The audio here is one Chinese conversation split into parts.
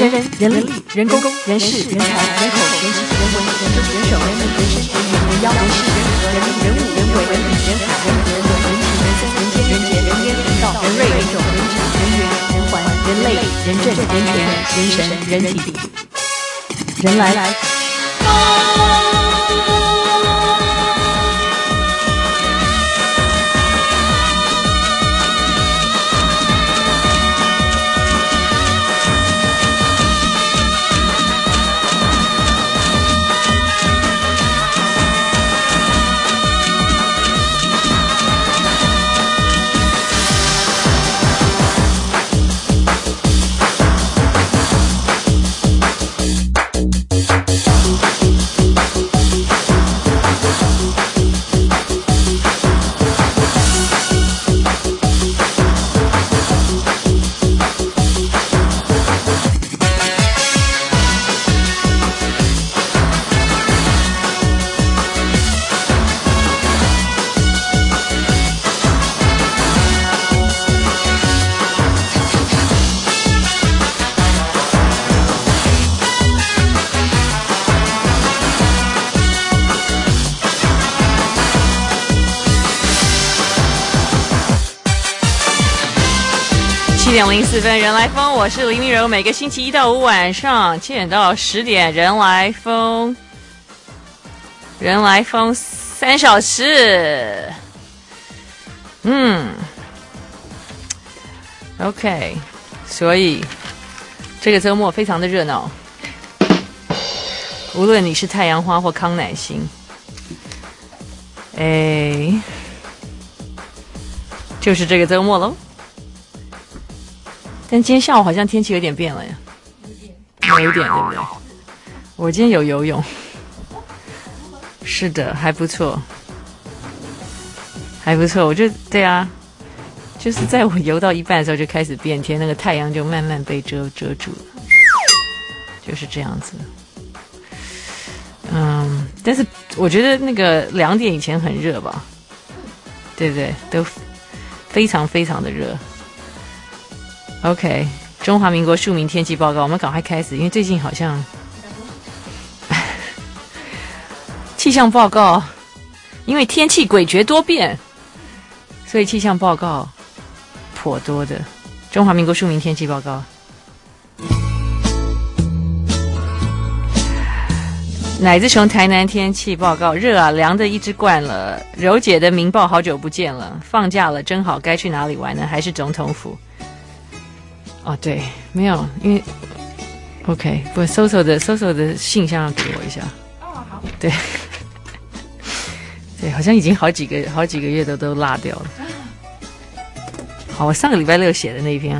人、人力、人工、人事、人才、人口、人情、人文、人政、人手、人民、人身、人员、人妖、人事、人和、人民、人物、人为、人理、人海、人和、人伦、人情、人生、人间、人杰、人烟、人道、人瑞、人种、人质、人缘、人环、人类、人政、人权、人神、人体、人来。7:04，人来疯，我是林明柔。每个星期1到5晚上7点到10点，人来疯3小时。OK， 所以这个周末非常的热闹，无论你是太阳花或康乃馨，就是这个周末咯。但今天下午好像天气有点变了呀，有一点对不对？我今天有游泳，是的，还不错，还不错。我就对啊，就是在我游到一半的时候就开始变天，那个太阳就慢慢被遮住了，就是这样子。但是我觉得那个2点以前很热吧，对不对？都非常非常的热。OK， 中华民国庶民天气报告，我们赶快开始，因为最近好像气象报告，因为天气诡谲多变，所以气象报告颇多的。中华民国庶民天气报告，乃至从台南天气报告，热啊，凉的一只惯了。柔姐的民报好久不见了，放假了真好，该去哪里玩呢？还是总统府？哦，对，没有，因为 OK， 不，Soso 的信箱要给我一下。哦，好。对，对，好像已经好几个月都落掉了。好，我上个礼拜6写的那一篇，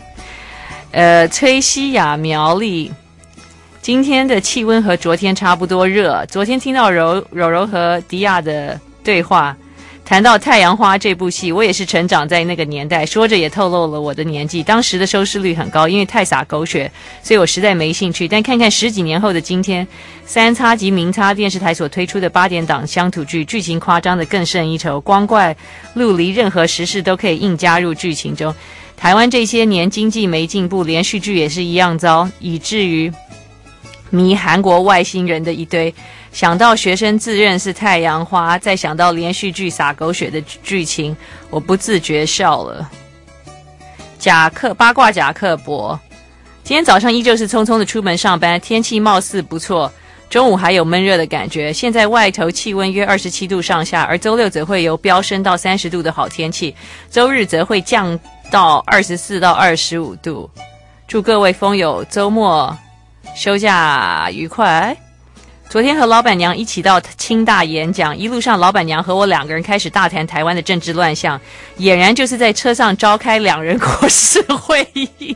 崔西雅苗栗，今天的气温和昨天差不多热。昨天听到柔和迪亚的对话。谈到《太阳花》这部戏，我也是成长在那个年代，说着也透露了我的年纪。当时的收视率很高，因为太洒狗血，所以我实在没兴趣。但看看10几年后的今天，3X及明X电视台所推出的8点档乡土剧，剧情夸张的更胜一筹，光怪陆离，任何时事都可以硬加入剧情中。台湾这些年经济没进步，连续剧也是一样糟，以至于迷韩国外星人的一堆。想到学生自认是太阳花，再想到连续剧洒狗血的剧情，我不自觉笑了。八卦贾克伯，今天早上依旧是匆匆的出门上班，天气貌似不错，中午还有闷热的感觉。现在外头气温约27度上下，而周6则会由飙升到30度的好天气，周日则会降到24到25度。祝各位风友周末休假愉快。昨天和老板娘一起到清大演讲，一路上老板娘和我2个人开始大谈台湾的政治乱象，俨然就是在车上召开2人国事会议。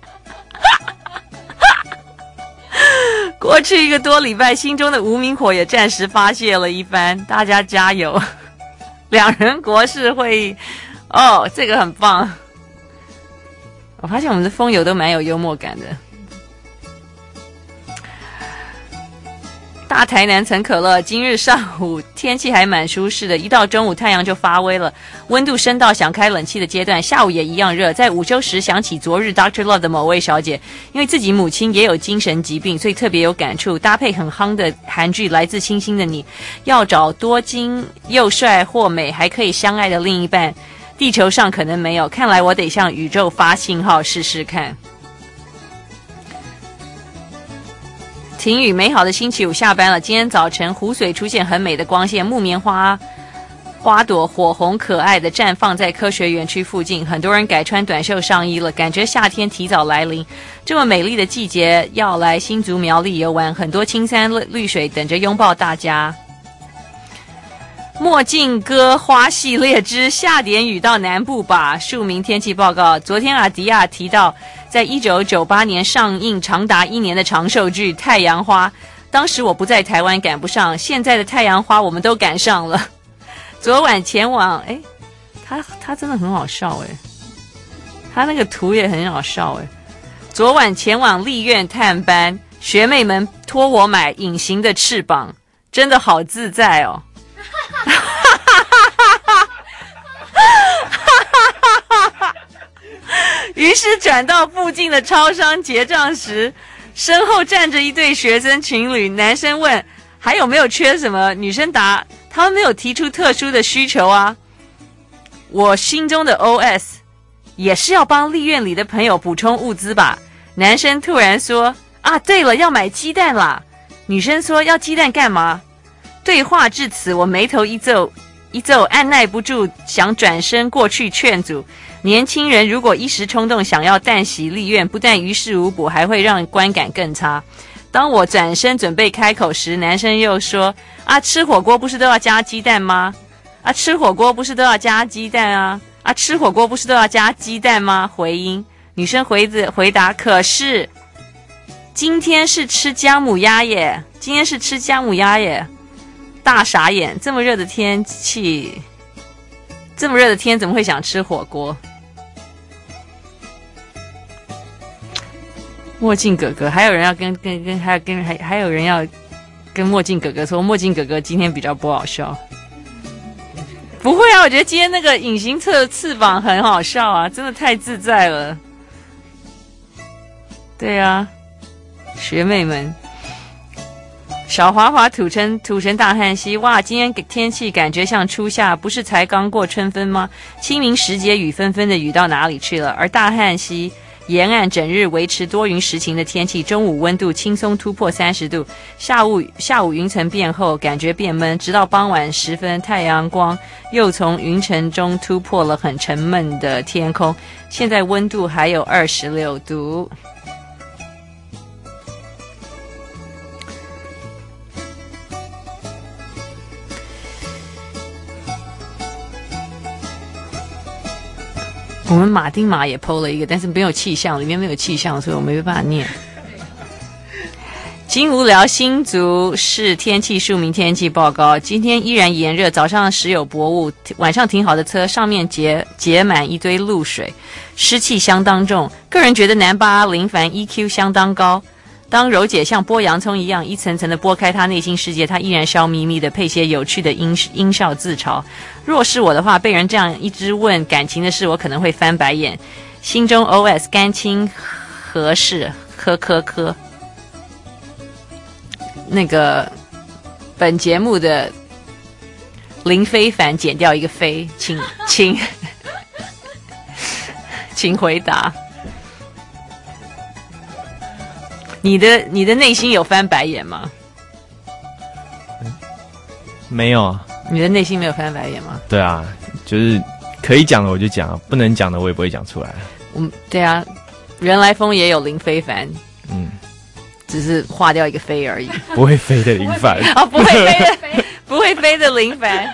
过去1个多礼拜，心中的无名火也暂时发泄了一番，大家加油！2人国事会议，哦，这个很棒。我发现我们的风友都蛮有幽默感的。 大台南曾可乐，今日上午天气还蛮舒适的，一到中午太阳就发威了，温度升到想开冷气的阶段，下午也一样热。在午休时想起昨日 Dr. Love 的某位小姐，因为自己母亲也有精神疾病，所以特别有感触。搭配很夯的韩剧《来自星星的你》，要找多金又帅或美还可以相爱的另一半，地球上可能没有，看来我得向宇宙发信号试试看。晴雨美好的星期五下班了，今天早晨湖水出现很美的光线，木棉花朵火红可爱的绽放在科学园区附近，很多人改穿短袖上衣了，感觉夏天提早来临。这么美丽的季节要来新竹苗栗游玩，很多青山绿水等着拥抱大家。墨镜哥花系列之下点雨到南部吧。庶民天气报告，昨天阿迪亚提到在1998年上映长达1年的长寿剧《太阳花》，当时我不在台湾赶不上，现在的《太阳花》我们都赶上了。昨晚前往，他真的很好笑他那个图也很好笑昨晚前往立院探班，学妹们托我买隐形的翅膀，真的好自在哦。于是转到附近的超商结账时，身后站着一对学生情侣，男生问还有没有缺什么，女生答他们没有提出特殊的需求啊。我心中的 OS 也是要帮立院里的朋友补充物资吧。男生突然说啊，对了，要买鸡蛋啦。女生说要鸡蛋干嘛？对话至此，我眉头一皱，按耐不住想转身过去劝阻。年轻人如果一时冲动想要淡洗立院，不但于事无补，还会让观感更差。当我转身准备开口时，男生又说啊，吃火锅不是都要加鸡蛋吗？啊，吃火锅不是都要加鸡蛋啊？啊，吃火锅不是都要加鸡蛋吗？回音。女生回答，可是今天是吃姜母鸭耶，今天是吃姜母鸭耶。大傻眼，这么热的天怎么会想吃火锅？墨镜哥哥，还有人要还有人要跟墨镜哥哥说，墨镜哥哥今天比较不好笑。不会啊，我觉得今天那个隐形翅膀很好笑啊，真的太自在了。对啊，学妹们。小华华土城大汉溪，哇，今天天气感觉像初夏，不是才刚过春分吗？清明时节雨纷纷的雨到哪里去了？而大汉溪沿岸整日维持多云时晴的天气，中午温度轻松突破30度，下午云层变厚，感觉变闷，直到傍晚时分，太阳光又从云层中突破了很沉闷的天空，现在温度还有26度。我们马丁马也 PO 了一个，但是没有气象，里面没有气象，所以我没办法念。金无聊新竹市天气庶民天气报告，今天依然炎热，早上时有薄雾，晚上停好的车上面结满一堆露水，湿气相当重。个人觉得南巴林凡 EQ 相当高。当柔姐像剥洋葱一样一层层的剥开她内心世界，她依然笑眯眯的配些有趣的音效自嘲。若是我的话，被人这样一直问感情的事，我可能会翻白眼。心中 OS 干亲何事？科。那个本节目的林非凡减掉一个非，请回答。你的内心有翻白眼吗？ 没有啊。 你的内心没有翻白眼吗？ 对啊，就是可以讲的我就讲，不能讲的我也不会讲出来。 对啊，人来疯也有林非凡，只是划掉一个飞而已。 不会飞的林凡啊，不会飞的林凡，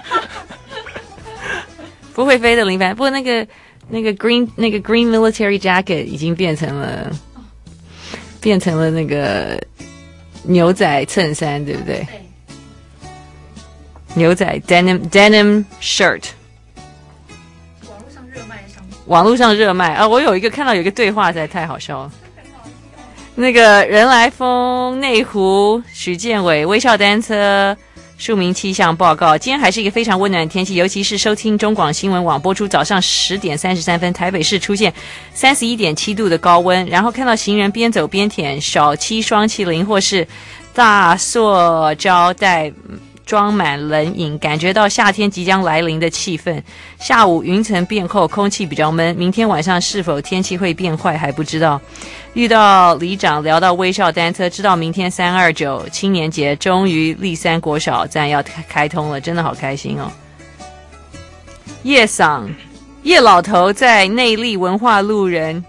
不会飞的林凡。不过那个 green military jacket 已经变成了那个牛仔衬衫，对不对？牛仔 denim shirt。网络上热卖啊！我看到有一个对话实在太好笑了。 那个人来疯、内湖、许建伟、微笑单车、庶民气象报告。今天还是一个非常温暖的天气，尤其是收听中广新闻网播出早上10点33分，台北市出现31.7度的高温，然后看到行人边走边舔小七双麒麟或是大塑胶袋装满冷饮，感觉到夏天即将来临的气氛。下午云层变厚，空气比较闷，明天晚上是否天气会变坏还不知道。遇到里长聊到微笑单车，知道明天329青年节终于立山国小站要开通了，真的好开心哦。叶桑叶老头在内壢文化路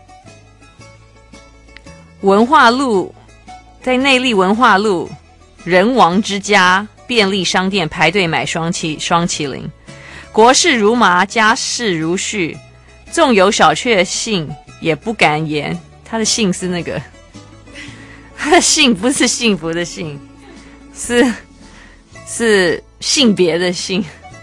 在内壢文化路人王之家便利商店排队买双麒麟。国事如麻，家事如絮，纵有小确幸也不敢言。他的幸是那个，他的幸不是幸福的幸，是性别的性。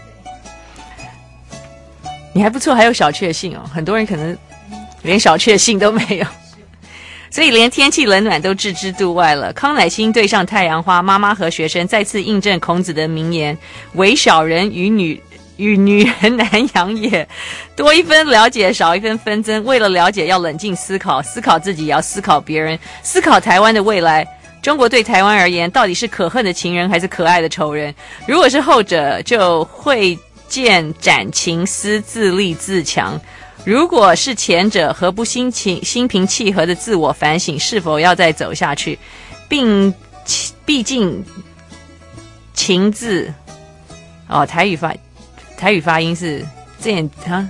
你还不错，还有小确幸哦。很多人可能连小确幸都没有，所以连天气冷暖都置之度外了。康乃馨对上太阳花，妈妈和学生再次印证孔子的名言：唯小人与女人难养也，多一分了解，少一分纷争。为了了解，要冷静思考，思考自己，也要思考别人，思考台湾的未来。中国对台湾而言，到底是可恨的情人还是可爱的仇人？如果是后者，就会见斩情丝，自立自强；如果是前者，何不心平气和的自我反省，是否要再走下去？毕竟情字哦，台语发音是这样哈，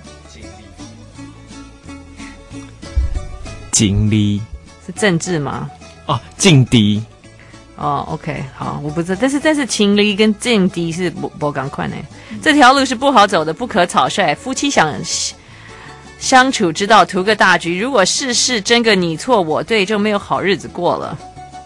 经历是政治吗？ 哦，劲敌哦 ，OK， 好，我不知道，但是情理跟劲敌是不赶快呢。这条路是不好走的，不可草率。夫妻想相处之道，图个大局。如果事事争个你错我对，就没有好日子过了。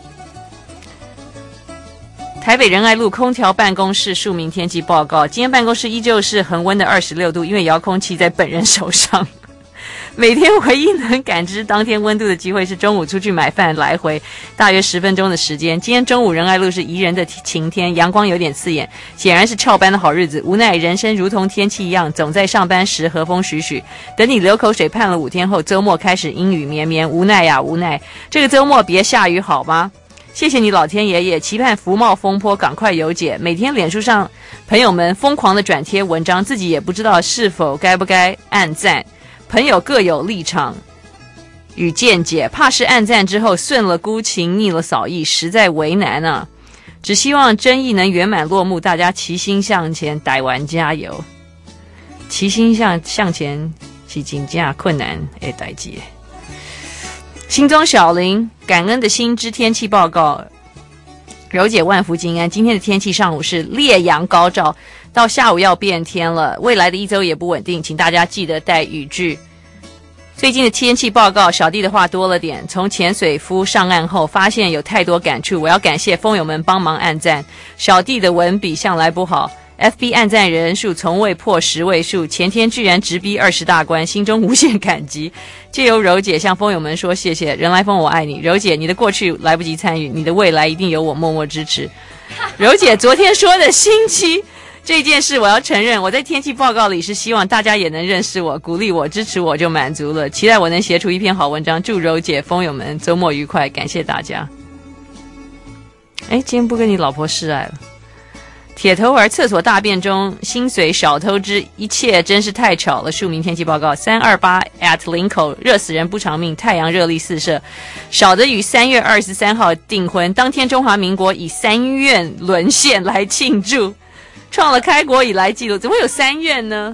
台北仁爱路空调办公室庶民天气报告，今天办公室依旧是恒温的26度，因为遥控器在本人手上。每天唯一能感知当天温度的机会是中午出去买饭，来回大约10分钟的时间。今天中午仁爱路是宜人的晴天，阳光有点刺眼，显然是翘班的好日子。无奈人生如同天气一样，总在上班时和风徐徐，等你流口水盼了5天后，周末开始阴雨绵绵，无奈呀无奈，这个周末别下雨好吗？谢谢你老天爷爷，期盼福茂风波赶快有解。每天脸书上朋友们疯狂的转贴文章，自己也不知道是否该不该按赞，朋友各有立场与见解，怕是按赞之后顺了孤情逆了扫意，实在为难啊。只希望争议能圆满落幕，大家齐心向前，台湾加油。齐心向前是真正困难的代志。新庄小林感恩的心之天气报告，柔姐万福金安。今天的天气上午是烈阳高照，到下午要变天了，未来的一周也不稳定，请大家记得带雨具。最近的天气报告，小弟的话多了点。从潜水夫上岸后，发现有太多感触，我要感谢风友们帮忙按赞。小弟的文笔向来不好，FB 按赞人数从未破10位数，前天居然直逼20大关，心中无限感激。借由柔姐向风友们说谢谢，人来疯我爱你。柔姐，你的过去来不及参与，你的未来一定有我默默支持。柔姐昨天说的星期这件事，我要承认，我在天气报告里是希望大家也能认识我，鼓励我，支持我就满足了，期待我能写出一篇好文章。祝柔姐风友们周末愉快，感谢大家。今天不跟你老婆示爱了。铁头儿厕所大便中心随小偷之一切真是太巧了。庶民天气报告328 at 林口热死人不偿命，太阳热力四射，小的于3月23号订婚，当天中华民国以3院沦陷来庆祝，创了开国以来纪录。怎么会有3院呢？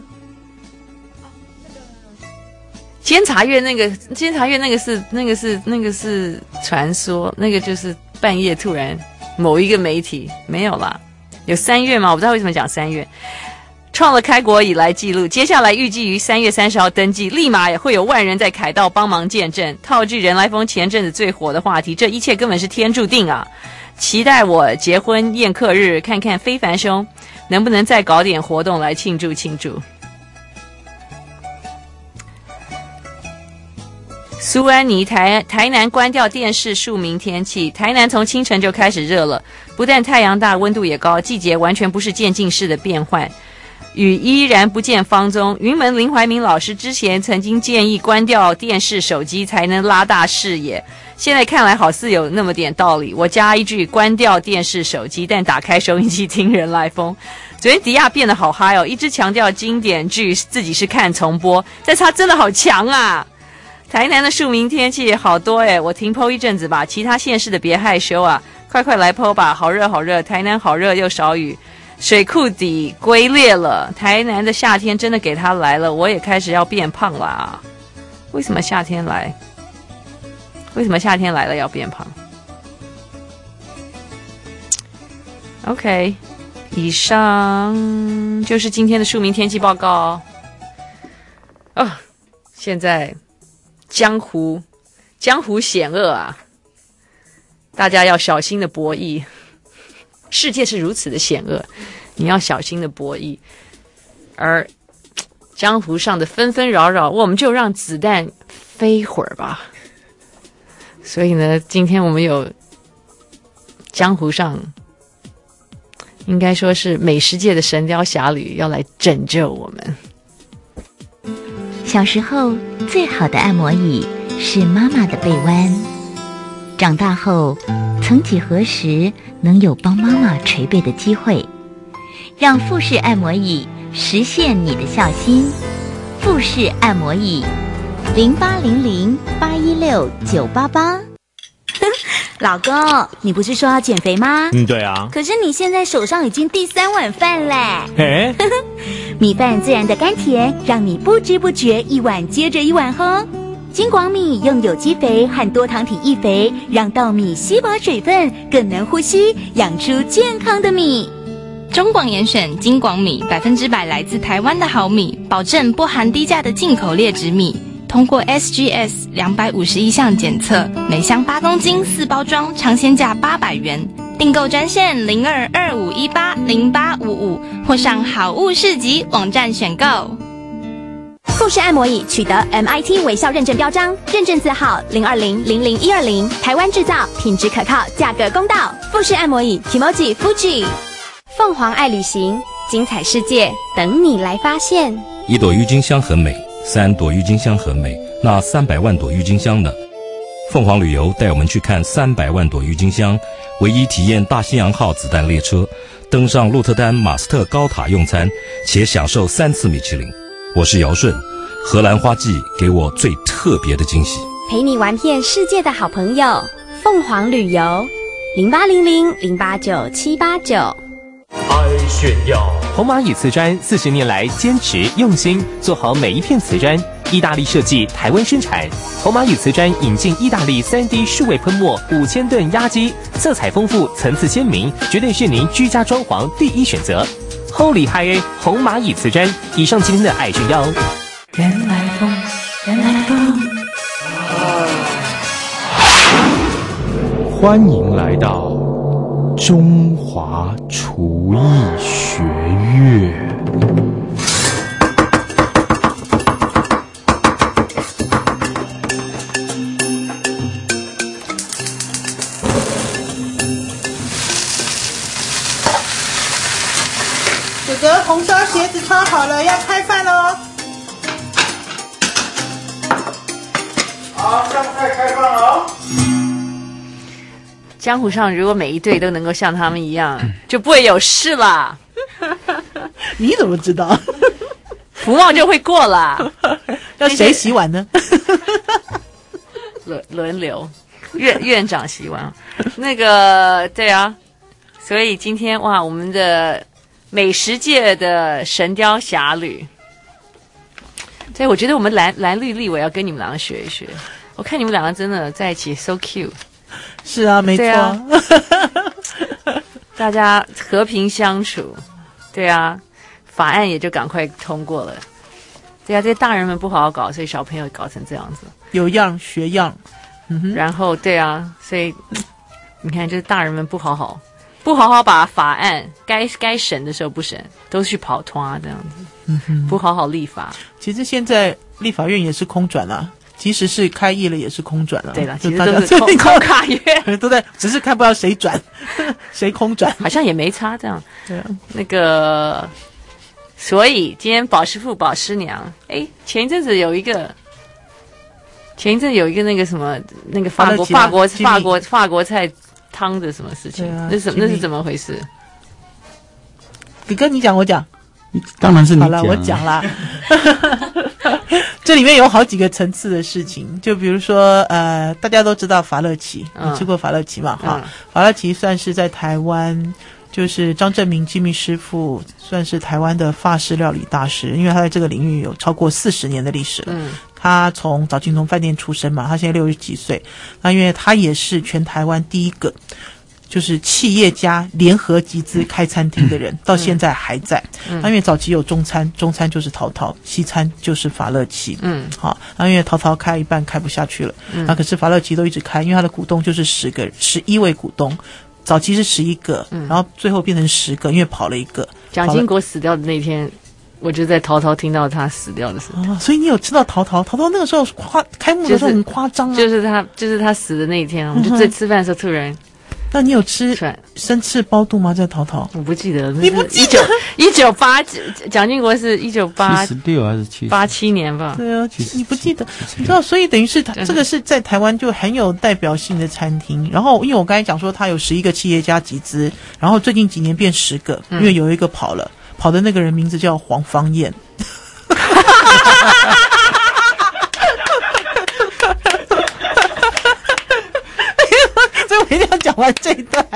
监察院那个是传说，那个就是半夜突然某一个媒体没有啦。有3月吗？我不知道为什么讲3月。创了开国以来纪录，接下来预计于3月30号登记，立马也会有万人在凯道帮忙见证。套句人来疯前阵子最火的话题，这一切根本是天注定啊！期待我结婚宴客日，看看非凡兄能不能再搞点活动来庆祝庆祝。 苏安妮，台南关掉电视，庶民天气。台南从清晨就开始热了，不但太阳大，温度也高，季节完全不是渐进式的变换。雨依然不见芳踪。云门林怀民老师之前曾经建议关掉电视、手机才能拉大视野，现在看来好似有那么点道理。我加一句：关掉电视、手机，但打开收音机听人来疯。昨天迪亚变得好嗨哦，一直强调经典剧自己是看重播，但是他真的好强啊！台南的庶民天气也好多我停 po 一阵子吧，其他县市的别害羞啊，快快来 po 吧，好热好热，台南好热又少雨。水库底龟裂了，台南的夏天真的给他来了，我也开始要变胖啦。为什么夏天来？为什么夏天来了要变胖 ？OK， 以上就是今天的庶民天气报告哦。现在江湖险恶啊，大家要小心的博弈。世界是如此的险恶，你要小心的博弈。而江湖上的纷纷扰扰，我们就让子弹飞会儿吧。所以呢，今天我们有江湖上应该说是美食界的神雕侠侣要来拯救我们。 小时候最好的按摩椅是妈妈的背弯，长大后曾几何时能有帮妈妈捶背的机会，让富士按摩椅实现你的孝心。富士按摩椅0800816988。 老公，你不是说要减肥吗？ 对啊。 可是你现在手上已经第3碗饭嘞。米饭自然的甘甜，让你不知不觉一碗接着一碗喝。金广米用有机肥和多糖体易肥，让稻米吸饱水分，更能呼吸，养出健康的米。 中广严选金广米，100%来自台湾的好米，保证不含低价的进口劣质米。通过 SGS 251项检测，每箱8公斤4包装，尝鲜价800元。订购专线0225180855，或上好物市集网站选购。 富士按摩椅取得 MIT 微笑认证标章，认证字号02000120，台湾制造，品质可靠，价格公道。富士按摩椅 Kimoji Fuji。凤凰爱旅行，精彩世界等你来发现。 1朵郁金香很美，3朵郁金香很美，那300万朵郁金香呢？凤凰旅游带我们去看300万朵郁金香，唯一体验大西洋号子弹列车，登上鹿特丹马斯特高塔用餐，且享受3次米其林。我是姚顺，荷兰花季给我最特别的惊喜， 陪你玩遍世界的好朋友，凤凰旅游0800089789。 爱炫耀，红蚂蚁瓷砖40年来坚持用心做好每一片瓷砖，意大利设计，台湾生产。红蚂蚁瓷砖引进意大利3D 数位喷墨5000吨压机，色彩丰富，层次鲜明，绝对是您居家装潢第一选择。Holy High A 红蚂蚁瓷砖。以上今天的爱炫耀。 原来风，原来风。 欢迎来到中华厨艺学院。 哥哥，红烧鞋子穿好了，要开饭喽！好，上菜开饭哦。 江湖上如果每一队都能够像他们一样，就不会有事啦。 你怎么知道？ 福茂就会过啦。 要谁洗碗呢？ 轮流，院长洗碗。那个对啊，所以今天哇，我们的美食界的神雕侠侣，对，我觉得我们蓝绿立委要跟你们两个学一学。我看你们两个真的在一起 so cute。 是啊，没错。 啊、大家和平相处，对啊，法案也就赶快通过了。对啊，这些大人们不好好搞，所以小朋友搞成这样子， 有样学样。 然后对啊，所以你看，就是大人们不好好把法案该审的时候不审，都去跑通啊这样子，不好好立法。 其实现在立法院也是空转啊。 其实是开业了也是空转了。 对了，其实都是空卡约， 都在，只是看不到谁转，谁空转， 好像也没差这样。 对啊， 那个，所以今天宝师傅、宝师娘，前一阵子有一个那个什么，那个法国菜汤的什么事情？那是怎么回事？ 哥哥，你讲我讲。 当然是你好了，我讲啦。这里面有好几个层次的事情，就比如说大家都知道法乐奇，你吃过法乐奇嘛？法乐奇算是在台湾，就是张正明Jimmy师傅算是台湾的法式料理大师，因为他在这个领域有超过40年的历史了。他早期从饭店出身嘛，他现在60几岁，那因为他也是全台湾第一个就是企业家联合集资开餐厅的人，到现在还在。那因为早期有中餐就是陶陶，西餐就是法乐奇。好，那因为陶陶开一半开不下去了，那可是法乐奇都一直开，因为他的股东就是11位股东，早期是11个，然后最后变成10个，因为跑了一个。 蒋经国死掉的那天，我就在陶陶听到他死掉的时候。 所以你有知道陶陶那个时候开幕的时候很夸张啊， 就是他死的那一天，我们就在吃饭的时候突然。 那你有吃生翅包肚吗？在陶陶？ 我不记得， 你不记得 ？198，蒋经国是19876还是 87年吧？ 对啊，你不记得？你知道，所以等于是这个是在台湾就很有代表性的餐厅。然后，因为我刚才讲说他有11个企业家集资，然后最近几年变10个，因为有一个跑了，跑的那个人名字叫黄芳燕。我一定要讲完这一段。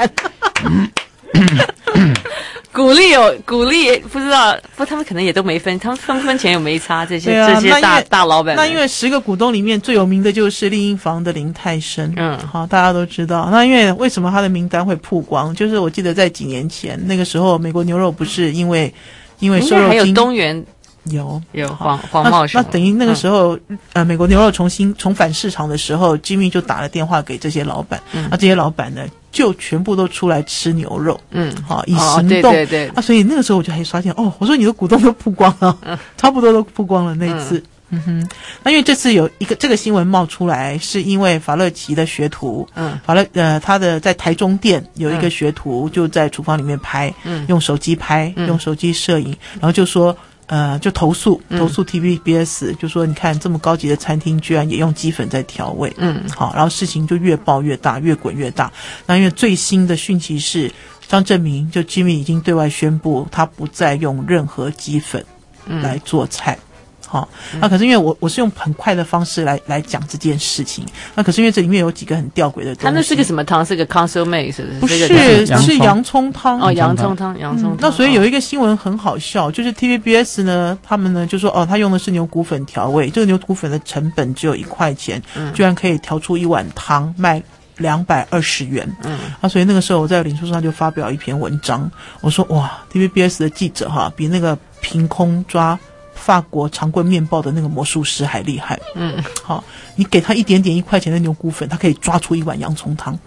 鼓励不知道，他们可能也都没分，他们分钱有没差这些大老板。 那因为10个股东里面最有名的就是丽婴房的林泰生，好，大家都知道。那因为为什么他的名单会曝光？就是我记得在几年前，那个时候美国牛肉不是因为瘦肉精， 还有东元。 有黄茂雄， 那等于那个时候，美国牛肉重返市场的时候，Jimmy 就打了电话给这些老板，那这些老板呢，就全部都出来吃牛肉，好，以行动， 对， 所以那个时候我就还发现，我说你的股东都曝光了，差不多都曝光了那一次。那因为这次有这个新闻冒出来，是因为法乐奇的学徒，他的在台中店有一个学徒就在厨房里面拍，用手机拍，用手机摄影，然后就说。就投诉 TVBS， 就说你看这么高级的餐厅居然也用鸡粉在调味，好，然后事情就越爆越大，越滚越大。那因为最新的讯息是张正明就 Jimmy 已经对外宣布他不再用任何鸡粉来做菜。好，那可是因为我是用很快的方式来讲这件事情，那可是因为这里面有几个很吊诡的东西。他那是个什么汤？是个 consomme 是不是？是洋葱汤。 洋葱汤。 那所以有一个新闻很好笑，就是 TVBS 呢，他们呢就说他用的是牛骨粉调味，这个牛骨粉的成本只有1块钱，居然可以调出一碗汤卖220元。所以那个时候我在脸书上就发表一篇文章，我说哇 ，TVBS 的记者比那个凭空抓法国长棍面包的那个魔术师还厉害。好，你给他一点点1块钱的牛骨粉，他可以抓出一碗洋葱汤。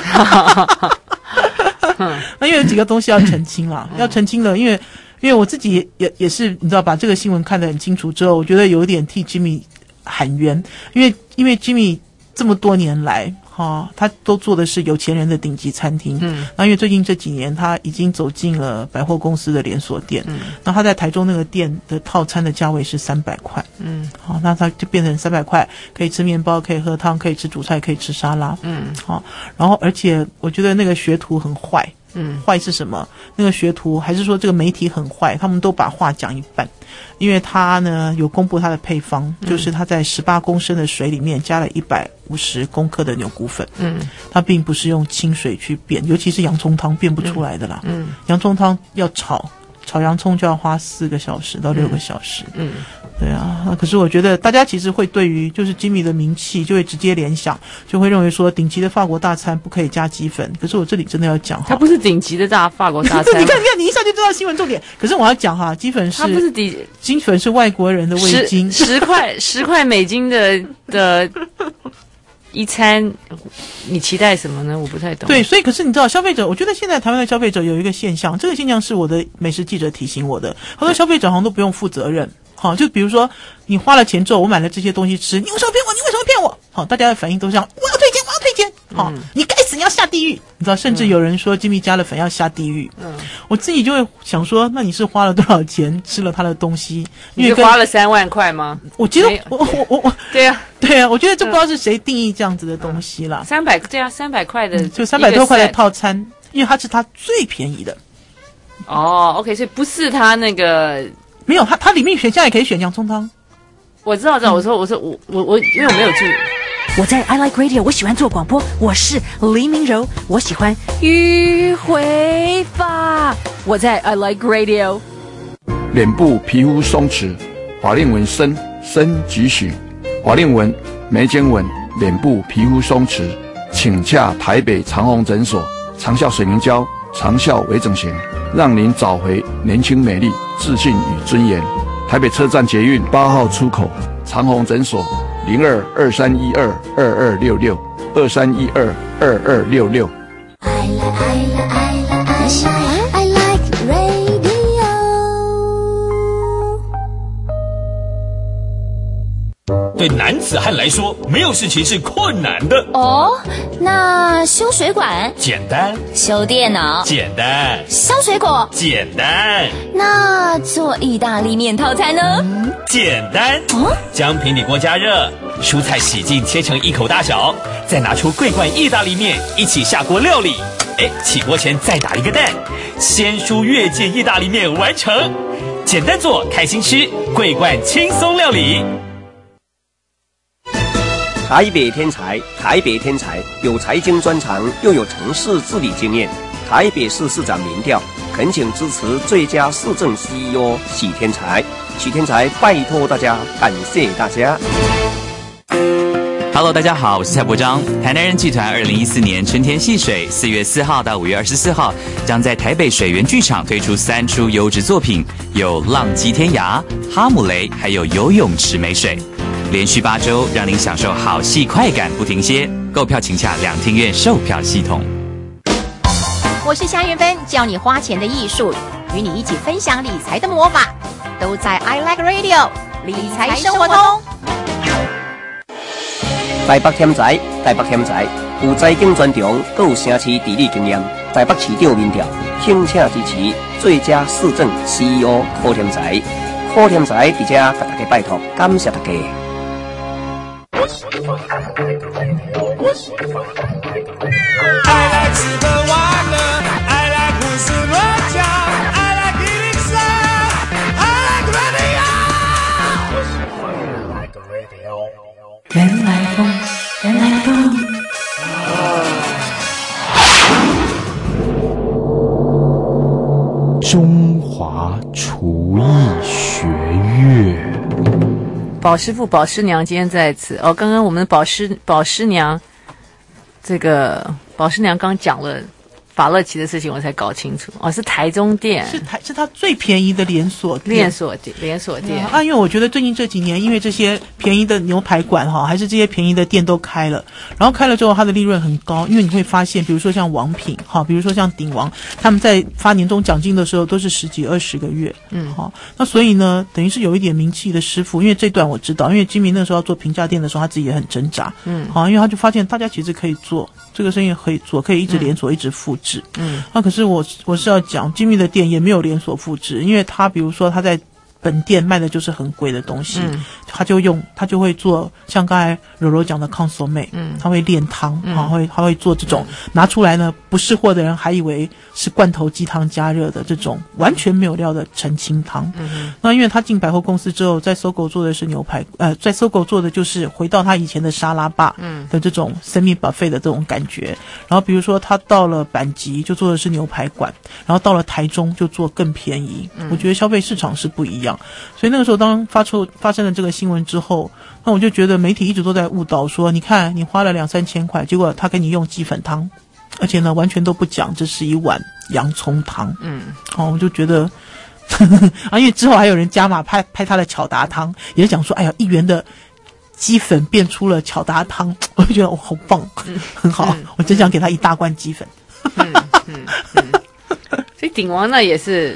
那因为有几个东西要澄清啦，要澄清了，因为我自己也是你知道把这个新闻看得很清楚之后，我觉得有点替 Jimmy 喊冤，因为 Jimmy 这么多年来。他都做的是有钱人的顶级餐厅。那因为最近这几年他已经走进了百货公司的连锁店。那他在台中那个店的套餐的价位是300块。好，那他就变成300块，可以吃面包，可以喝汤，可以吃主菜，可以吃沙拉。好，然后而且我觉得那个学徒很坏。坏是什么？那个学徒还是说这个媒体很坏，他们都把话讲一半。因为他呢有公布他的配方，就是他在18公升的水里面加了150公克的牛骨粉。他并不是用清水去变，尤其是洋葱汤变不出来的啦。洋葱汤要炒洋葱就要花4个小时到6个小时。对啊，可是我觉得大家其实会对于就是 Jimmy 的名气就会直接联想，就会认为说顶级的法国大餐不可以加鸡粉。可是我这里真的要讲， 它不是顶级的法国大餐。 你看，你一下就知道新闻重点。可是我要讲鸡粉是，它不是鸡粉是外国人的味精 ，10块美金的一餐，你期待什么呢？我不太懂。 对，所以可是你知道，消费者，我觉得现在台湾的消费者有一个现象，这个现象是我的美食记者提醒我的，很多消费者好像都不用负责任。 好，就比如说你花了钱之后，我买了这些东西吃，你为什么骗我？你为什么骗我？好，大家的反应都是这样，我要退钱，我要退钱。好，你该死，你要下地狱。你知道，甚至有人说Jimmy加了粉要下地狱。我自己就会想说，那你是花了多少钱吃了他的东西？ 你是花了3万块吗？ 我觉得我对啊， 我觉得这不知道是谁定义这样子的东西啦。 300块的， 就300多块的套餐，因为它是它最便宜的。 哦 ，OK， 所以不是它那个没有，它里面选项也可以选洋葱汤。 我知道，我说我，因为我没有注意。 我在 I Like Radio， 我喜欢做广播，我是黎明柔，我喜欢迂回法。我在 I Like Radio。 脸部皮肤松弛，法令纹深几许，法令纹、眉间纹、脸部皮肤松弛，请洽台北长虹诊所，长效水凝胶，长效微整形，让您找回年轻美丽、自信与尊严。台北车站捷运8号出口，长虹诊所02-2312-2266 2312-2266。 I like radio。 对男子汉来说，没有事情是困难的。 哦，那修水管简单， 修电脑简单， 削水果简单， 那做意大利面套餐呢？ 简单。将平底锅加热，蔬菜洗净切成1口大小，再拿出桂冠意大利面一起下锅料理。起锅前再打一个蛋，鲜蔬越界意大利面完成。简单做，开心吃，桂冠轻松料理。 台北天才，有财经专长，又有城市治理经验。台北市市长民调，恳请支持最佳市政 CEO 许天才。许天才拜托大家，感谢大家。 Hello， 大家好，我是蔡伯章。台南人剧团2014年春天戏水4月4号到5月24号将在台北水源剧场推出3出优质作品，有《浪迹天涯》、《哈姆雷》，还有《游泳池美水》。连续8周，让您享受好戏快感不停歇。购票请洽两厅院售票系统。 我是夏云芬，教你花钱的艺术，与你一起分享理财的魔法，都在 I Like Radio 理财生活通。 台北添财，有财经专长，更有城市地理经验。台北市长民调，请请支持最佳市政 CEO 柯添财。柯添财伫这甲大家拜托，感谢大家。 人来疯，人来疯。 中华厨艺学院。 宝师傅、宝师娘今天在此哦。刚刚我们的宝师娘，这个宝师娘刚讲了法乐奇的事情，我才搞清楚哦，是台中店， 是它最便宜的连锁店。因为我觉得最近这几年，因为这些便宜的牛排馆还是这些便宜的店都开了，然后开了之后它的利润很高，因为你会发现，比如说像王品比如说像鼎王，他们在发年终奖金的时候都是10几20个月，那所以呢，等于是有一点名气的师傅，因为这段我知道，因为Jimmy那时候要做平价店的时候，他自己也很挣扎，因为他就发现大家其实可以做这个生意，可以做，可以一直连锁，一直复制。那可是我是要讲Jimmy的店也没有连锁复制，因为他比如说他在本店卖的就是很贵的东西，他就会做像刚才柔柔讲的康索美，他会炼汤，他会做这种拿出来呢，不识货的人还以为是罐头鸡汤加热的这种完全没有料的澄清汤。那因为他进百货公司之后，在搜狗做的是牛排，在搜狗做的就是回到他以前的沙拉吧的这种semi buffet的这种感觉。然后比如说他到了板吉就做的是牛排馆，然后到了台中就做更便宜。我觉得消费市场是不一样。所以那个时候当发生了这个新闻之后，那我就觉得媒体一直都在误导说，你看你花了2-3千块，结果他给你用鸡粉汤，而且呢完全都不讲这是一碗洋葱汤。我就觉得因为之后还有人加码拍他的巧达汤，也讲说哎呀1元的鸡粉变出了巧达汤，我就觉得好棒，很好，我真想给他1大罐鸡粉。 所以鼎王那也是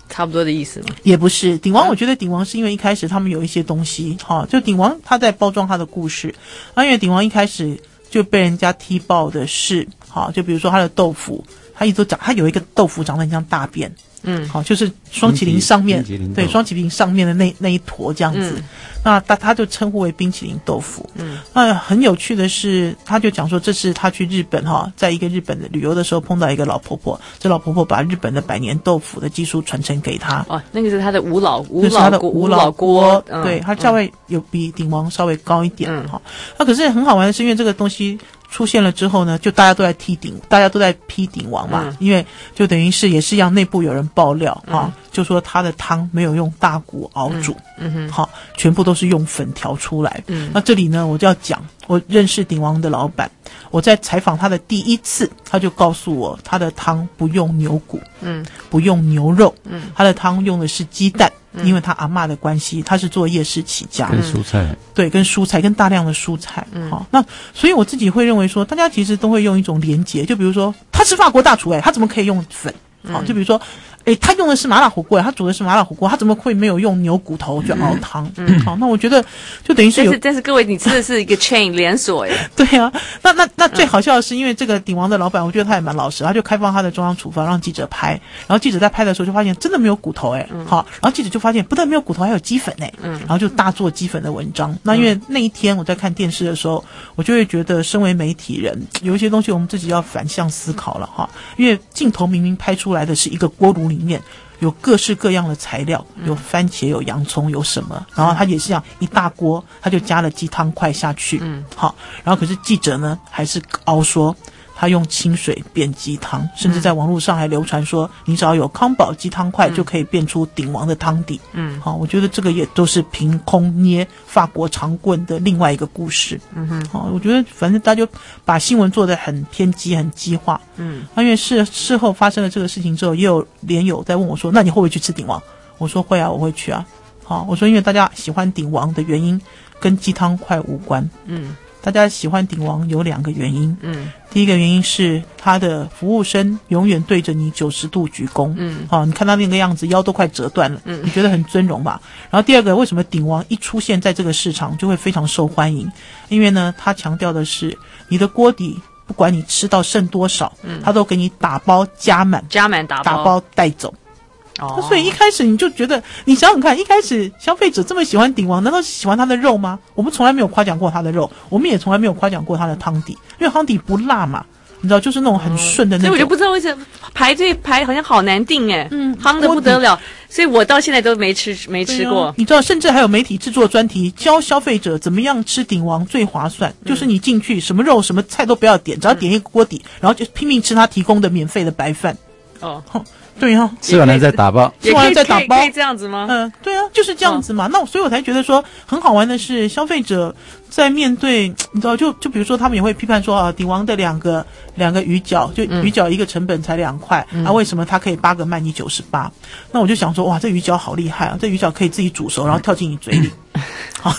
差不多的意思吗？ 也不是，鼎王我觉得鼎王是因为一开始他们有一些东西，就鼎王他在包装他的故事，因为鼎王一开始就被人家踢爆的是，就比如说他的豆腐，他一直都讲他有一个豆腐长得很像大便。好，就是双麒麟上面，对，双麒麟上面的那一坨这样子，那他就称呼为冰淇淋豆腐。那很有趣的是，他就讲说这是他去日本在一个日本的旅游的时候碰到一个老婆婆，这老婆婆把日本的百年豆腐的技术传承给他。 哦，那个是他的五老锅，对，他价位有比鼎王稍微高一点。那可是很好玩的是，因为这个东西出现了之后呢，就大家都在大家都在批鼎王嘛，因为就等于是也是让内部有人爆料就说他的汤没有用大骨熬煮，全部都是用粉调出来。那这里呢，我就要讲，我认识鼎王的老板，我在采访他的第一次，他就告诉我，他的汤不用牛骨，不用牛肉，他的汤用的是鸡蛋。因为他阿嬷的关系，他是做夜市起家， 跟蔬菜， 对，跟蔬菜，跟大量的蔬菜。那所以我自己会认为说，大家其实都会用一种连结，就比如说他是法国大厨他怎么可以用粉？就比如说他用的是麻辣火锅，他煮的是麻辣火锅，他怎么会没有用牛骨头去熬汤？好，那我觉得就等于是但是各位，你吃的是一个 chain 连锁耶。 对啊，那最好笑的是，因为这个鼎王的老板，我觉得他也蛮老实，他就开放他的中央厨房让记者拍，然后记者在拍的时候就发现真的没有骨头好，然后记者就发现不但没有骨头，还有鸡粉然后就大做鸡粉的文章。那因为那一天我在看电视的时候，我就会觉得身为媒体人，有一些东西我们自己要反向思考了因为镜头明明拍出来的是一个锅炉里面有各式各样的材料，有番茄，有洋葱，有什么，然后它也是这样一大锅，它就加了鸡汤块下去，好，然后可是记者呢还是凹说他用清水变鸡汤，甚至在网络上还流传说，你只要有康宝鸡汤块就可以变出鼎王的汤底。好，我觉得这个也都是凭空捏法国长棍的另外一个故事。好，我觉得反正大家就把新闻做得很偏激、很激化。因为事后发生了这个事情之后，也有连友在问我说，那你会不会去吃鼎王？我说会啊，我会去啊。好，我说因为大家喜欢鼎王的原因跟鸡汤块无关。大家喜欢鼎王有2个原因。第一个原因是他的服务生永远对着你90度鞠躬。你看他那个样子，腰都快折断了。你觉得很尊荣吧？然后第二个，为什么鼎王一出现在这个市场就会非常受欢迎？因为呢，他强调的是你的锅底，不管你吃到剩多少，他都给你打包加满打包带走。所以一开始你就觉得，你想想看，一开始消费者这么喜欢鼎王，难道是喜欢他的肉吗？我们从来没有夸奖过他的肉，我们也从来没有夸奖过他的汤底，因为汤底不辣嘛，你知道，就是那种很顺的那种。 所以我就不知道为什么排队排好像好难订夯的不得了，所以我到现在都没吃过。 你知道，甚至还有媒体制作专题教消费者怎么样吃鼎王最划算，就是你进去什么肉什么菜都不要点，只要点一个锅底，然后就拼命吃他提供的免费的白饭。对啊， 吃完了再打包， 吃完了再打包， 可以这样子吗？ 对啊，就是这样子嘛。那所以我才觉得说很好玩的是，消费者在面对，你知道，就比如说他们也会批判说鼎王的两个鱼饺，就鱼饺一个成本才2块，为什么它可以8个卖你98？那我就想说，哇，这鱼饺好厉害啊！这鱼饺可以自己煮熟，然后跳进你嘴里，好。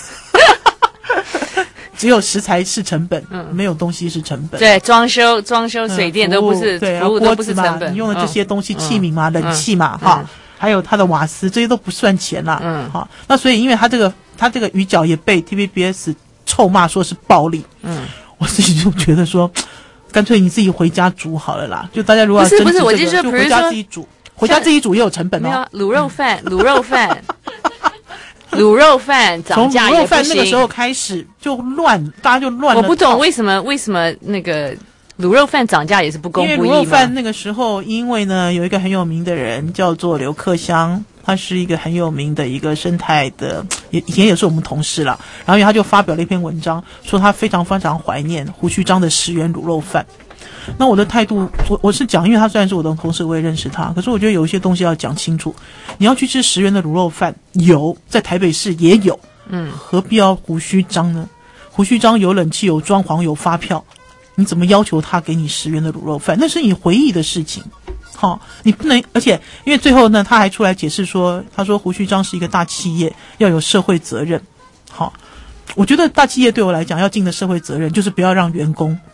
只有食材是成本，没有东西是成本。 对，装修、水电都不是，服务都不是成本。 你用的这些东西，器皿嘛，冷气嘛，还有它的瓦斯，这些都不算钱啦。那所以因为它这个鱼饺也被 TVBS 臭骂说是暴力。我自己就觉得说，干脆你自己回家煮好了啦。就大家如果要不是，我就说回家自己煮，回家自己煮也有成本哦。 卤肉饭。卤肉饭涨价也不行，从卤肉饭那个时候开始就乱，大家就乱了。 我不懂为什么那个卤肉饭涨价也是不公不义吗？ 因为卤肉饭那个时候，因为呢有一个很有名的人叫做刘克襄，他是一个很有名的一个生态的，以前也是我们同事啦。然后他就发表了一篇文章，说他非常非常怀念胡须章的10元卤肉饭。那我的态度，我是讲，因为他虽然是我的同事，我也认识他，可是我觉得有一些东西要讲清楚。你要去吃10元的卤肉饭，有在台北市也有，何必要胡须章呢？胡须章有冷气、有装潢、有发票，你怎么要求他给你10元的卤肉饭？那是你回忆的事情。你不能，而且因为最后呢，他还出来解释说，他说胡须章是一个大企业，要有社会责任。我觉得大企业对我来讲要尽的社会责任，就是不要让员工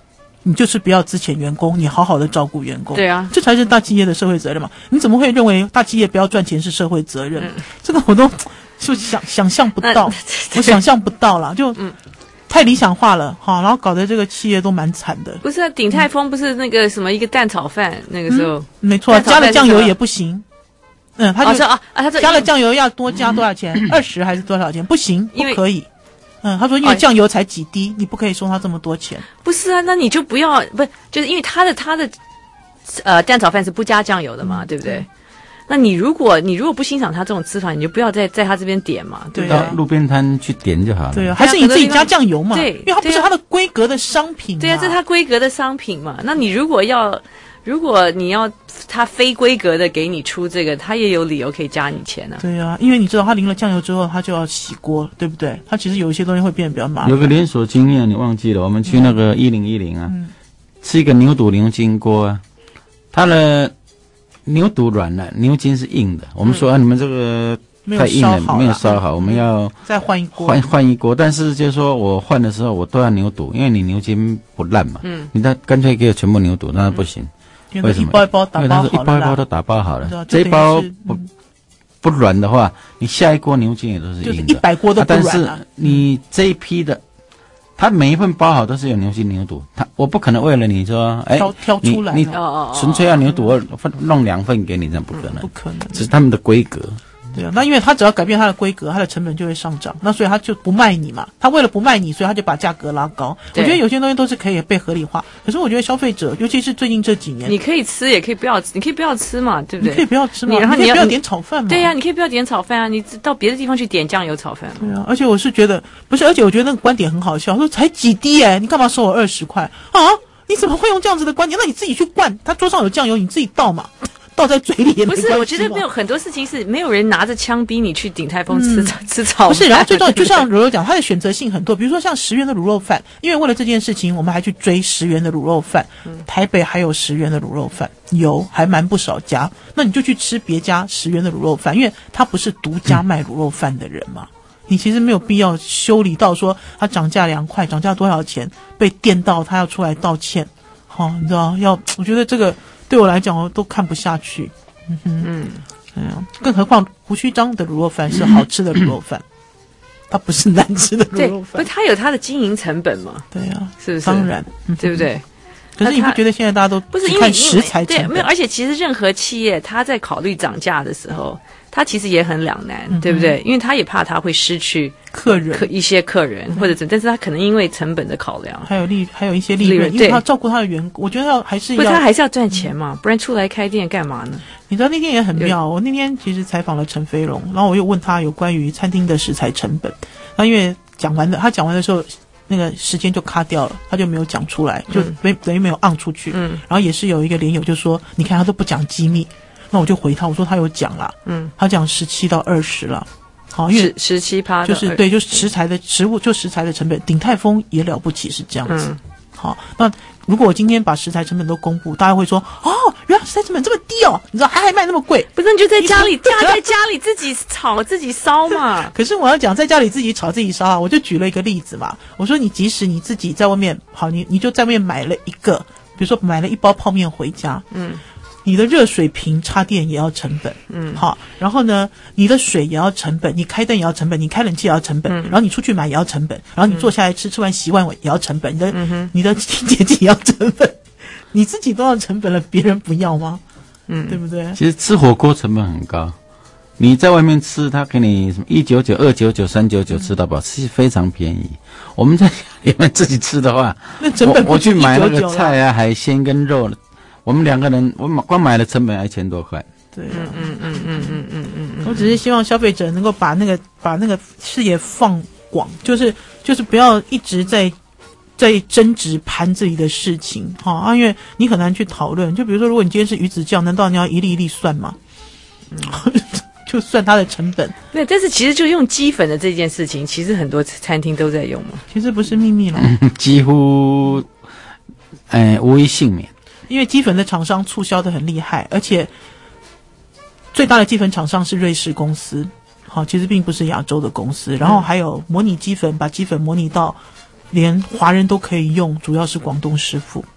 你就是不要资遣员工，你好好的照顾员工。 对啊， 这才是大企业的社会责任嘛。你怎么会认为大企业不要赚钱是社会责任？这个我都就想象不到，我想象不到啦，就太理想化了哈，然后搞得这个企业都蛮惨的。 不是啊，鼎泰丰不是那个什么一个蛋炒饭那个时候， 没错，加了酱油也不行。他就他加了酱油要多加多少钱？20还是多少钱？不行，不可以。他说因为酱油才几滴，你不可以收他这么多钱。 不是啊，那你就不要就是因为他的蛋炒饭是不加酱油的嘛，对不对？那你如果不欣赏他这种吃法，你就不要在他这边点嘛，对不对？ 到路边摊去点就好了。 对啊，还是你自己加酱油嘛？ 对， 因为它不是它的规格的商品。 对啊，这是它规格的商品嘛。那你如果你要他非规格的给你出这个，他也有理由可以加你钱啊。 对啊，因为你知道他淋了酱油之后，他就要洗锅，对不对？他其实有一些东西会变得比较麻烦。 有个连锁经验你忘记了，我们去那个1010啊，吃一个牛肚牛筋锅啊，它的牛肚软了，牛筋是硬的。我们说你们这个太硬了，没有烧好，我们要再换一锅。 换一锅，但是就是说我换的时候我都要牛肚，因为你牛筋不烂嘛。你干脆给我全部牛肚，那不行。为什么？ 一包一包打包好了， 一包一包都打包好了。这一包不软的话，你下一锅牛筋也都是硬的。 100锅都不软了。 但是你这一批的，它每一份包好都是有牛筋牛肚，我不可能为了你说， 挑出来， 你纯粹要牛肚，我弄2份给你，这样不可能。 不可能， 这是他们的规格。 对啊，那因为他只要改变它的规格，它的成本就会上涨，那所以他就不卖你嘛。他为了不卖你，所以他就把价格拉高。我觉得有些东西都是可以被合理化，可是我觉得消费者，尤其是最近这几年， 你可以吃也可以不要吃，你可以不要吃嘛，对不对？ 你可以不要吃嘛， 然后你可以不要点炒饭嘛。 对呀，你可以不要点炒饭啊，你到别的地方去点酱油炒饭。 对啊，而且我是觉得不是，而且我觉得那个观点很好笑，说才几滴你干嘛收我20块啊？你怎么会用这样子的观点？那你自己去灌，他桌上有酱油，你自己倒嘛。倒在嘴里也没关系。 不是，我觉得没有很多事情是没有人拿着枪逼你去鼎泰丰吃炒饭。 不是，然后最重要，就像柔柔讲，它的选择性很多，比如说像10元的卤肉饭，因为为了这件事情，我们还去追10元的卤肉饭。台北还有10元的卤肉饭，还蛮不少家。那你就去吃别家10元的卤肉饭，因为他不是独家卖卤肉饭的人嘛。你其实没有必要修理到说他涨价2块，涨价多少钱，被电到他要出来道歉。你知道我觉得这个。对我来讲，我都看不下去。更何况胡须章的卤肉饭是好吃的卤肉饭，它不是难吃的卤肉饭。 不，它有它的经营成本嘛？ 对啊， 是不是？ 当然， 对不对？ 可是你不觉得现在大家都不是看食材成本？ 对，没有。而且其实任何企业，它在考虑涨价的时候，它其实也很两难，对不对？因为它也怕它会失去一些客人，或者但是它可能因为成本的考量，还有一些利润，因为他照顾他的员工，我觉得他还是要赚钱嘛，不然出来开店干嘛呢？ 你知道那天也很妙，我那天其实采访了陈飞龙，然后我又问他有关于餐厅的食材成本，那因为他讲完的时候。那个时间就卡掉了，他就没有讲出来，就等于没有昂出去。然后也是有一个连友就说，你看他都不讲机密，那我就回他，我说他有讲啦，他讲17到20了，好，因为 17% 就是对，就是食材的成本，鼎泰丰也了不起是这样子。好，那如果我今天把食材成本都公布，大家会说原来食材成本这么低哦，你知道还卖那么贵？ 不是，你就在家里自己炒自己烧嘛。 可是我要讲在家里自己炒自己烧啊，我就举了一个例子嘛。我说你即使你自己在外面，好，你就在外面买了一个，比如说买了1包泡面回家，你的热水瓶插电也要成本，好，然后呢，你的水也要成本，你开灯也要成本，你开冷气也要成本，然后你出去买也要成本，然后你坐下来吃完洗碗也要成本，你的清洁剂也要成本，你自己都要成本了，别人不要吗？对不对？ 其实吃火锅成本很高，你在外面吃，他给你什么199、299、399吃到饱，其实非常便宜。我们在里面自己吃的话， 那成本我去买那个菜啊、海鲜跟肉。我们2个人，我光买的成本1000多块。 对啊，我只是希望消费者能够把那个视野放广，就是不要一直在争执盘子里的事情因为你很难去讨论。就比如说，如果你今天是鱼子酱，难道你要一粒一粒算吗？就算它的成本。 对，但是其实就用鸡粉的这件事情，其实很多餐厅都在用嘛。 其实不是秘密了， 几乎无一幸免。 因为鸡粉的厂商促销的很厉害，而且最大的鸡粉厂商是瑞士公司，其实并不是亚洲的公司。然后还有模拟鸡粉，把鸡粉模拟到连华人都可以用，主要是广东师傅。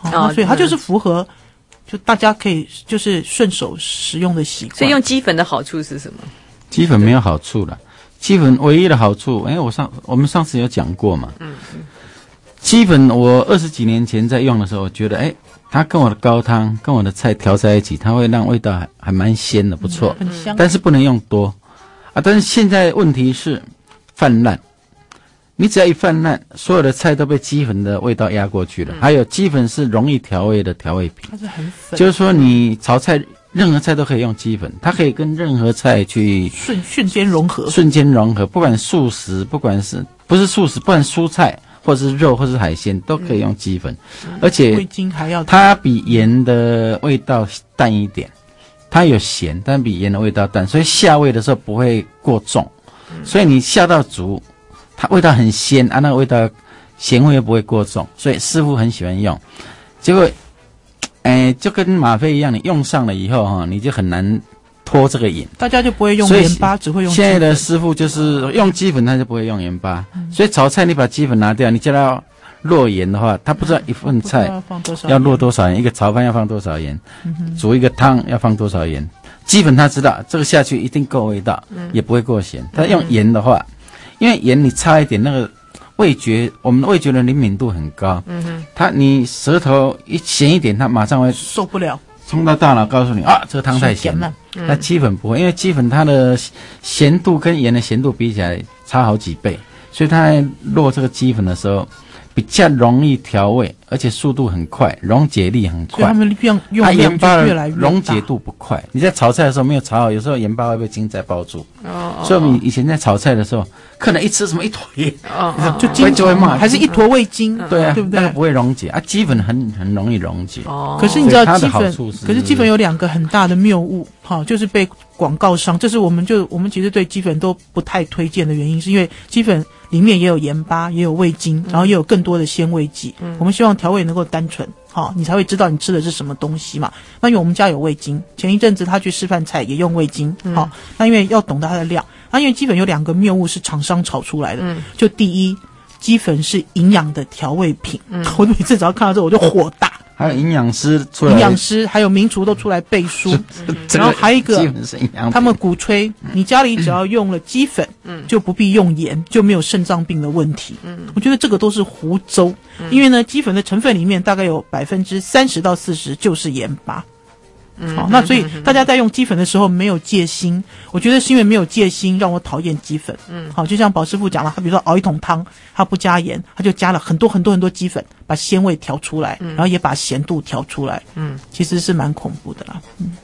那所以它就是符合就大家可以就是顺手使用的习惯。 所以用鸡粉的好处是什么？ 鸡粉没有好处了，鸡粉唯一的好处，我们上次有讲过嘛。鸡粉我20几年前在用的时候，我觉得它跟我的高汤跟我的菜调在一起，它会让味道还蛮鲜的，不错， 很香。 但是不能用多啊。但是现在问题是泛滥，你只要一泛滥，所有的菜都被鸡粉的味道压过去了。还有鸡粉是容易调味的调味品， 它是很粉， 就是说你炒菜任何菜都可以用鸡粉，它可以跟任何菜去瞬间融合， 不管素食，不管蔬菜。或者是肉，或者是海鲜，都可以用鸡粉，而且味精还要它比盐的味道淡一点，它有咸，但比盐的味道淡，所以下味的时候不会过重，所以你下到足，它味道很鲜啊，那个味道咸味又不会过重，所以师傅很喜欢用。结果，就跟吗啡一样，你用上了以后你就很难脱这个瘾， 大家就不会用盐巴，只会用鸡粉。 现在的师傅就是用鸡粉，他就不会用盐巴，所以炒菜你把鸡粉拿掉，你叫他落盐的话，他不知道一份菜要落多少盐，一个炒饭要放多少盐，煮一个汤要放多少盐。鸡粉他知道这个下去一定够味道，也不会过咸。他用盐的话，因为盐你差一点，那个味觉，我们的味觉的灵敏度很高，你舌头一咸一点，他马上会受不了。 冲到大脑告诉你这个汤太咸了。那鸡粉不会，因为鸡粉它的咸度跟盐的咸度比起来差好几倍，所以它在落这个鸡粉的时候比较容易调味，而且速度很快，溶解力很快。 所以他们用盐巴越来越大， 溶解度不快。你在炒菜的时候没有炒好，有时候盐巴会被青菜包住。所以我们以前在炒菜的时候，客人一吃什么一坨盐，就会骂， 还是一坨味精， 对啊， 对不对？ 那个不会溶解啊，鸡粉很容易溶解。 可是你知道鸡粉，可是鸡粉有2个很大的谬误，就是被广告商，这是我们其实对鸡粉都不太推荐的原因，是因为鸡粉里面也有盐巴，也有味精，然后也有更多的鲜味剂。我们希望调味能够单纯，你才会知道你吃的是什么东西嘛。那因为我们家有味精，前一阵子他去示范菜也用味精，那因为要懂得它的量，那因为鸡粉有2个谬误是厂商炒出来的，就第一，鸡粉是营养的调味品，我每次只要看到这我就火大。 还有营养师还有名厨都出来背书，然后还有一个，他们鼓吹你家里只要用了鸡粉，就不必用盐，就没有肾脏病的问题。我觉得这个都是胡诌，因为呢，鸡粉的成分里面大概有30%到40%就是盐巴。那所以大家在用鸡粉的时候没有戒心，我觉得是因为没有戒心让我讨厌鸡粉。就像宝师傅讲了，他比如说熬一桶汤，他不加盐，他就加了很多鸡粉，把鲜味调出来，然后也把咸度调出来。其实是蛮恐怖的啦。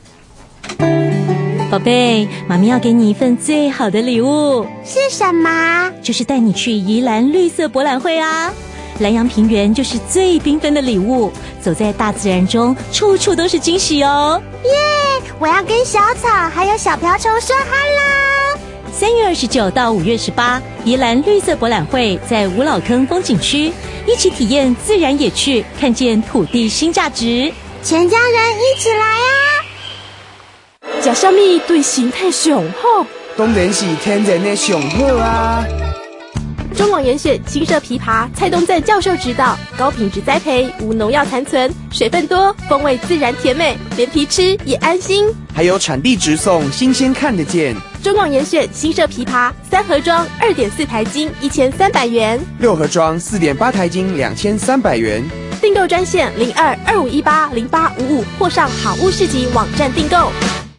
宝贝，妈咪要给你一份最好的礼物， 是什么？ 就是带你去宜兰绿色博览会啊！南洋平原就是最缤纷的礼物，走在大自然中，处处都是惊喜哦！ 耶！我要跟小草还有小瓢虫说哈喽。 3月29到5月18，宜兰绿色博览会在五老坑风景区，一起体验自然野趣，看见土地新价值， 全家人一起来啊！ 吃什么对身体上好？ 当然是天然的上好啊！ 中广严选青色枇杷，蔡东赞教授指导，高品质栽培，无农药残存，水分多，风味自然甜美，连皮吃也安心。 还有产地直送，新鲜看得见。 中广严选青色枇杷，3盒装2.4台斤1300元 ，6盒装4.8台斤2300元。 订购专线0225180855或上好物市集网站订购。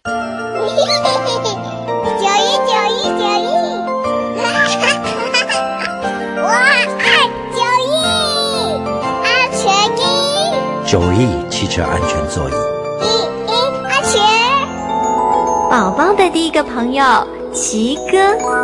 91汽车安全座椅。 安全。宝宝的第一个朋友，奇哥。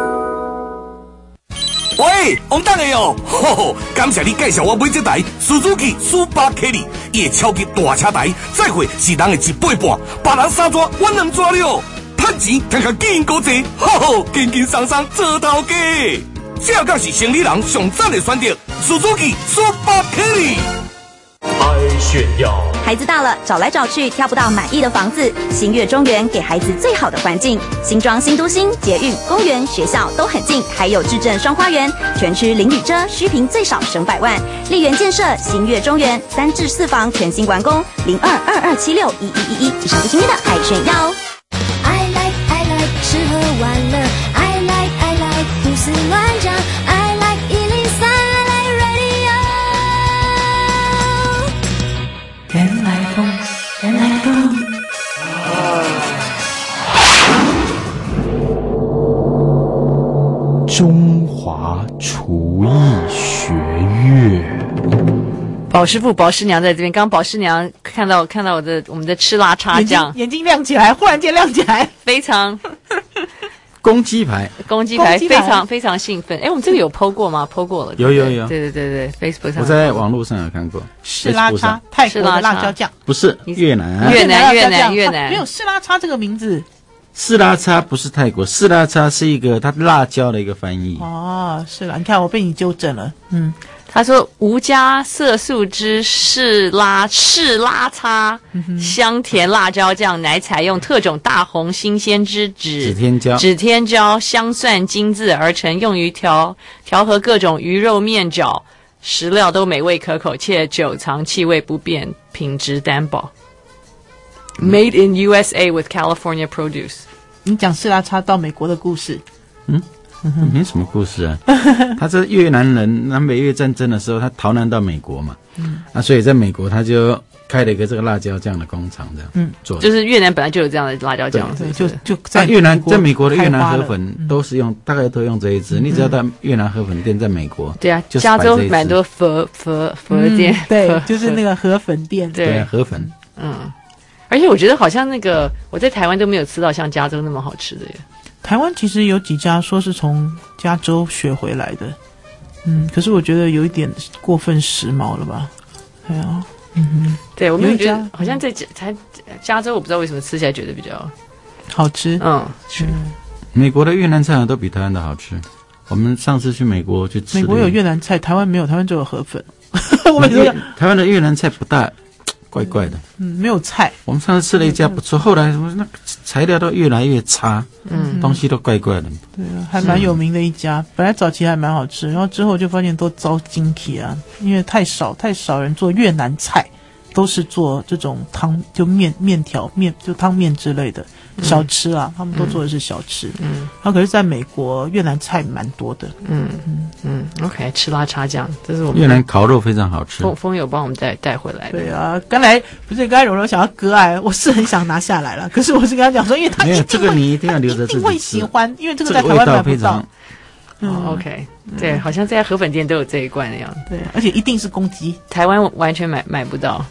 喂，王大爷哦，感谢你介绍我买这台 Suzuki Super Carry， 伊的超级大车台，载货是人的1倍半，别人3抓，我2抓了，赚钱看看见高济，轻轻松松做头家，这个是生理人上赞的选择 ，Suzuki Super Carry。 爱炫耀。 孩子大了，找来找去挑不到满意的房子，新月中原给孩子最好的环境，新庄新都心、捷运、公园、学校都很近，还有致正双花园，全区零雨遮，需坪最少省100万。丽园建设新月中原3至4房全新完工，0222761111。以上是今天的爱炫耀。 I like 吃喝玩乐 I like 胡思乱想 I like 103 I like radio 原来风原来风中华厨艺学院。 宝师傅、宝师娘在这边。刚刚宝师娘看到我们的吃拉叉酱， 眼睛亮起来，忽然间亮起来， 非常公鸡排非常非常兴奋。我们这个有 PO 过吗？ PO 过了。 有。 对 ，Facebook 上我在网络上有看过。 是拉叉，泰国的辣椒酱， 不是越南， 没有是拉叉这个名字。 是拉叉不是泰国，是拉叉是一个它辣椒的一个翻译。 哦，是啦，你看我被你纠正了。 他说无加色素之是拉叉香甜辣椒酱，乃采用特种大红新鲜之指天椒、香蒜精制而成，用于调和各种鱼肉面饺，食料都美味可口，且久藏气味不变，品质担保。Made in USA with California produce。 你讲是拉叉到美国的故事。 没什么故事啊。他是越南人，南北越战争的时候，他逃难到美国嘛，所以在美国他就开了一个这个辣椒酱的工厂，这样，做就是越南本来就有这样的辣椒酱， 对，就在越南，在美国的越南河粉都是用，大概都用这一支。你只要到越南河粉店，在美国， 对啊，加州蛮多佛店， 对，就是那个河粉店， 对，河粉， 而且我觉得好像那个我在台湾都没有吃到像加州那么好吃的耶。 台湾其实有几家说是从加州学回来的，可是我觉得有一点过分时髦了吧？对啊， 对，我们觉得好像在加州，我不知道为什么吃起来觉得比较好吃。 是。 美国的越南菜都比台湾的好吃。我们上次去美国去吃， 美国有越南菜，台湾没有，台湾只有河粉。 台湾的越南菜不大。怪怪的， 没有菜。 我们上次吃了一家不错，后来什么那材料都越来越差，东西都怪怪的。 对啊，还蛮有名的一家，本来早期还蛮好吃，然后之后就发现都遭精体啊，因为太少人做越南菜，都是做这种汤，就面条面就汤面之类的小吃啊，他们都做的是小吃。然后可是在美国越南菜蛮多的。 OK， 吃拉叉酱，这是我们越南烤肉非常好吃。 风友帮我们带回来的。 对啊，刚才柔柔想要割爱，我是很想拿下来了，可是我是跟他讲说，因为他没有这个你一定要留着自己吃， 一定会喜欢，因为这个在台湾买不到。 OK， 对，好像在河粉店都有这一罐的样子。 对，而且一定是公鸡， 台湾完全买不到。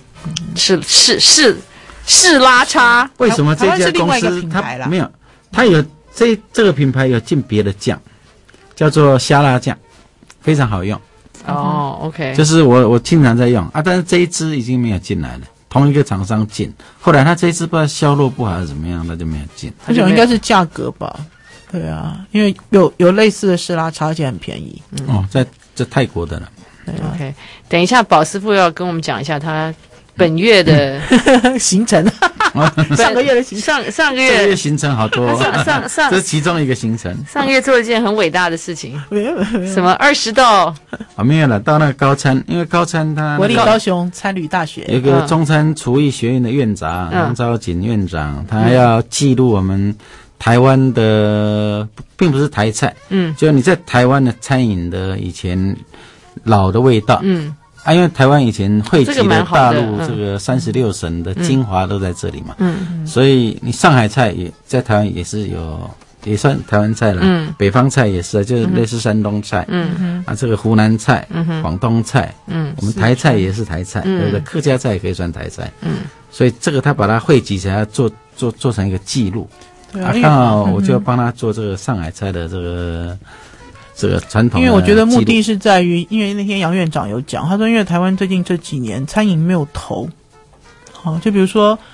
是拉叉。 为什么这家公司它没有？它有这个品牌有进别的酱，叫做虾辣酱，非常好用。 OK， 就是我经常在用啊，但是这一支已经没有进来了，同一个厂商进，后来他这一支不知道销路不好还是怎么样，他就没有进。 而且应该是价格吧？对啊，因为有类似的是拉叉，而且很便宜。 在泰国的了。 OK， 等一下宝师傅要跟我们讲一下他本月的行程。上个月的行程， 上个月行程好多。这是其中一个行程。 上个月做了一件很伟大的事情。什么20道？ 没有了，到那个高餐，因为高餐它国立高雄餐旅大学有一个中餐厨艺学院的院长杨昭锦院长，他要记录我们台湾的，并不是台菜，就你在台湾的餐饮的以前老的味道，因为台湾以前汇集了大陆这个36省的精华都在这里嘛，所以你上海菜也在台湾也是有，也算台湾菜了，北方菜也是，就是类似山东菜，这个湖南菜，广东菜，我们台菜也是台菜，对不对？客家菜也可以算台菜，所以这个他把它汇集起来做成一个记录，刚好我就帮他做这个上海菜的这个传统的， 因为我觉得目的是在于，因为那天杨院长有讲，他说因为台湾最近这几年餐饮没有投，就比如说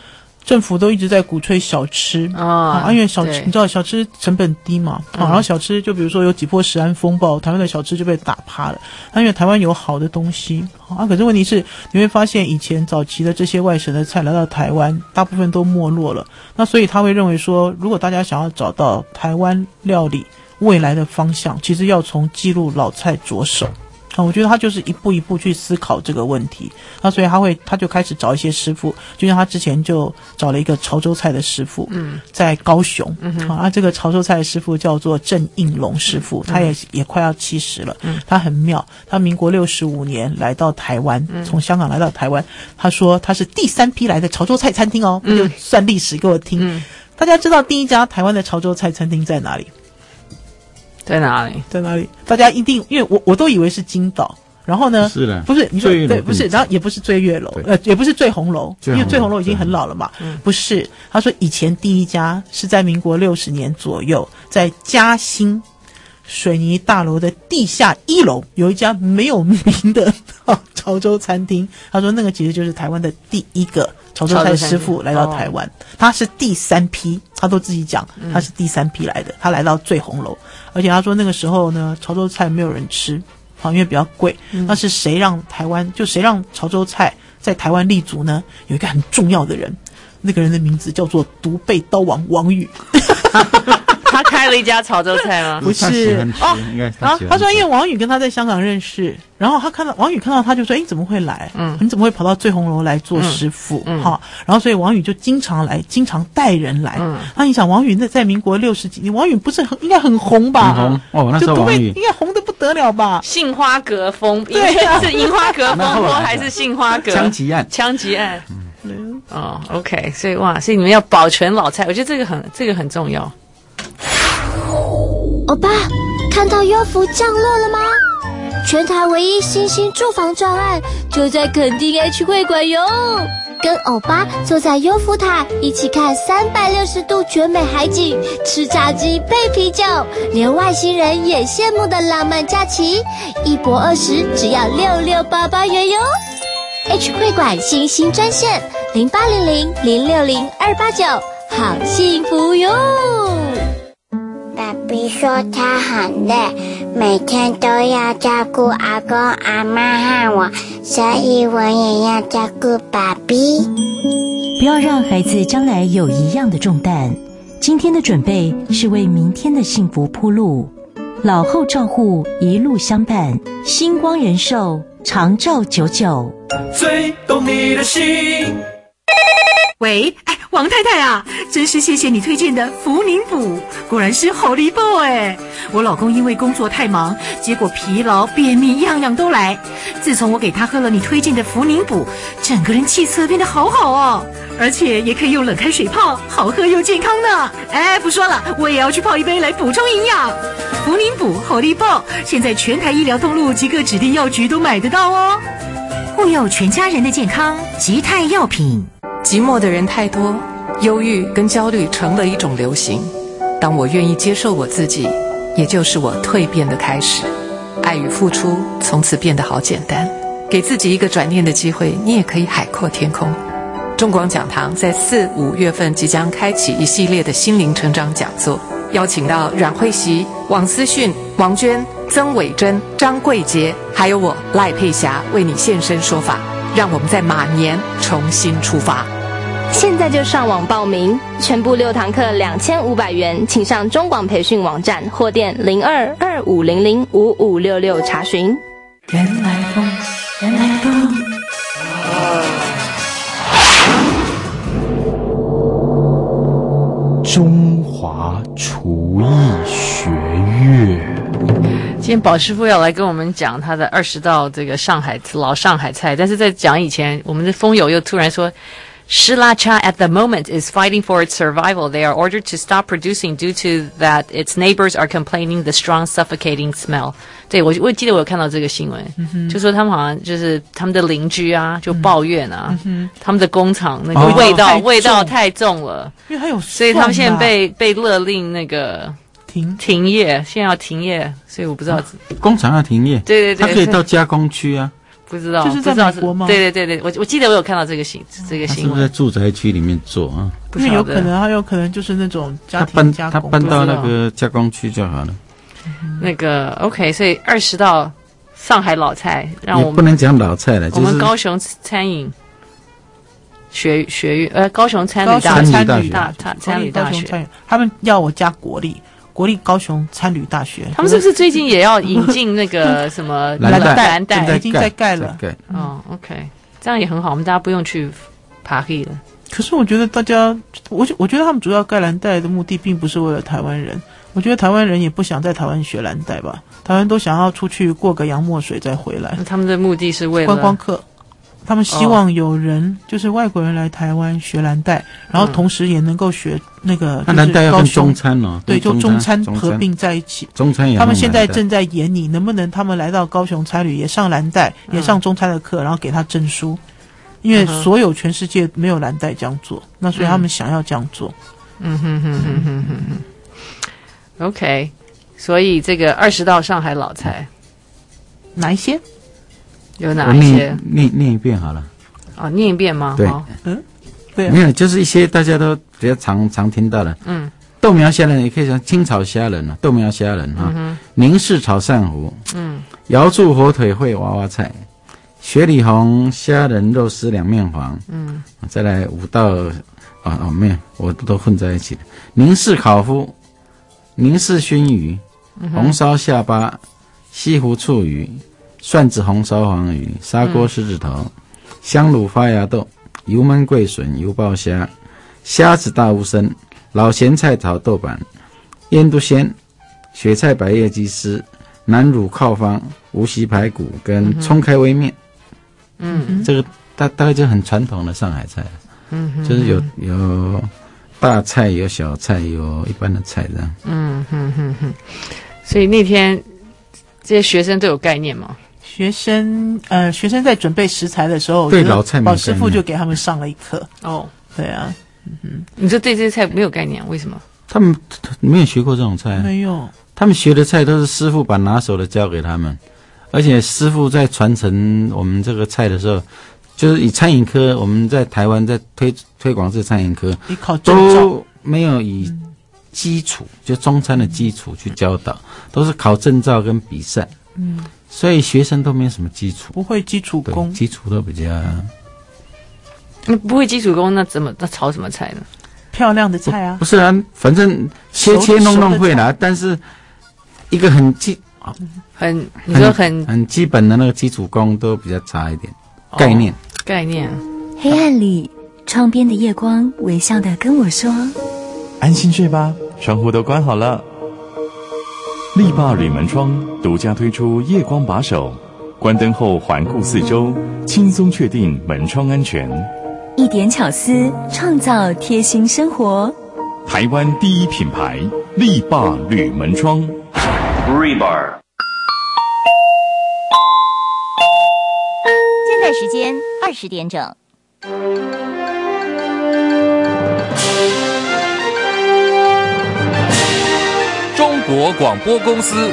政府都一直在鼓吹小吃因为你知道小吃成本低嘛然后小吃就比如说有几波食安风暴，台湾的小吃就被打趴了。因为台湾有好的东西可是问题是你会发现以前早期的这些外省的菜来到台湾，大部分都没落了。那所以他会认为说，如果大家想要找到台湾料理未来的方向，其实要从记录老菜着手。我觉得他就是一步一步去思考这个问题。那所以他就开始找一些师傅，就像他之前就找了一个潮州菜的师傅，在高雄。这个潮州菜的师傅叫做郑应龙师傅，他也快要70了。他很妙，他民国65年来到台湾，从香港来到台湾。他说他是第3批来的潮州菜餐厅他就算历史给我听。大家知道第一家台湾的潮州菜餐厅在哪里？ 在哪里？ 大家一定，因为我都以为是金岛，然后呢， 是的， 不是你说对，不是，然后也不是醉月楼，也不是醉红楼，因为醉红楼已经很老了嘛。不是，他说以前第一家是在民国60年左右，在嘉兴水泥大楼的地下1楼有一家没有名的潮州餐厅。他说那个其实就是台湾的第一个潮州菜师傅来到台湾，他是第3批，他都自己讲他是第3批来的，他来到醉红楼。而且他说那个时候呢，潮州菜没有人吃因为比较贵。那是谁让潮州菜在台湾立足呢？有一个很重要的人，那个人的名字叫做独背刀王王宇。 他开了一家潮州菜吗？ 不是应该然后他说因为王宇跟他在香港认识，然后王宇看到他就说怎么会来你怎么会跑到醉红楼来做师傅然后所以王宇就经常带人来那你想王宇在民国60几年，王宇不是应该很红吧？ 很红那时候王宇应该红得不得了吧？ 杏花阁风波是樱花阁风波还是杏花阁枪击案 OK， 所以你们要保存老菜，我觉得这个很重要。 欧巴，看到优福降落了吗？全台唯一新兴住房专案就在垦丁 H 会馆哟！跟欧巴坐在优福塔，一起看360度绝美海景，吃炸鸡配啤酒，连外星人也羡慕的浪漫假期，一博20只要6688元哟！H 会馆新兴专线0800-060-289，好幸福哟！ 爸比说他很累，每天都要照顾阿公阿嬷和我，所以我也要照顾爸比。 不要让孩子将来有一样的重担，今天的准备是为明天的幸福铺路。老后照护一路相伴，星光人寿长照99， 最懂你的心。 喂，王太太啊，真是谢谢你推荐的福宁补，果然是好利宝我老公因为工作太忙，结果疲劳、便秘样样都来。自从我给他喝了你推荐的福宁补，整个人气色变得好哦，而且也可以用冷开水泡，好喝又健康呢。不说了，我也要去泡一杯来补充营养。福宁补好利宝，现在全台医疗通路及各指定药局都买得到哦。护佑全家人的健康，吉泰药品。 寂寞的人太多，忧郁跟焦虑成了一种流行。当我愿意接受我自己，也就是我蜕变的开始。爱与付出从此变得好简单，给自己一个转念的机会，你也可以海阔天空。中广讲堂在4、5月份即将开启一系列的心灵成长讲座，邀请到阮慧熙、王思训、王娟、曾伟珍、张桂杰，还有我赖佩霞为你现身说法，让我们在马年重新出发。 现在就上网报名，全部6堂课2500元，请上中广培训网站或电02-2500-5566查询。 原来风，原来风。 中华厨艺学院。 今天宝师傅要来跟我们讲他的20道这个老上海菜，但是在讲以前，我们的风友又突然说，Shilacha at the moment is fighting for its survival. They are ordered to stop producing due to that its neighbors are complaining the strong suffocating smell. 对，我记得我有看到这个新闻，就说他们好像就是他们的邻居啊，就抱怨啊，他们的工厂那个味道太重了， 因为还有， 所以他们现在被勒令那个停业，现在要停业，所以我不知道工厂要停业， 对， 他可以到加工区啊。 不知道， 就是在美国吗？ 对，我记得我有看到这个新闻。 是不是在住宅区里面做啊？ 因为有可能，他有可能就是那种家庭加工， 他搬到那个加工区就好了。 那个 OK， 所以20道上海老菜，让我们不能讲老菜了， 我们高雄餐饮学院，高雄参旅大学， 他们要我加国立高雄参旅大学， 他们是不是最近也要引进那个什么蓝带？ 已经在盖了。 哦 ，OK， 这样也很好，我们大家不用去爬黑了。 可是我觉得大家，我觉得他们主要盖蓝带的目的并不是为了台湾人，我觉得台湾人也不想在台湾学蓝带吧，台湾都想要出去过个洋墨水再回来。 他们的目的是为了观光客。他们希望有人，就是外国人来台湾学蓝带，然后同时也能够学那个。 蓝带要跟中餐哦， 对，就中餐合并在一起。 中餐也。 他们现在正在研拟，能不能他们来到高雄参旅，也上蓝带，也上中餐的课，然后给他证书。因为所有全世界没有蓝带这样做，那所以他们想要这样做。 OK， 所以这个20道上海老菜， 哪一些？ 有哪一些？ 念一遍好了。 哦，念一遍吗？ 对， 对， 没有，就是一些大家都比较常听到的。豆苗虾仁也可以讲清炒虾仁啊，豆苗虾仁啊，宁氏炒鳝糊，瑶柱火腿烩娃娃菜，雪里红虾仁肉丝两面黄，再来5道没有，我都混在一起了。宁氏烤麸，宁氏熏鱼，红烧下巴，西湖醋鱼。蒜子红烧黄鱼，砂锅狮子头，香卤发芽豆，油焖桂笋，油爆虾，虾子大乌参，老咸菜炒豆瓣，腌笃鲜，雪菜百叶鸡丝，南乳靠方，无锡排骨跟葱开微面。这个大概就很传统的上海菜。就是有大菜，有小菜，有一般的菜这样。 所以那天这些学生都有概念吗？ 学生在准备食材的时候， 对老菜没有概念， 宝师傅就给他们上了一课。 哦， 对啊， 你说对这些菜没有概念，为什么？ 他们没有学过这种菜， 没有。 他们学的菜都是师傅把拿手的教给他们，而且师傅在传承我们这个菜的时候，就是以餐饮科，我们在台湾在推广这个餐饮科，都没有以基础，就中餐的基础去教导，都是考证照跟比赛。所以学生都没有什么基础， 不会基础功， 基础都比较。 不会基础功，那炒什么菜呢？ 漂亮的菜啊？ 不是啊，反正切弄会啦，但是一个很基本的那个基础功都比较差一点，概念。 黑暗里，窗边的夜光微笑地跟我说：“ 安心睡吧，窗户都关好了。”力霸铝门窗独家推出夜光把手，关灯后环顾四周，轻松确定门窗安全。 一点巧思，创造贴心生活。 台湾第一品牌力霸铝门窗。 Rebar。 现在时间20点整。 中国广播公司。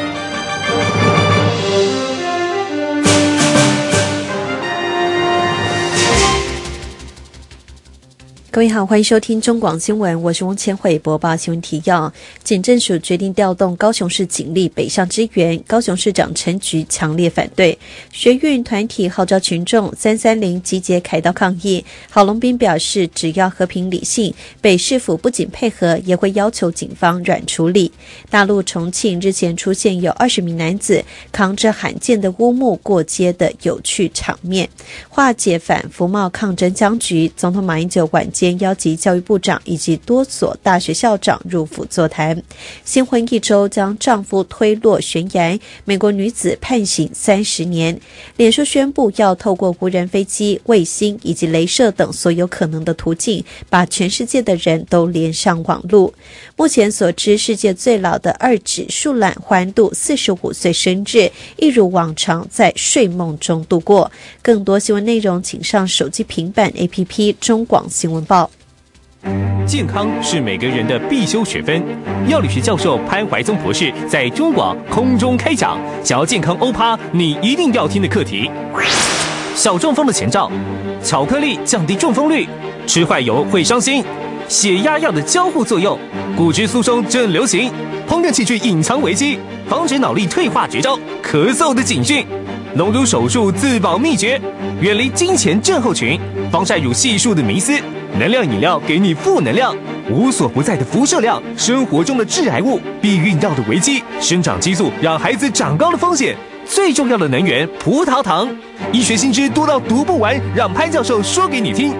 各位好，欢迎收听中广新闻，我是翁千惠，播报新闻提要。警政署决定调动高雄市警力北上支援，高雄市长陈菊强烈反对。学运团体号召群众330集结凯道抗议，郝龙斌表示，只要和平理性，北市府不仅配合，也会要求警方软处理。大陆重庆日前出现有20名男子扛着罕见的乌木过街的有趣场面，化解反服贸抗争僵局。总统马英九晚间邀集教育部长以及多所大学校长入府座谈。新婚1周将丈夫推落悬崖，美国女子判刑30年。脸书宣布要透过无人飞机、卫星以及雷射等所有可能的途径，把全世界的人都连上网路。目前所知，世界最老的2指树懒欢度45岁生日，一如往常在睡梦中度过。更多新闻内容，请上手机平板 APP 中广新闻报。 健康是每个人的必修学分。药理学教授潘怀宗博士在中广空中开讲，想要健康欧趴，你一定要听的课题。 小中风的前兆。巧克力降低中风率，吃坏油会伤心。血压药的交互作用，骨质疏松正流行。烹饪器具隐藏危机，防止脑力退化绝招，咳嗽的警讯。隆乳手术自保秘诀，远离金钱症候群，防晒乳系数的迷思。能量饮料给你负能量，无所不在的辐射量，生活中的致癌物，避孕药的危机，生长激素让孩子长高的风险，最重要的能源葡萄糖，医学新知多到读不完，让潘教授说给你听。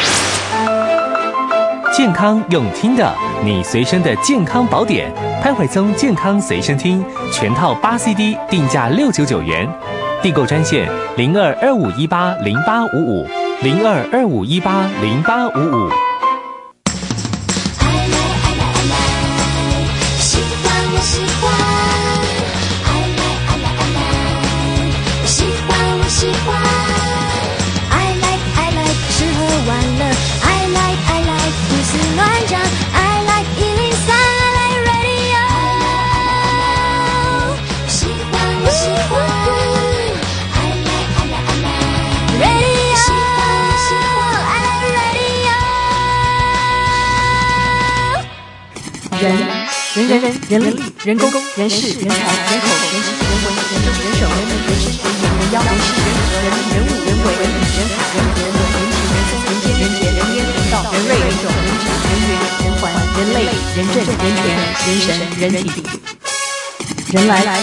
健康用听的，你随身的健康宝典，潘怀宗健康随身听，全套8 CD， 定价699元，订购专线0225180855，0225180855。 人力、人工、人事、人才、人口、人情、人文、人政、人手、人民、人事、人言、人妖、人事、人和、人物、人为、人理、人海、人和、人伦、人情、人生、人间、人杰、人烟、人道、人类、人种、人质、人缘、人环、人类、人政、人权、人神、人体、人来。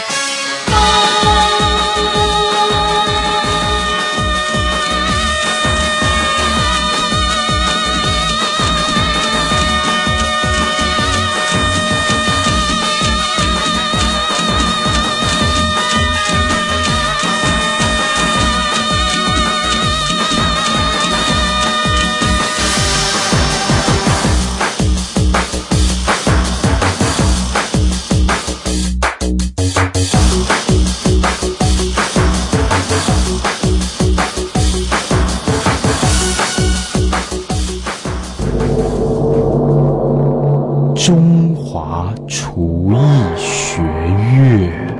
中华厨艺学院，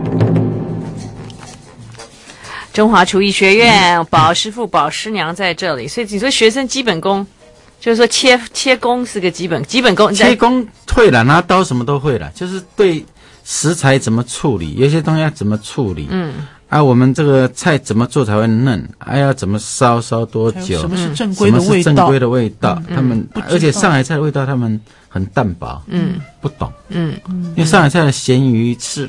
中华厨艺学院，宝师傅、宝师娘在这里，所以你说学生基本功，就是说切工是个基本功。 切工会了，拿刀什么都会了，就是对食材怎么处理，有些东西要怎么处理。我们这个菜怎么做才会嫩？要怎么烧多久？ 什么是正规的味道？ 什么是正规的味道？他们而且上海菜的味道他们很淡薄，不懂，因为上海菜的咸鱼是，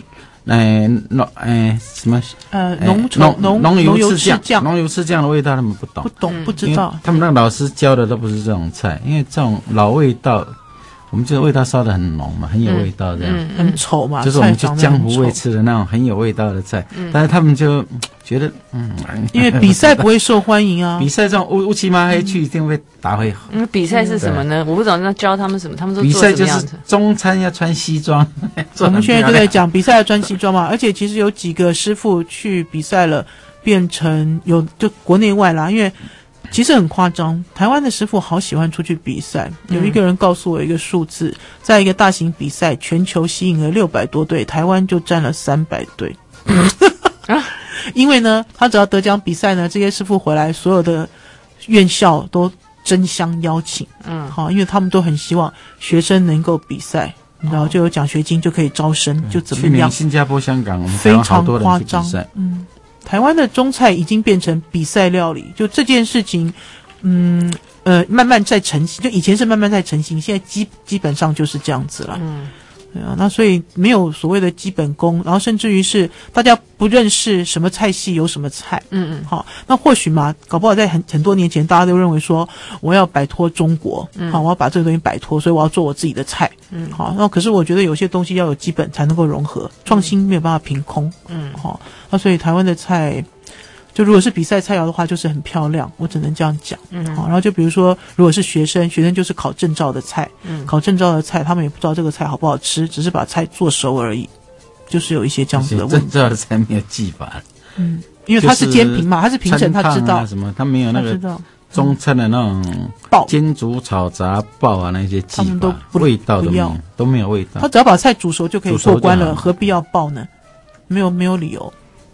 什么浓油赤酱的味道他们不知道， 他们那个老师教的都不是这种菜，因为这种老味道。我们这个味道烧得很浓嘛，很有味道，这样很丑嘛， 就是我们去江湖味吃的那种很有味道的菜，但是他们就觉得因为比赛不会受欢迎啊， 比赛这种乌漆嘛黑去一定会打回。 比赛是什么呢？我不知道，那教他们什么？他们都比赛就是中餐要穿西装。 我们现在就在讲比赛要穿西装嘛，而且其实有几个师傅去比赛了，变成就国内外啦，因为。其实很夸张，台湾的师傅好喜欢出去比赛。有一个人告诉我一个数字，在一个大型比赛，全球吸引了600多队，台湾就占了300队。因为呢，他只要得奖比赛呢，这些师傅回来，所有的院校都争相邀请。好，因为他们都很希望学生能够比赛，然后就有奖学金，就可以招生，就怎么样？ 去年新加坡、香港，我们非常夸张。台湾的中菜已经变成比赛料理，就这件事情，慢慢在成型。就以前是慢慢在成型，现在基本上就是这样子了。对啊，那所以没有所谓的基本功，然后甚至于是大家不认识什么菜系有什么菜。好，那或许嘛，搞不好在很多年前，大家都认为说我要摆脱中国，好，我要把这个东西摆脱，所以我要做我自己的菜。好，那可是我觉得有些东西要有基本才能够融合，创新没有办法凭空。好，那所以台湾的菜。就如果是比赛菜肴的话，就是很漂亮，我只能这样讲。好，然后就比如说，如果是学生就是考证照的菜，考证照的菜，他们也不知道这个菜好不好吃，只是把菜做熟而已，就是有一些这样子的问题。 证照的菜没有技法， 因为他是监评嘛，他是评审，他知道什么，他没有那个中餐的那种煎煮炒炸爆啊那些技法，味道都没有味道。 他只要把菜煮熟就可以过关了，何必要爆呢？没有理由。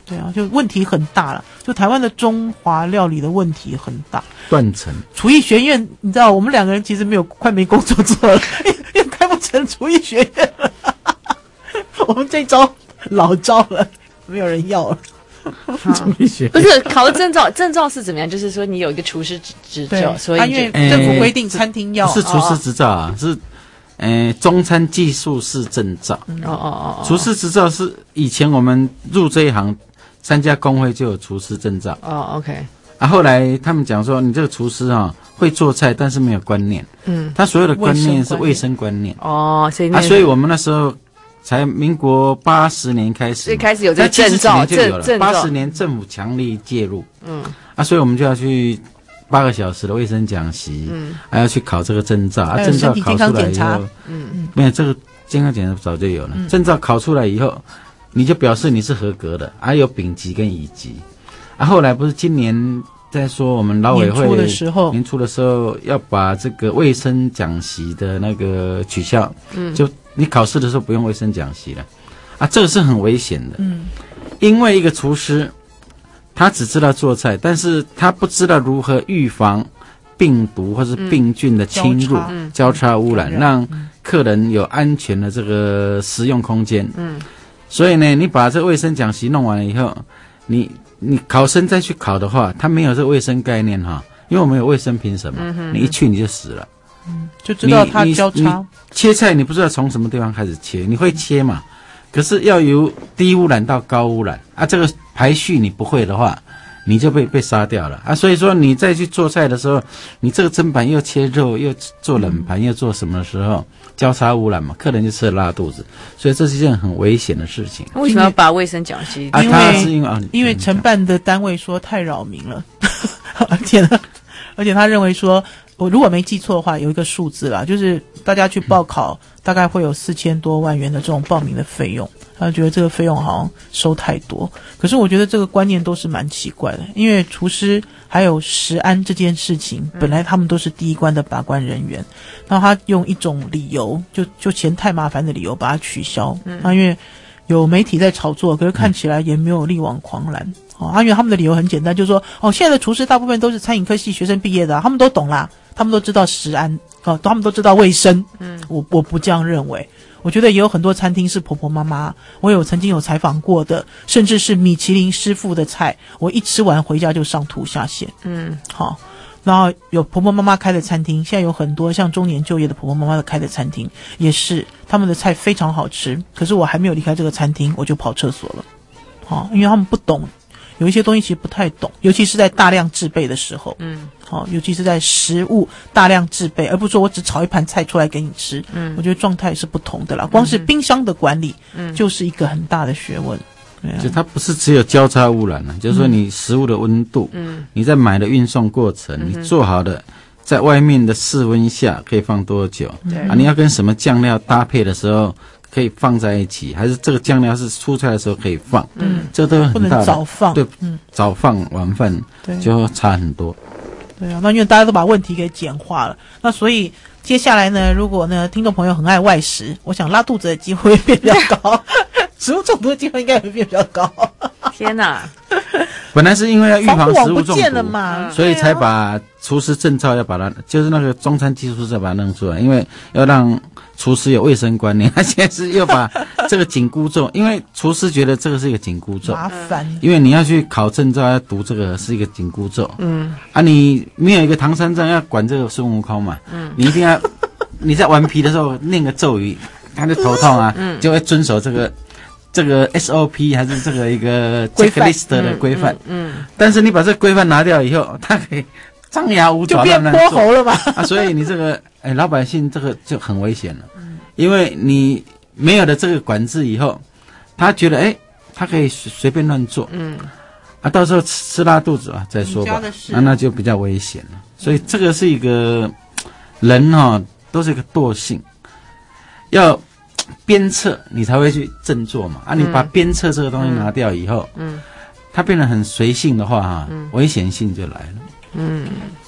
对啊，就问题很大了。就台湾的中华料理的问题很大， 断层。 厨艺学院，你知道，我们两个人其实快没工作做了，也开不成厨艺学院了。我们这招老招了，没有人要了。 不是考的证照是怎么样？就是说你有一个厨师执照，所以因为政府规定餐厅要不是厨师执照啊，是中餐技术士证照。厨师执照是以前我们入这一行参加工会就有厨师证照。 OK。 后来他们讲说，你这个厨师会做菜，但是没有观念。他所有的观念是卫生观念。所以我们那时候。才民国80年开始， 开始有这个证照， 就有了。80年政府强力介入，所以我们就要去8个小时的卫生讲习，还要去考这个证照。证照考出来以后，没有这个健康检查早就有了。证照考出来以后，你就表示你是合格的，有丙级跟乙级。后来不是今年在说我们劳委会年初的时候要把这个卫生讲习的那个取消，就。你考试的时候不用卫生讲习了，这个是很危险的。因为一个厨师，他只知道做菜，但是他不知道如何预防病毒或是病菌的侵入、交叉污染，让客人有安全的这个食用空间。所以呢，你把这个卫生讲习弄完了以后，你考生再去考的话，他没有这个卫生概念因为我们有卫生凭什么？你一去你就死了。 就知道它交叉。 切菜你不知道从什么地方开始切，你会切嘛？可是要由低污染到高污染这个排序你不会的话，你就被杀掉了所以说你再去做菜的时候，你这个砧板又切肉又做冷盘又做什么的时候，交叉污染嘛，客人就吃了拉肚子，所以这是一件很危险的事情。 为什么要把卫生讲习？ 因为承办的单位说太扰民了，而且他认为说。我如果没记错的话，有一个数字啦，就是大家去报考，大概会有4000多万元的这种报名的费用。他觉得这个费用好像收太多，可是我觉得这个观念都是蛮奇怪的，因为厨师还有食安这件事情，本来他们都是第一关的把关人员，然后他用一种理由，就嫌太麻烦的理由把它取消。因为有媒体在炒作，可是看起来也没有力挽狂澜。因为他们的理由很简单，就是说现在的厨师大部分都是餐饮科系学生毕业的他们都懂啦，他们都知道食安他们都知道卫生。我不这样认为，我觉得也有很多餐厅是婆婆妈妈，我曾经有采访过的，甚至是米其林师傅的菜，我一吃完回家就上吐下泻。然后有婆婆妈妈开的餐厅，现在有很多像中年就业的婆婆妈妈开的餐厅，也是他们的菜非常好吃，可是我还没有离开这个餐厅，我就跑厕所了。因为他们不懂。有一些东西其实不太懂，尤其是在大量制备的时候。尤其是在食物大量制备，而不是说我只炒一盘菜出来给你吃。我觉得状态是不同的啦。光是冰箱的管理，就是一个很大的学问。 就它不是只有交叉污染就是说你食物的温度，你在买的运送过程，你做好的在外面的室温下可以放多久你要跟什么酱料搭配的时候。可以放在一起，还是这个酱料是出菜的时候可以放？这都有很大的， 不能早放。 对，早放晚放就差很多。 对啊，那因为大家都把问题给简化了，那所以接下来呢，如果呢听众朋友很爱外食，我想拉肚子的机会会变比较高，食物中毒的机会应该会变比较高。 天哪！ 本来是因为要预防食物中毒嘛， 所以才把厨师证照要把它，就是那个中餐技术再把它弄出来，因为要让厨师有卫生观念。他现在是又把这个紧箍咒，因为厨师觉得这个是一个紧箍咒， 麻烦， 因为你要去考证照要读这个是一个紧箍咒。你没有一个唐三藏要管这个孙悟空嘛，你一定要你在顽皮的时候念个咒语，他就头痛就会遵守这个 SOP 还是这个一个 checklist 的规范。但是你把这个规范拿掉以后，他可以张牙舞爪乱乱做，就变泼猴了嘛。 所以你这个老百姓这个就很危险了，因为你没有了这个管制以后，他觉得他可以随便乱做。到时候吃拉肚子再说吧，那就比较危险了。所以这个是一个人都是一个惰性，要鞭策你才会去振作嘛。你把鞭策这个东西拿掉以后，它变得很随性的话危险性就来了。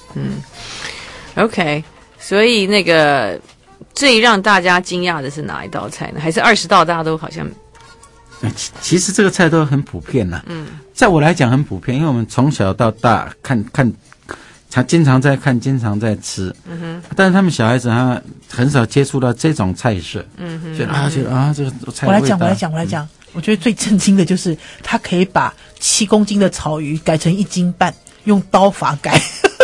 OK， 所以那个最让大家惊讶的是哪一道菜呢？还是20道大家都好像其实这个菜都很普遍啦。在我来讲很普遍，因为我们从小到大看，经常在看，经常在吃。但是他们小孩子他很少接触到这种菜色。觉得这个菜。 我来讲。我觉得最震惊的就是他可以把7公斤的草鱼改成1斤半，用刀法改。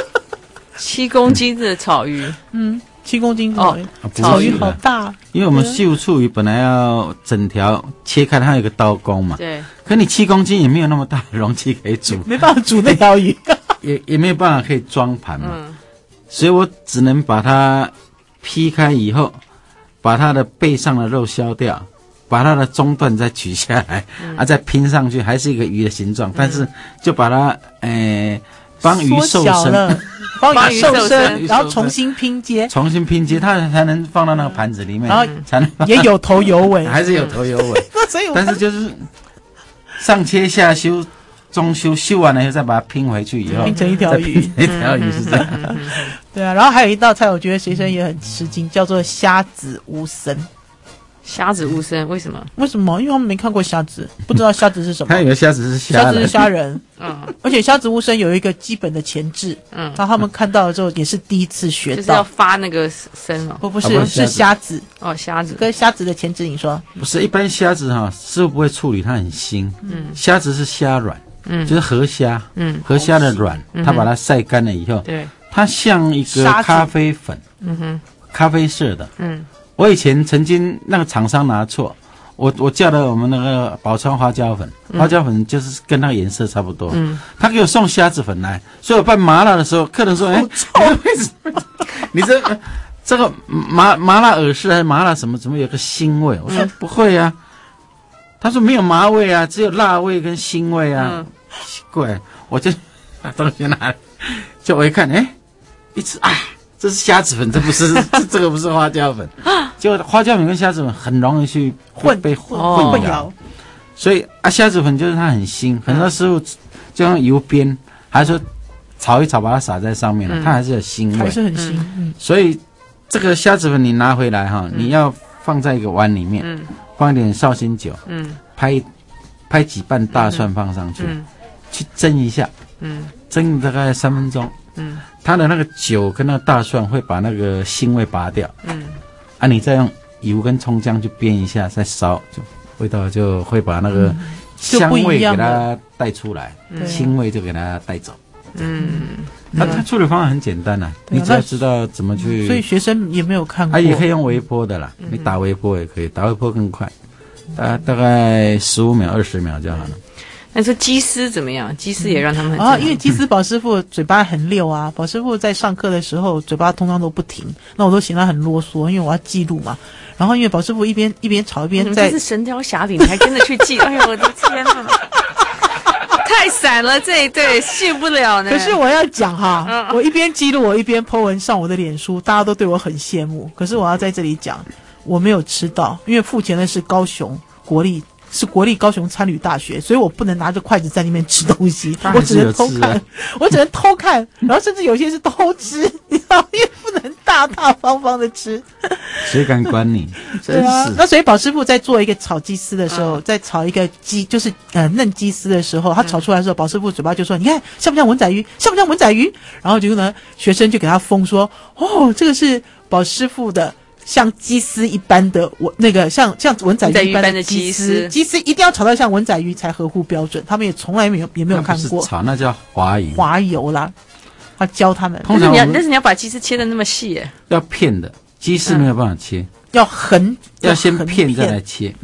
7公斤的草鱼 ，7公斤草鱼好大。 因为我们西湖醋鱼本来要整条切开，它有个刀工嘛。 对。 可你7公斤也没有那么大的容器可以煮， 没办法煮那条鱼， 也没有办法可以装盘嘛。所以我只能把它劈开以后，把它的背上的肉削掉，把它的中段再取下来，再拼上去，还是一个鱼的形状，但是就把它帮鱼瘦身， 帮鱼瘦身，然后重新拼接， 它才能放到那个盘子里面， 然后才能也有头有尾， 还是有头有尾。但是就是上切下修，中修，修完了以后再把它拼回去以后， 拼成一条鱼， 是这样。 对啊，然后还有一道菜，我觉得学生也很吃惊，叫做虾子乌参。 虾子乌参为什么？ 因为他们没看过虾子，不知道虾子是什么。 他以为虾子是虾人。而且虾子乌参有一个基本的前置。然后他们看到了之后也是第一次学到。 就是要发那个参哦。 不是，是虾子。 虾子。 跟虾子的前置，你说？ 不是，一般虾子师傅不会处理，它很腥。虾子是虾软。就是河虾。河虾的软，它把它晒干了以后， 对， 它像一个咖啡粉。咖啡色的。我以前曾经那个厂商拿错，我叫了我们那个宝川花椒粉，花椒粉就是跟那个颜色差不多。他给我送虾子粉来，所以我拌麻辣的时候，客人说：“你这个麻辣耳饰还是麻辣什么？怎么有个腥味？”我说：“不会啊。”他说：“没有麻味啊，只有辣味跟腥味啊。”奇怪，我就把东西拿来，就我一看，一吃这是虾子粉，这不是这个不是花椒粉。结果花椒粉跟虾子粉很容易去被混淆，所以虾子粉就是它很腥，很多师傅就用油煸，还是说炒一炒把它撒在上面了，它还是有腥味， 还是很腥。 所以这个虾子粉你拿回来你要放在一个碗里面，放一点绍兴酒，拍几瓣大蒜放上去，去蒸一下，蒸大概3分钟。它的那个酒跟那个大蒜会把那个腥味拔掉。你再用油跟葱姜去煸一下，再烧，就味道就会把那个香味给它带出来，腥味就给它带走。它处理方法很简单你只要知道怎么去。 所以学生也没有看过。 也可以用微波的啦，你打微波也可以，打微波更快，大概15秒、20秒就好了。 那说鸡丝怎么样？鸡丝也让他们很因为鸡丝宝师傅嘴巴很溜啊，宝师傅在上课的时候嘴巴通常都不停，那我都嫌他很啰嗦，因为我要记录嘛。然后因为宝师傅一边炒一边在， 这是神雕侠侣，你还跟着去记？哎呦我的天哪，太散了这一对，信不了呢。 可是我要讲我一边记录我一边 po 文上我的脸书，大家都对我很羡慕。可是我要在这里讲，我没有吃到，因为付钱的是高雄国立高雄参旅大学，所以我不能拿着筷子在那边吃东西，我只能偷看，然后甚至有些是偷吃，你知道，因为不能大方方的吃。 谁敢管你？ 对啊，那所以宝师傅在做一个炒鸡丝的时候，在炒一个鸡，就是嫩鸡丝的时候，他炒出来的时候，宝师傅嘴巴就说：“你看像不像文仔鱼？像不像文仔鱼？”然后就呢，学生就给他封说：“这个是宝师傅的。”像鸡丝一般的像文仔鱼一般的鸡丝一定要炒到像文仔鱼才合乎标准，他们也从来没有看过。 那不是炒，那叫滑油啦，他教他们。 但是你要把鸡丝切得那么细耶， 要片的鸡丝没有办法切， 要横， 要先片再来切。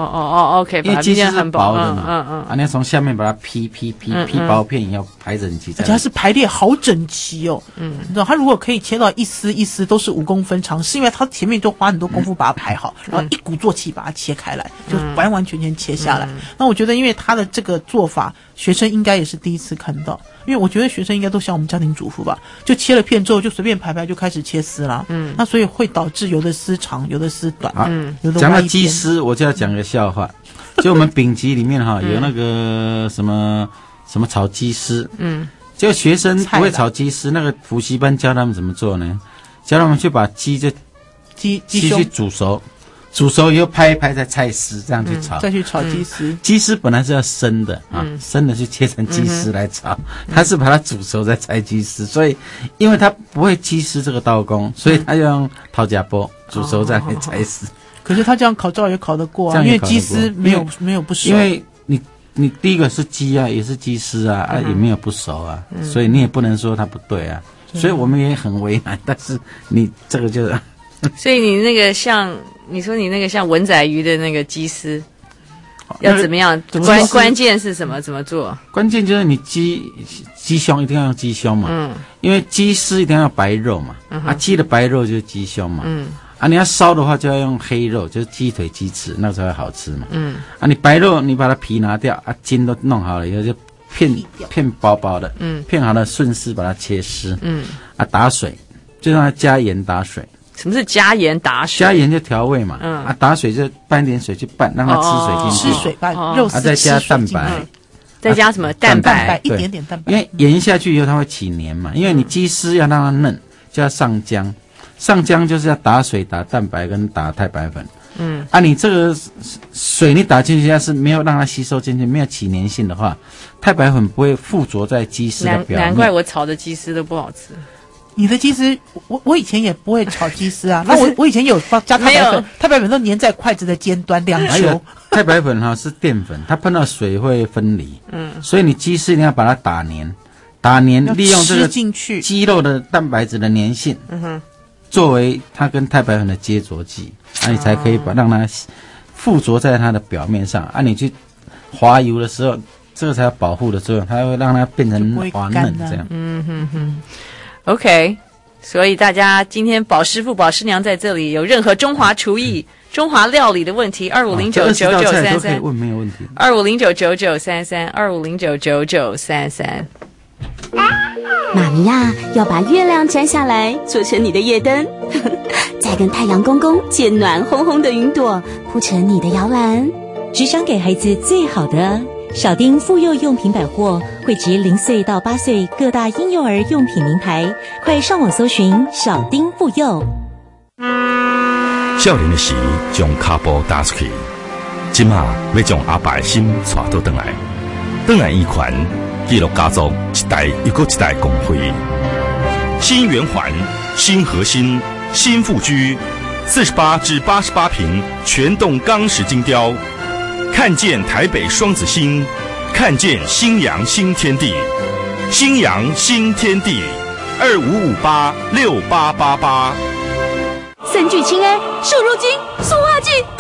OK， 因为鸡丝是薄的嘛，你要从下面把它劈薄片，也要排整齐。 而且它是排列好整齐哦。你知道，它如果可以切到一丝一丝都是5公分长，是因为它前面就花很多功夫把它排好，然后一鼓作气把它切开来，就完完全全切下来。那我觉得，因为他的这个做法，学生应该也是第一次看到。因为我觉得学生应该都像我们家庭主妇吧，就切了片之后就随便排就开始切丝啦。那所以会导致有的丝长，有的丝短。有的讲到鸡丝，我就要讲个笑话。就我们丙级里面有那个什么炒鸡丝，就学生不会炒鸡丝，那个补习班教他们怎么做呢？教他们去把鸡去煮熟， 煮熟以后拍一拍再菜丝，这样去炒， 再去炒鸡丝。 鸡丝本来是要生的啊，生的去切成鸡丝来炒，他是把它煮熟再拆鸡丝，所以因为他不会鸡丝这个刀工，所以他要用掏夹钵煮熟再来拆丝。 可是他这样烤照也烤得过啊，因为鸡丝没有不熟。 因为你第一个是鸡啊，也是鸡丝啊，也没有不熟啊，所以你也不能说它不对啊。所以我们也很为难，但是你这个就， 所以你那个像你说你那个像文仔鱼的那个鸡丝，要怎么样？关键是什么？怎么做？ 关键就是你鸡胸一定要用鸡胸嘛，因为鸡丝一定要用白肉嘛，鸡的白肉就是鸡胸嘛，你要烧的话就要用黑肉，就是鸡腿、鸡翅，那才会好吃嘛，你白肉你把它皮拿掉，筋都弄好了以后就片薄薄的，片好了顺势把它切丝，打水，就让它加盐打水。 什么是加盐打水？ 加盐就调味嘛，打水就拌一点水去拌，让它吃水进去， 吃水把肉丝再加蛋白， 再加什么蛋白？ 一点点蛋白。 因为盐下去以后它会起黏嘛，因为你鸡丝要让它嫩，就要上浆，上浆就是要打水、打蛋白跟打太白粉。你这个水你打进去，要是没有让它吸收进去，没有起粘性的话，太白粉不会附着在鸡丝的表面。 难怪我炒的鸡丝都不好吃。 你的鸡丝，我以前也不会炒鸡丝啊。那我以前有加太白粉，太白粉都粘在筷子的尖端两球。 太白粉是淀粉，它碰到水会分离。所以你鸡丝一定要把它打黏，利用这个鸡肉的蛋白质的粘性。作为它跟太白粉的接着剂，你才可以让它附着在它的表面上。你去滑油的时候，这个才有保护的作用，它会让它变成滑嫩这样。 OK， 所以大家今天宝师傅、宝师娘在这里，有任何中华厨艺、中华料理的问题，25099933 都可以问，没有问题。 25099933，25099933。 妈咪呀，要把月亮摘下来做成你的夜灯，再跟太阳公公借暖烘烘的云朵铺成你的摇篮， 只想给孩子最好的。小丁妇幼用品百货汇集0岁到8岁各大婴幼儿用品名牌，快上网搜寻小丁妇幼。 少年的时将脚步踏出去，今嘛要将阿爸的心带倒转来，转来遗传，记录家族一代又一代光辉。新圆环、新核心、新富居，48至88坪全栋钢石精雕。看见台北双子星，看见新阳新天地，新阳新天地，25586888。 三聚氰胺、瘦肉精、塑化剂、杜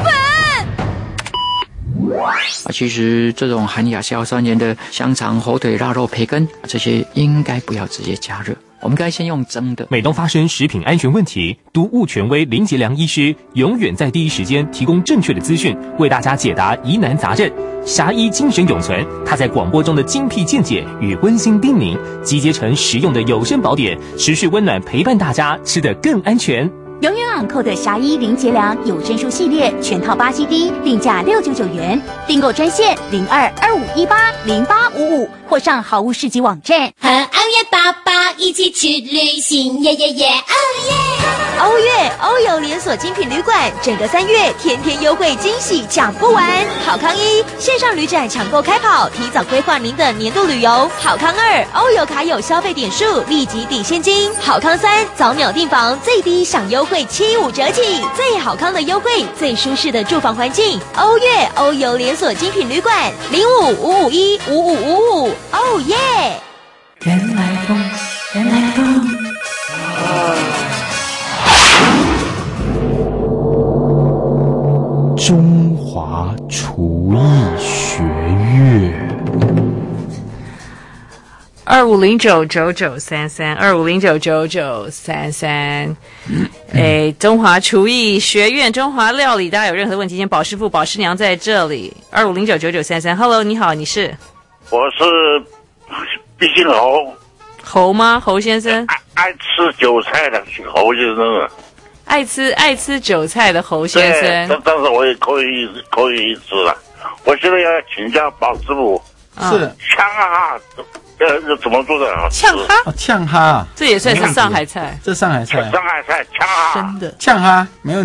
淀粉。 其实这种含亚硝酸盐的香肠、火腿、腊肉、培根，这些应该不要直接加热，我们该先用蒸的。 每当发生食品安全问题，毒物权威林杰良医师永远在第一时间提供正确的资讯，为大家解答疑难杂症。侠医精神永存，他在广播中的精辟见解与温馨叮咛，集结成实用的有声宝典，持续温暖陪伴大家，吃得更安全。 永远昂扣的侠医林杰良有声书系列全套8 CD， 定价699元，订购专线0225180855或上好物市集网站。 和欧耶爸爸一起去旅行，耶耶耶，哦耶！ 欧月欧游连锁精品旅馆，整个3月天天优惠惊喜讲不完。好康1线上旅展抢购开跑，提早规划您的年度旅游。好康2欧游卡有消费点数立即抵现金。好康3早鸟订房最低享优惠75折起，最好康的优惠，最舒适的住房环境。欧月欧游连锁精品旅馆0555155555，哦耶！ 人来疯，人来疯。 中华厨艺学院 ，25099933，25099933。中华厨艺学院，中华料理，大家有任何问题，先宝师傅、宝师娘在这里。25099933，Hello， 你好，你是？ 我是毕竟侯吗？侯先生？ 爱吃韭菜的侯先生啊。 爱吃韭菜的侯先生， 但是我也口语一致了。我现在要请教宝师傅， 是呛哈，怎么做的啊？ 呛哈， 呛哈， 这也算是上海菜。 这上海菜， 上海菜呛哈， 真的呛哈没问题。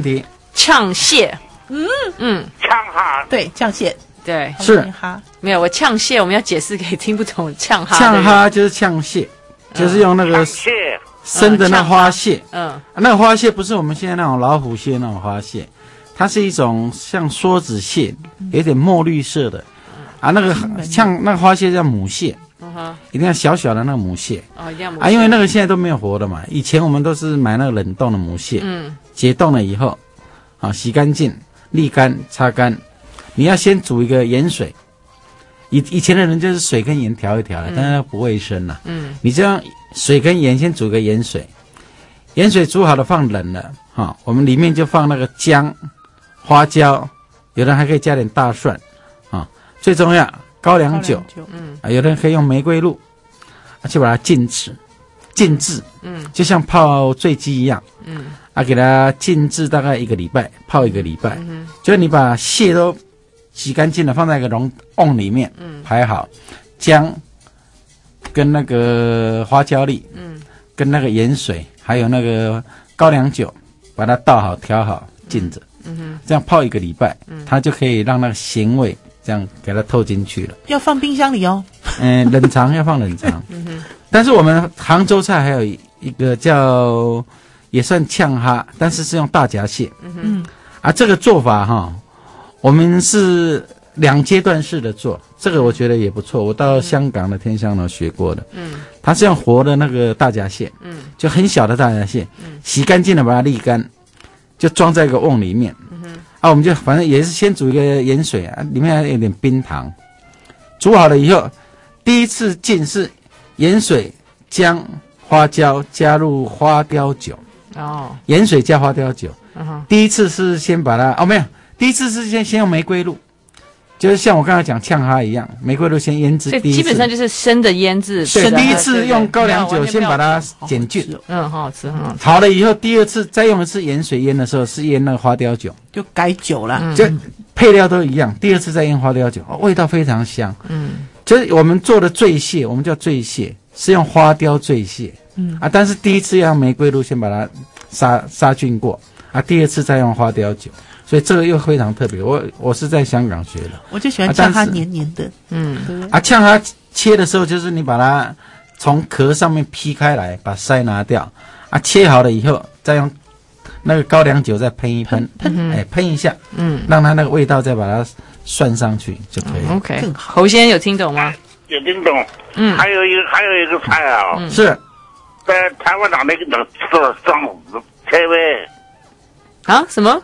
呛蟹。 呛哈， 对，呛蟹， 对， 是哈， 没有我呛蟹，我们要解释给听不懂呛哈。 呛哈就是呛蟹，就是用那个生的那花蟹。那个花蟹不是我们现在那种老虎蟹那种花蟹，它是一种像梭子蟹，有点墨绿色的啊。那个像那个花蟹叫母蟹。一定要小小的那个母蟹一定要母蟹因为那个现在都没有活的嘛。以前我们都是买那个冷冻的母蟹，解冻了以后，洗干净、沥干、擦干。你要先煮一个盐水，以前的人就是水跟盐调一调的，但是不卫生了。你这样水跟盐先煮个盐水，盐水煮好了放冷了，我们里面就放那个姜、花椒，有人还可以加点大蒜，最重要。高粱酒，有的人可以用玫瑰露，去把它静置，就像泡醉鸡一样，给它静置大概1个礼拜，泡1个礼拜，就是你把蟹都洗干净了，放在一个瓮里面，排好，姜跟那个花椒粒，跟那个盐水，还有那个高粱酒，把它倒好调好，静着，这样泡1个礼拜，它就可以让那个咸味。这样给它透进去了， 要放冰箱里哦。 冷藏要放冷藏。但是我们杭州菜还有一个叫也算呛哈，但是是用大闸蟹。这个做法我们是2阶段式的做，这个我觉得也不错。我到香港的天香楼学过的。它是用活的那个大闸蟹，就很小的大闸蟹，洗干净了把它沥干，就装在一个瓮里面。我们就反正也是先煮一个盐水里面还有点冰糖，煮好了以后，第一次浸是盐水、姜、花椒加入花雕酒。盐水加花雕酒。第一次是先把它没有，第一次是先用玫瑰露，就是像我刚才讲呛哈一样，玫瑰露先腌制。第一次基本上就是生的腌制。 对，第一次用高粱酒先把它碱菌。 很好吃，很好吃。 好了以后，第2次再用一次盐水腌的时候，是腌那个花雕酒， 就改酒了。 就配料都一样。第2次再腌花雕酒，味道非常香。就是我们做的醉蟹，我们叫醉蟹，是用花雕醉蟹。但是第1次要用玫瑰露先把它杀菌过，第2次再用花雕酒。所以这个又非常特别，我是在香港学的。 我就喜欢呛哈黏黏的， 呛哈切的时候就是你把它从壳上面劈开来，把鳃拿掉，切好了以后再用那个高粱酒再喷一喷，喷一下，让它那个味道再把它涮上去就可以。 OK， 侯先生有听懂吗？ 有听懂。还有一个菜是在台湾岛那个能吃了菜味什么？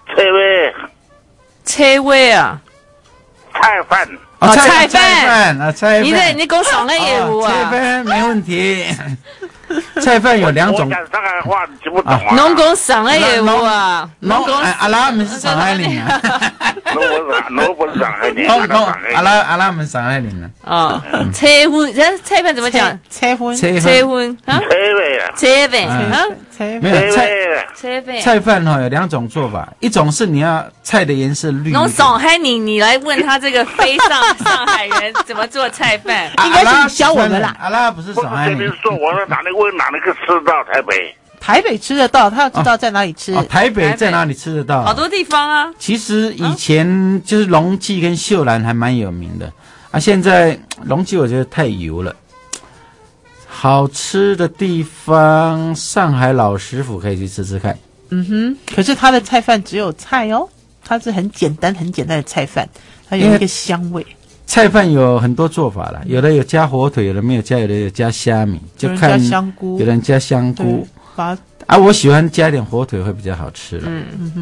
菜味啊， 菜饭菜饭菜饭， 你给我爽了也有菜饭没问题。菜饭有2种。 我讲上海话你听不懂啊。 侬讲上海也有啊， 侬讲阿拉们是上海人啊。 侬不是上海人。 阿拉们上海人啊。菜饭，菜饭怎么讲？ 菜饭啊？菜饭没有菜饭有2种做法，一种是你要菜的颜色绿。 侬上海你来问他这个非上海人怎么做菜饭？ 应该是你教我们啦。 阿拉不是上海人。 说我说哪里吃得到台北？ 台北吃得到，他要知道在哪里吃。 台北在哪里吃得到？ 好多地方啊。 其实以前就是龙记跟秀兰还蛮有名的现在龙记我觉得太油了。好吃的地方，上海老师傅可以去吃吃看。 可是他的菜饭只有菜哦，它是很简单的菜饭，它有一个香味。 菜饭有很多做法啦，有的有加火腿，有的没有加，有的有加虾米，就看有人加香菇， 有人加香菇。我喜欢加一点火腿会比较好吃了。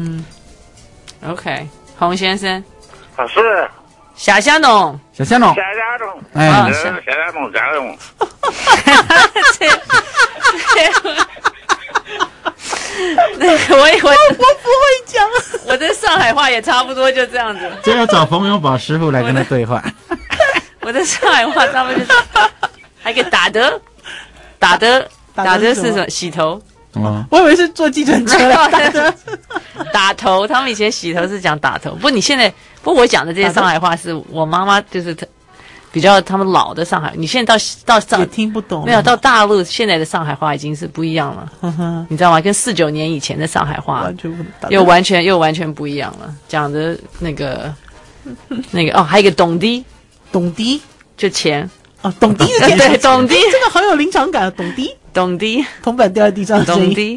OK， 洪先生。 是。 小香农。 我不会讲， 我的上海话也差不多就这样子。 这要找冯永宝师傅来跟他对话。 我的上海话差不多就是，还可以打的是什么？洗头。 我以为是坐计程车打头，他们以前洗头是讲打头。不，我讲的这些上海话是我妈妈就是比较他们老的上海，你现在到也听不懂， 没有到大陆现在的上海话已经是不一样了，你知道吗？跟49年以前的上海话又完全不一样了，讲的那个哦，还有一个懂滴就钱哦，懂滴的对，懂滴这个好有临场感，懂滴，铜板掉在地上的声音。 懂滴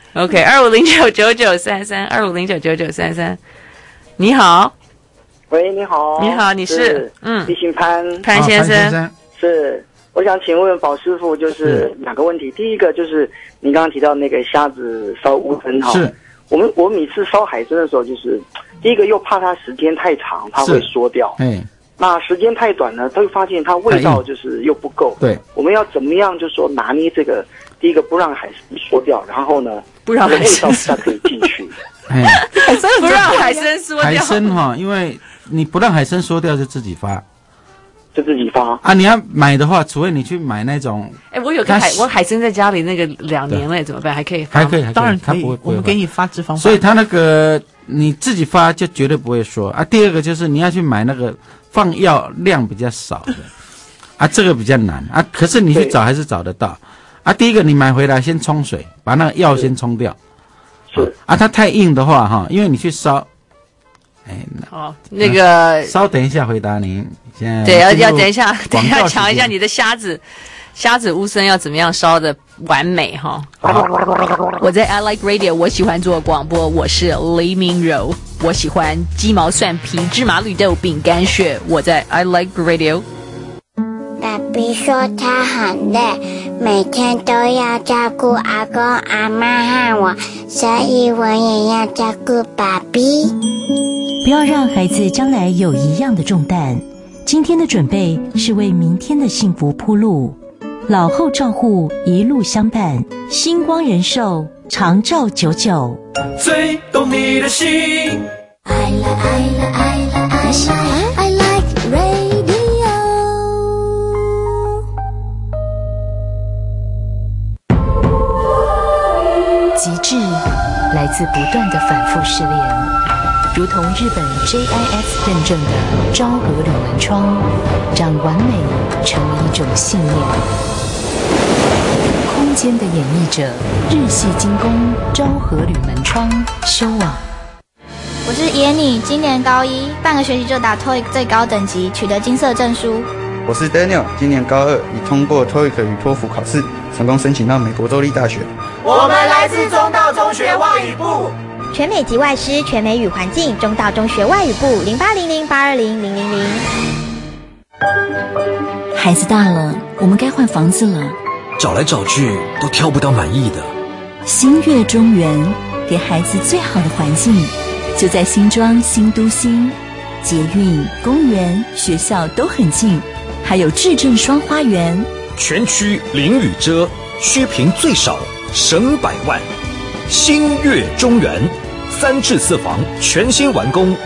，OK，25099933 25099933，你好。 喂，你好。 你好，你是地形潘先生。 是，我想请问宝师傅，就是两个问题。第一个就是您刚刚提到那个虾子烧乌参哈， 是我每次烧海参的时候，就是第一个又怕它时间太长，它会缩掉。那时间太短呢，他会发现它味道就是又不够。 对， 我们要怎么样，就是说拿捏这个，第一个不让海参缩掉，然后呢， 不让海参它可以进去。 不让海参缩掉。 海参哈，因为你不让海参缩掉，就自己发。 啊！ 你要买的话，除非你去买那种。 我有个海参在家里那个2年了，怎么办？还可以， 当然可以。我们给你发脂肪。 所以它那个你自己发就绝对不会说啊。第二个就是你要去买那个放药量比较少的啊，这个比较难啊。可是你去找还是找得到啊。第一个你买回来先冲水，把那个药先冲掉。 是啊，它太硬的话哈，因为你去烧。 那个稍等一下回答您。 对，要等一下，讲一下你的虾子乌参要怎么样烧的完美哈。我在 I Like Radio， 我喜欢做广播，我是黎明柔，我喜欢鸡毛蒜皮芝麻绿豆饼干屑，我在 I Like Radio。 爸比说他很累，每天都要照顾阿公阿嬷和我，所以我也要照顾爸比。 不要让孩子将来有一样的重担。今天的准备是为明天的幸福铺路。老后照护一路相伴，星光人寿长照99， 最懂你的心。 I like radio。 极致来自不断的反复试炼，如同日本 JIS 认证的昭和铝门窗，让完美成为一种信念。空间的演绎者，日系精工昭和铝门窗修网。 我是野女，今年高一，半个学期就打 TOEIC 最高等级，取得金色证书。 我是 Daniel， 今年高2，已通过 TOEIC 与托福考试，成功申请到美国州立大学。 我们来自中道中学外语部。 全美籍外师，全美语环境，中道中学外语部0800820000。 孩子大了，我们该换房子了。 找来找去都挑不到满意的。 新月中园给孩子最好的环境，就在新庄新都心，捷运、公园、学校都很近，还有智正双花园， 全区淋雨遮，需坪最少，省100万。新月中园，3至4房，全新完工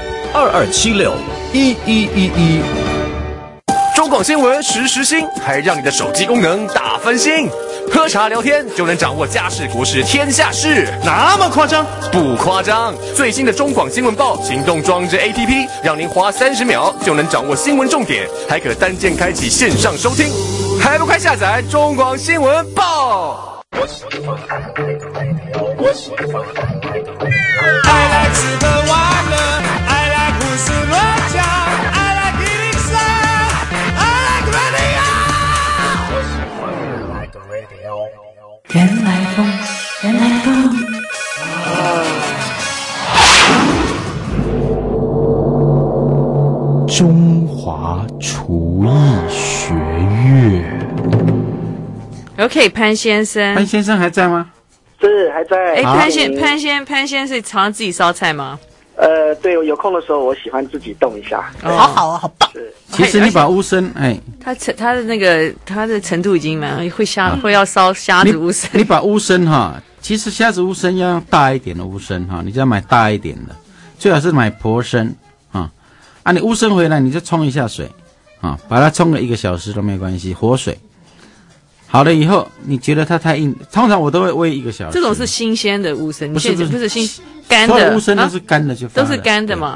，22761111。 中广新闻时时新，还让你的手机功能大翻新。喝茶聊天就能掌握家事国事天下事， 那么夸张？ 不夸张。最新的中广新闻报行动装置 APP， 让您花30秒就能掌握新闻重点，还可单键开启线上收听。还不快下载中广新闻报！ 爱来吃个完了，爱来胡思乱想，爱来103， 原来风，原来风。 中华厨艺学院。 OK， 潘先生还在吗？ 是还在。 潘先生常常自己烧菜吗？ 对，有空的时候我喜欢自己动一下。 好好啊，好棒。 其实你把乌参， 他的那个他的程度已经蛮会要烧虾子乌参。 你把乌参哈，其实虾子乌参要用大一点的乌参哈，你就要买大一点的，最好是买婆参啊。你乌参回来你就冲一下水啊，把它冲个1个小时都没关系，活水。好了以后，你觉得它太硬，通常我都会煨1个小时。 这种是新鲜的乌参， 不是新干的， 所有乌参都是干的就发了， 都是干的嘛。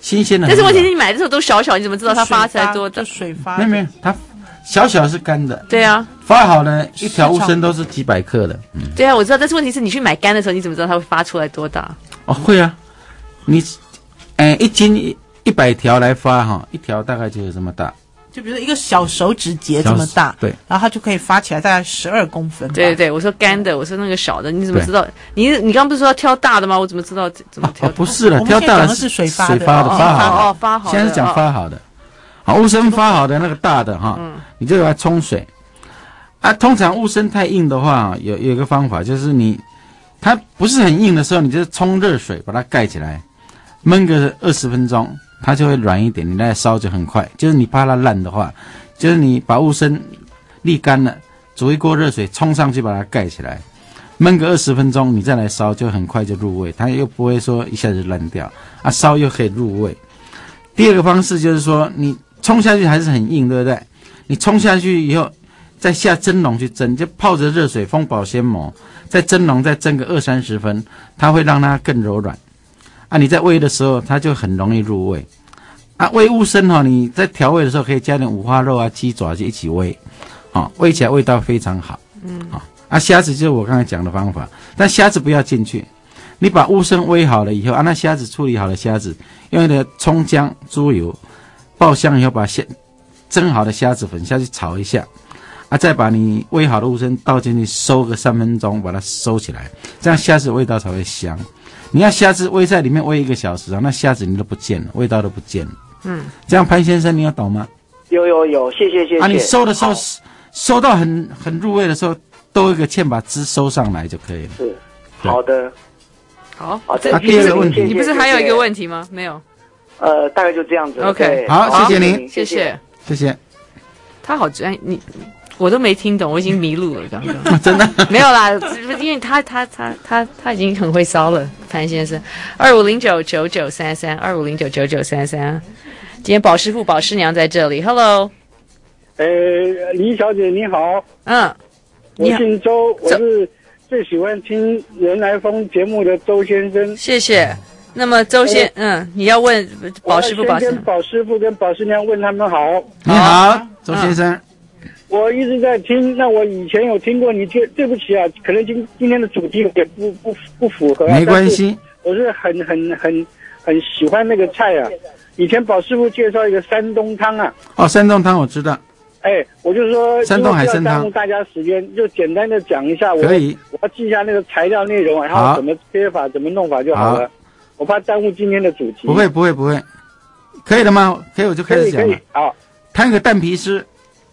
新鲜的。 但是问题是你买的时候都小小，你怎么知道它发出来多大？ 水发没有，它小小是干的。 对啊， 发好呢，一条乌参都是几百克的。 对啊，我知道。但是问题是你去买干的时候，你怎么知道它会发出来多大？ 哦，会啊，你一斤100条来发哈，一条大概就是这么大。 就比如说一个小手指节这么大， 对， 然后它就可以发起来大概12公分。 对对对，我说干的，我说那个小的，你怎么知道？你刚不是说要挑大的吗？我怎么知道怎么挑？ 不是了，挑大的是水发的， 发好的。 现在是讲发好的，好乌参发好的那个大的哈，你就给它冲水。啊，通常乌参太硬的话，有一个方法就是它不是很硬的时候，你就冲热水把它盖起来，焖个20分钟。它就会软一点，你再烧就很快。就是你怕它烂的话，就是你把乌参沥干了，煮一锅热水冲上去把它盖起来，焖个20分钟，你再来烧就很快就入味，它又不会说一下子烂掉啊，烧又可以入味。第二个方式就是说，你冲下去还是很硬，对不对？你冲下去以后，再下蒸笼去蒸，就泡着热水封保鲜膜，在蒸笼再蒸个20-30分，它会让它更柔软。啊，你在煨的时候，它就很容易入味。啊，煨乌参哈，你在调味的时候可以加点五花肉啊、鸡爪就一起煨，煨起来味道非常好。啊，虾子就是我刚才讲的方法，但虾子不要进去。你把乌参煨好了以后，那虾子处理好了，虾子用一点葱姜、猪油爆香以后，把蒸好的虾子粉下去炒一下，啊，再把你煨好的乌参倒进去，收个3分钟，把它收起来，这样虾子味道才会香。你要虾子煨在里面煨1个小时啊，那虾子你都不见了，味道都不见了。这样潘先生你有懂吗？ 有，谢谢。 啊，你收的时候收到很入味的时候，兜一个芡把汁收上来就可以了。 是，好的。 好， 第二个问题， 你不是还有一个问题吗？没有。 大概就这样子。 OK， 好，谢谢您， 谢谢。 他好专，我都没听懂，我已经迷路了。刚刚真的没有啦，因为他已经很会烧了，潘先生。25099933，25099933。今天宝师傅、宝师娘在这里 ，Hello。 李小姐你好。我姓周，我是最喜欢听人来疯节目的周先生。 谢谢。那么周先，你要问宝师傅、宝师娘。 跟宝师傅跟宝师娘问他们好。 你好，周先生。 我一直在听，那我以前有听过你，对不起啊，可能今天的主题也不符合。 没关系。 我是很喜欢那个菜啊。以前宝师傅介绍一个山东汤啊。 哦，山东汤我知道。 我就说山东海参汤， 不要耽误大家时间，就简单的讲一下。 可以。 我要记一下那个材料内容，然后怎么切法、怎么弄法就好了。我怕耽误今天的主题。 不会，可以了吗？可以，我就开始讲了。 好， 摊个蛋皮丝。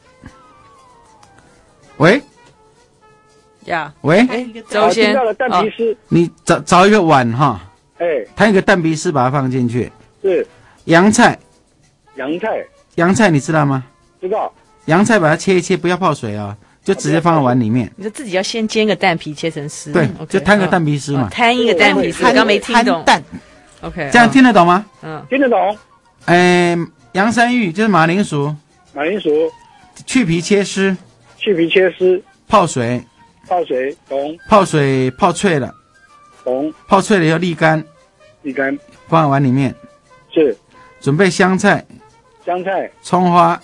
喂。喂， 周先， 听到了蛋皮丝。 你找一个碗哈。摊一个蛋皮丝，把它放进去。 是。 洋菜你知道吗？ 知道。 洋菜把它切一切，不要泡水啊，就直接放在碗里面。 你就自己要先煎个蛋皮，切成丝。 对，就摊个蛋皮丝嘛。 摊一个蛋皮丝，刚没听懂。 蛋。 OK， 这样听得懂吗？ 听得懂。 洋山芋就是马铃薯。去皮切丝。泡水， 懂。 泡水泡脆了。 懂。 泡脆了要沥干，放在碗里面。 是。 准备香菜，葱花，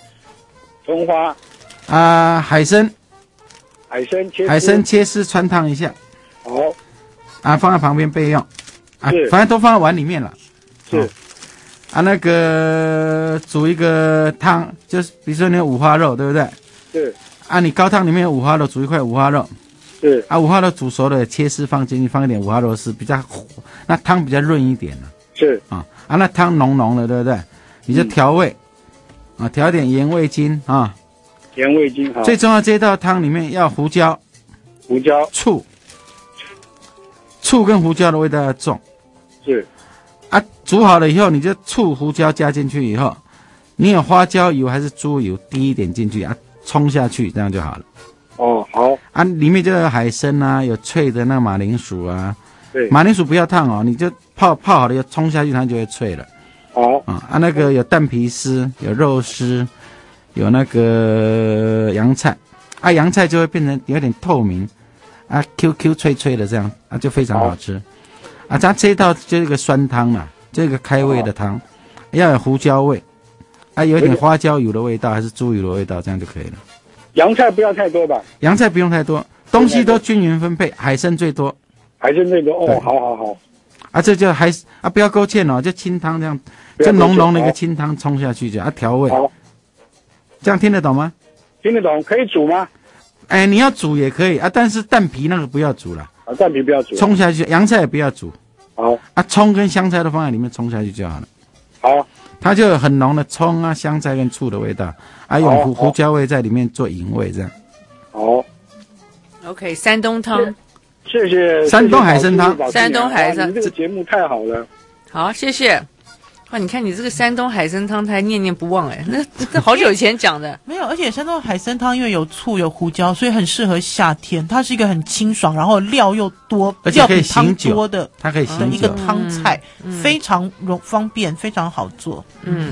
海参切丝穿烫一下。 好。 放在旁边备用。反正都放在碗里面了。 是。 那个煮一个汤，就是比如说你有五花肉，对不对？ 是。 你高汤里面有五花肉，煮一块五花肉。 是。 五花肉煮熟了，切丝放进去，放一点五花肉丝，比较那汤比较润一点了。 是。 那汤浓浓的，对不对？你就调味，调点盐味精啊。 盐味精好。 最重要，这道汤里面要胡椒、醋跟胡椒的味道要重。 是。 煮好了以后，你就醋、胡椒加进去以后，你有花椒油还是猪油滴一点进去冲下去，这样就好了。 好。 里面就有海参啊，有脆的那个马铃薯啊。 对。 马铃薯不要烫你就泡好了，要冲下去，它就会脆了。 好。 那个有蛋皮丝，有肉丝，有那个洋菜，洋菜就会变成有点透明，QQ 脆脆的这样就非常好吃。这一道就是一个酸汤这个开胃的汤， 要有胡椒味，有一点花椒油的味道，还是猪油的味道，这样就可以了。 洋菜不要太多吧？ 洋菜不用太多，东西都均匀分配，海参最多。 海参最多哦，好。 这就不要勾芡哦，就清汤这样，就浓浓的一个清汤冲下去就调味。好，这样听得懂吗？ 听得懂，可以煮吗？ 你要煮也可以但是蛋皮那个不要煮了。 蛋皮不要煮。 冲下去，洋菜也不要煮。 好。 葱跟香菜都放在里面冲下去就好了。 好。 它就有很浓的葱香菜跟醋的味道，用胡椒味在里面做引味，这样。 好。 OK， 山东汤。 谢谢。 山东海参汤。 山东海参， 你这个节目太好了。 好，谢谢。哇，你看你这个山东海参汤，他还念念不忘那好久以前讲的。 没有，而且山东海参汤因为有醋有胡椒，所以很适合夏天。它是一个很清爽，然后料又多， 而且可以醒酒多的， 它可以醒酒一个汤菜，非常方便，非常好做。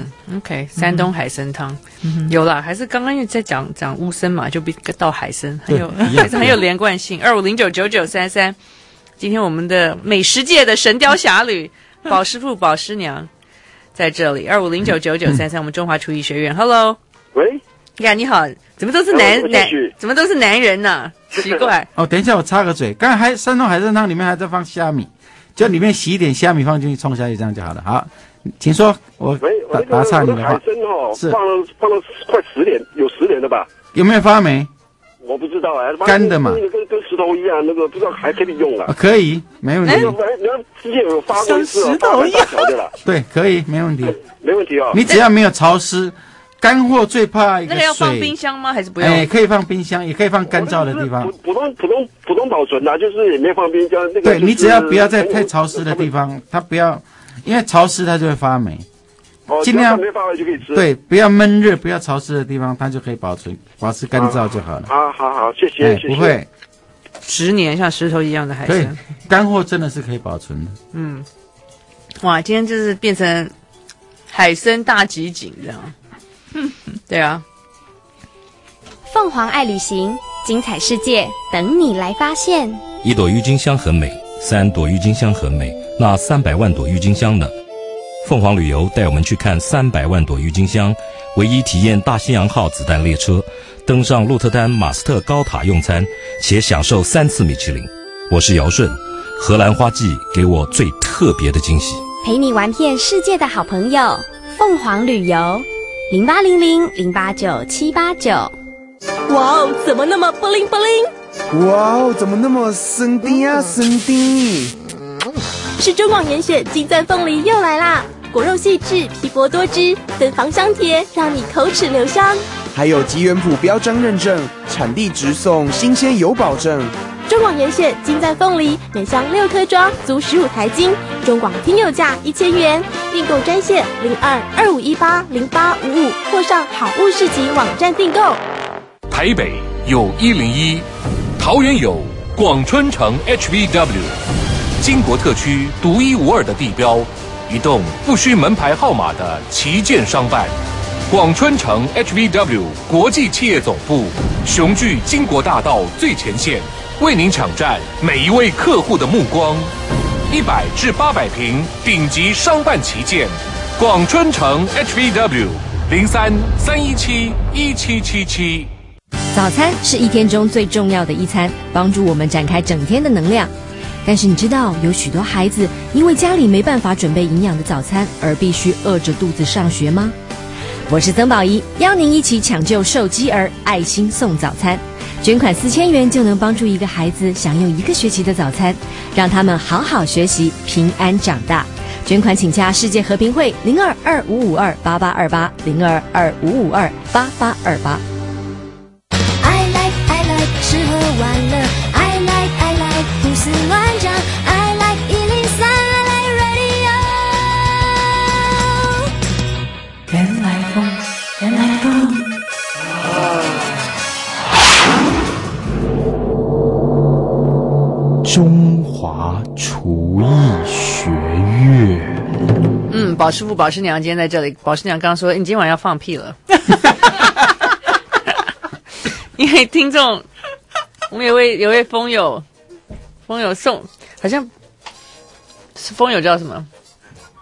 OK， 山东海参汤有了，还是刚刚因为在讲乌参嘛，就到海参，还是很有连贯性。25099933，今天我们的美食界的神雕侠侣宝师傅宝师娘。在这里25099933，我们中华厨艺学院 ，Hello， 喂， 呀，你好，怎么都是怎么都是男人呢？奇怪。 等一下，我插个嘴，刚才山东海参汤里面还在放虾米，就里面洗一点虾米放进去冲下去，这样就好了。好，请说，我打岔你的话。 海参放了快10年，有10年了吧？ 有没有发霉？ 我不知道干的嘛， 跟石头一样，那个不知道还可以用啊。 可以，没问题。 你要之前有发过一次石头一样的啦。 对，可以，没问题。 没问题哦。 你只要没有潮湿，干货最怕一个水。 那个要放冰箱吗？还是不用？ 可以放冰箱，也可以放干燥的地方。 普通保存啊，就是也没放冰箱。那个对，你只要不要在太潮湿的地方，它不要，因为潮湿它就会发霉。尽量没发霉就可以吃。 对，不要闷热，不要潮湿的地方，它就可以保持干燥就好了。 好，谢谢。 不会 ，10年像石头一样的海参， 干货真的是可以保存的。 哇，今天就是变成海参大集锦这样。对啊， 凤凰爱旅行，精彩世界等你来发现。 1朵郁金香很美，3朵郁金香很美，那300万朵郁金香呢？凤凰旅游带我们去看300万朵郁金香，唯一体验大西洋号子弹列车，登上鹿特丹马斯特高塔用餐，且享受3次米其林。我是姚顺，荷兰花季给我最特别的惊喜。 陪你玩遍世界的好朋友，凤凰旅游，0800089789。 哇哦，怎么那么不灵不灵？ 哇哦，怎么那么生丁啊生丁？ 是中广严选金钻凤梨又来啦！果肉细致，皮薄多汁，等防香甜，让你口齿留香。 还有吉原谱标章认证，产地直送，新鲜有保证。 中广严选金钻凤梨，每箱6颗装，足15台斤。中广听友价1000元，订购专线0225180855，或上好物市集网站订购。 台北有101，桃园有广春城 HVW。金国特区独一无二的地标，一栋不需门牌号码的旗舰商办，广春城 HVW 国际企业总部，雄踞金国大道最前线，为您抢占每一位客户的目光。100至800平顶级商办旗舰，广春城 HVW 03-317-1777。 早餐是一天中最重要的一餐，帮助我们展开整天的能量。但是你知道有许多孩子因为家里没办法准备营养的早餐而必须饿着肚子上学吗？我是曾宝仪，邀您一起抢救受饥儿，爱心送早餐，捐款4000元就能帮助一个孩子享用1个学期的早餐，让他们好好学习，平安长大。捐款请加世界和平会0225528828 0225528828。 吃喝玩乐 I like 胡思乱想 I like 103 I like radio 原来风原来风中华厨艺学院。 宝师傅宝师娘今天在这里，宝师娘刚刚说你今晚要放屁了。因为听众我们有位风友送，好像是风友叫什么？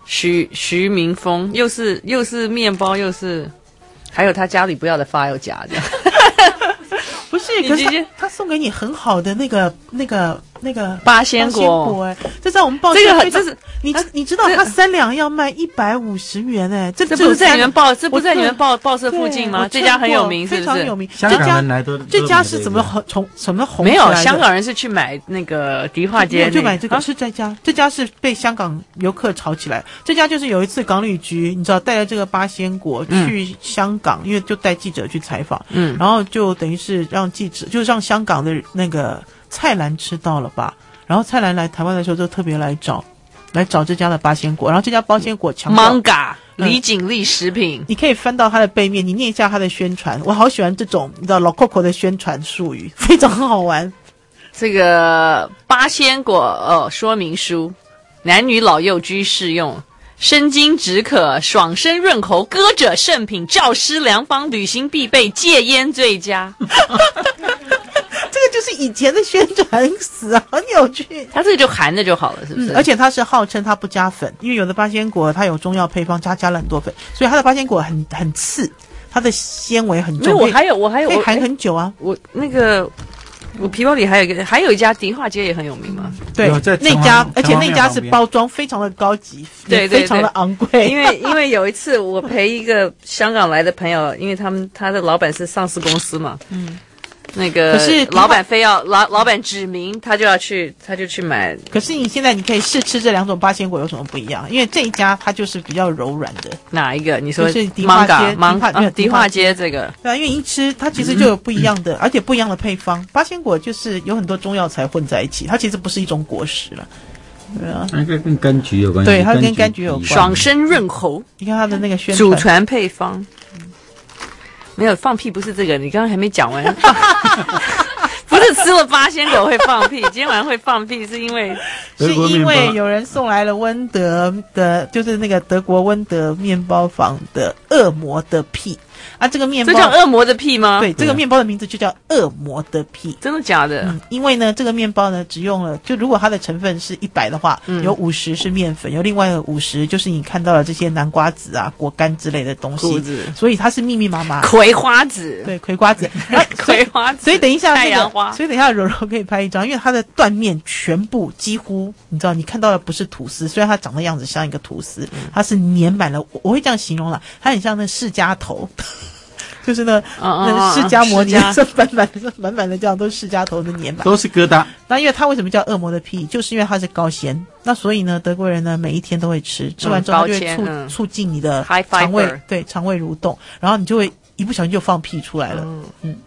徐明峰，又是面包，又是还有他家里不要的发油夹的。 不是，可是他送给你很好的那个八仙果， 这在我们报这个这是你知道他3两要卖150元哎，这不是在你们报社附近吗？这家很有名，是不是？ 非常有名。 香港人来都这家是怎么红？ 没有，香港人是去买那个迪化街， 就买这个是这家是被香港游客炒起来。这家就是有一次港旅局，你知道带着这个八仙果去香港，因为就带记者去采访，然后就等于是让记者，就是让香港的那个蔡澜吃到了吧，然后蔡澜来台湾的时候就特别来找这家的八仙果，然后这家八仙果强调 Manga 李锦丽食品， 你可以翻到它的背面，你念一下它的宣传，我好喜欢这种你知道老 Coco 的宣传术语，非常好玩。 这个八仙果说明书，男女老幼均适用，生津止渴，爽身润喉，歌者圣品，教师良方，旅行必备，戒烟最佳。 这个就是以前的宣传词啊，很有趣。 它这个就含着就好了，是不是？ 而且它是号称它不加粉，因为有的八仙果它有中药配方，加了很多粉，所以它的八仙果很刺，它的纤维很重。 我还有可以含很久啊。 我皮包里还有一家迪化街也很有名嘛。 对，那家而且那家是包装非常的高级， 对， 非常的昂贵。 因为有一次我陪一个香港来的朋友，因为他的老板是上市公司嘛，那个可是老板非要老板指明他就去买。 可是你现在你可以试吃这两种八仙果有什么不一样？因为这一家它就是比较柔软的。 哪一个？你说就是迪化街， 迪化街这个。 对啊，因为一吃它其实就有不一样的，而且不一样的配方。八仙果就是有很多中药材混在一起，它其实不是一种果实了。对啊， 那个跟柑橘有关系。 对，它跟柑橘有关。 爽身润喉， 你看它的那个宣传祖传配方。没有放屁，不是这个，你刚刚还没讲完。不是吃了八仙果会放屁，今天晚上会放屁是因为有人送来了温德的，就是那个德国温德面包坊的恶魔的屁啊，这个面包这叫恶魔的屁吗？ 对，这个面包的名字就叫恶魔的屁。 真的假的？ 因为呢，这个面包呢只用了，就如果它的成分是100的话，有50是面粉，有另外的50就是你看到的这些南瓜子啊、果干之类的东西，所以它是密密麻麻。 葵花籽， 对，葵花籽， 葵花籽。 所以等一下太阳花， 所以等一下柔柔可以拍一张，因为它的断面全部几乎，你知道，你看到的不是吐司，虽然它长的样子像一个吐司，它是粘满了，我会这样形容啦，它很像那释迦头。就是那释迦摩尼是满满的这样，都是释迦头的粘满， 都是疙瘩。 那因为它为什么叫恶魔的屁，就是因为它是高纤。那所以呢，德国人呢每一天都会吃完之后，它就会促进你的肠胃，对，肠胃蠕动，然后你就会一不小心就放屁出来了。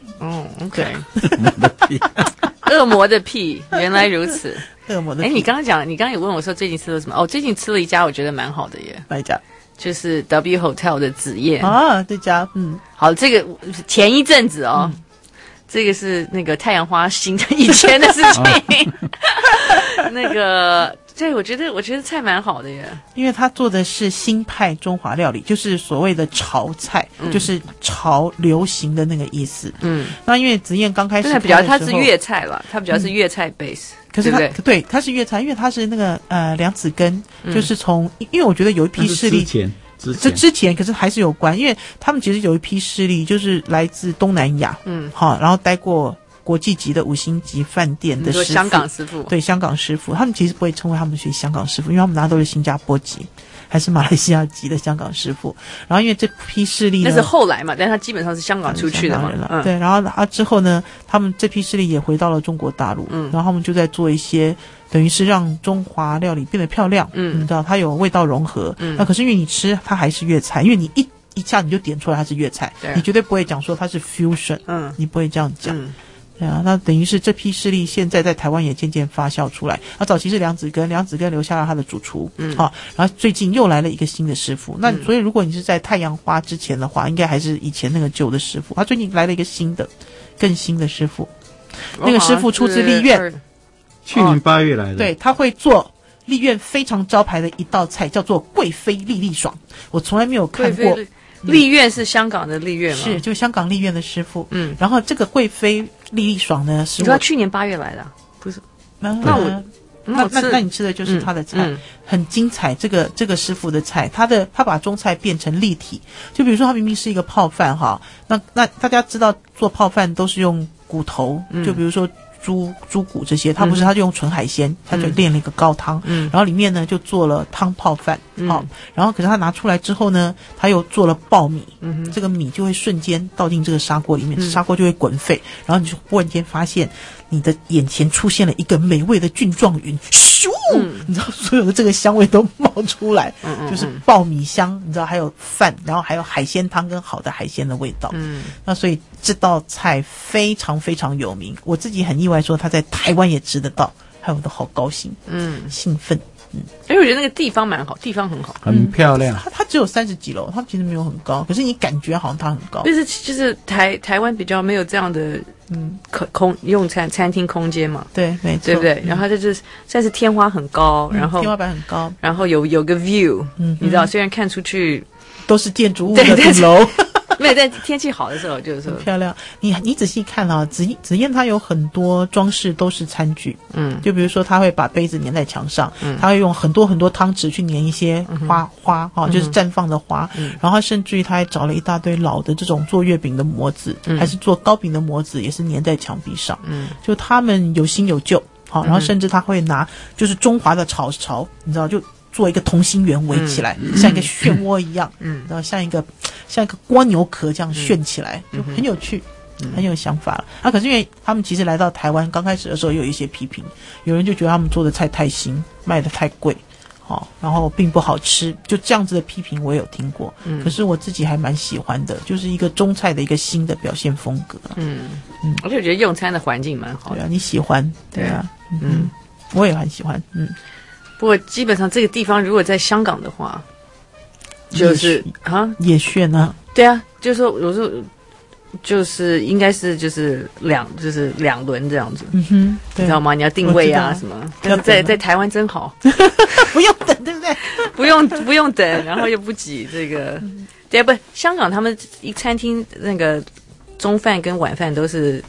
OK。恶魔的屁，原来如此。 恶魔的屁。 你刚刚有问我说最近吃了什么？哦，最近吃了一家我觉得蛮好的耶。 哪一家？ 就是 W Hotel 的紫燕啊，这家好，这个前一阵子这个是那个太阳花以前的事情。那个对，我觉得菜蛮好的耶， 因为他做的是新派中华料理，就是所谓的潮菜，就是潮流行的那个意思。那因为紫燕刚开始它是粤菜了，它比较是粤菜 base。 可是它是粤菜，因为它是那个梁子根，就是因为我觉得有一批势力之前可是还是有关，因为他们其实有一批势力就是来自东南亚，然后待过国际级的5星级饭店的师傅， 香港师傅， 对，香港师傅，他们其实不会称为他们是香港师傅，因为他们拿的都是新加坡籍还是马来西亚籍的香港师傅。然后因为这批势力呢， 那是后来嘛，但他基本上是香港出去的嘛， 对。然后之后呢，他们这批势力也回到了中国大陆，然后他们就在做一些等于是让中华料理变得漂亮，你知道它有味道融合，那可是因为你吃它还是粤菜，因为你一下你就点出来它是粤菜，你绝对不会讲说它是 fusion，你不会这样讲。对啊，那等于是这批势力现在在台湾也渐渐发酵出来。那早期是梁子根留下了他的主厨，然后最近又来了一个新的师傅。那所以如果你是在太阳花之前的话，应该还是以前那个旧的师傅。他最近来了一个更新的师傅，那个师傅出自立苑， 去年8月来的。 对，他会做立苑非常招牌的一道菜，叫做贵妃丽丽爽。我从来没有看过。 丽苑是香港的丽苑吗？ 是，就香港丽苑的师傅。然后这个贵妃丽丽爽呢，是你说他去年8月来的，不是？ 那你吃的就是他的菜，很精彩。这个师傅的菜，他把中菜变成立体。就比如说，他明明是一个泡饭哈，那大家知道做泡饭都是用骨头，就比如说猪骨这些，他不是，他就用纯海鲜，他就炼了一个高汤，然后里面呢就做了汤泡饭，然后可是他拿出来之后呢，他又做了爆米，这个米就会瞬间倒进这个砂锅里面，砂锅就会滚沸，然后你就忽然间发现你的眼前出现了一个美味的菌状云，咻，你知道所有的这个香味都冒出来，就是爆米香，你知道还有饭，然后还有海鲜汤跟好的海鲜的味道，那所以这道菜非常非常有名，我自己很意外说他在台湾也吃得到，害我都好高兴，兴奋。 因为我觉得那个地方蛮好，地方很好， 很漂亮。 它只有30几楼，它其实没有很高，可是你感觉好像它很高。 就是台湾比较没有这样的用餐厅空间嘛， 对，没错， 对不对？然后它就是算是天花很高，然后天花板很高， 然后有个 view，你知道，虽然看出去都是建筑物的顶楼。 没有，在天气好的时候就是很漂亮。你仔细看啊，紫燕它有很多装饰都是餐具，就比如说他会把杯子粘在墙上，他会用很多很多汤匙去粘一些花就是绽放的花，然后他甚至于他还找了一大堆老的这种做月饼的模子，还是做糕饼的模子，也是粘在墙壁上，就他们有新有旧，然后甚至他会拿就是中华的草巢，你知道就做一个同心圆围起来，像一个漩涡一样，然后像一个蜗牛壳这样旋起来，就很有趣，很有想法了。可是因为他们其实来到台湾刚开始的时候有一些批评，有人就觉得他们做的菜太新，卖的太贵，然后并不好吃，就这样子的批评我也有听过。可是我自己还蛮喜欢的，就是一个中菜的一个新的表现风格。 而且我觉得用餐的环境蛮好的。 对啊，你喜欢？对啊，我也很喜欢。 不过基本上这个地方如果在香港的话，就是也炫啊。 对啊，就是说我说就是应该是就是两轮这样子，你知道吗？你要定位啊什么，在台湾真好， 不用等，对不对？ 不用等，然后又不挤这个。对，不，香港他们一餐厅那个中饭跟晚饭都是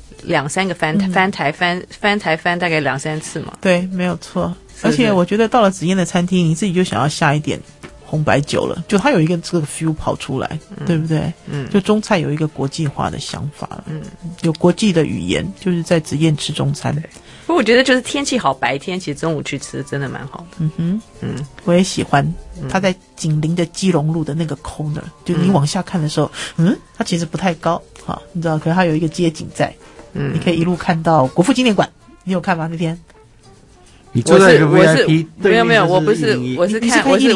2-3个翻台大概2-3次嘛。 对，没有错。而且我觉得到了紫燕的餐厅，你自己就想要下一点红白酒了，就它有一个这个 feel 跑出来，对不对？就中菜有一个国际化的想法了，有国际的语言，就是在紫燕吃中餐。 不过我觉得就是天气好，白天其实中午去吃真的蛮好的。 我也喜欢。它在紧邻着基隆路的那个 corner，就你往下看的时候，它其实不太高，你知道，可是它有一个街景在，你可以一路看到国父纪念馆，你有看吗？那天？ 你坐在一个 VIP， 没有，我不是，我是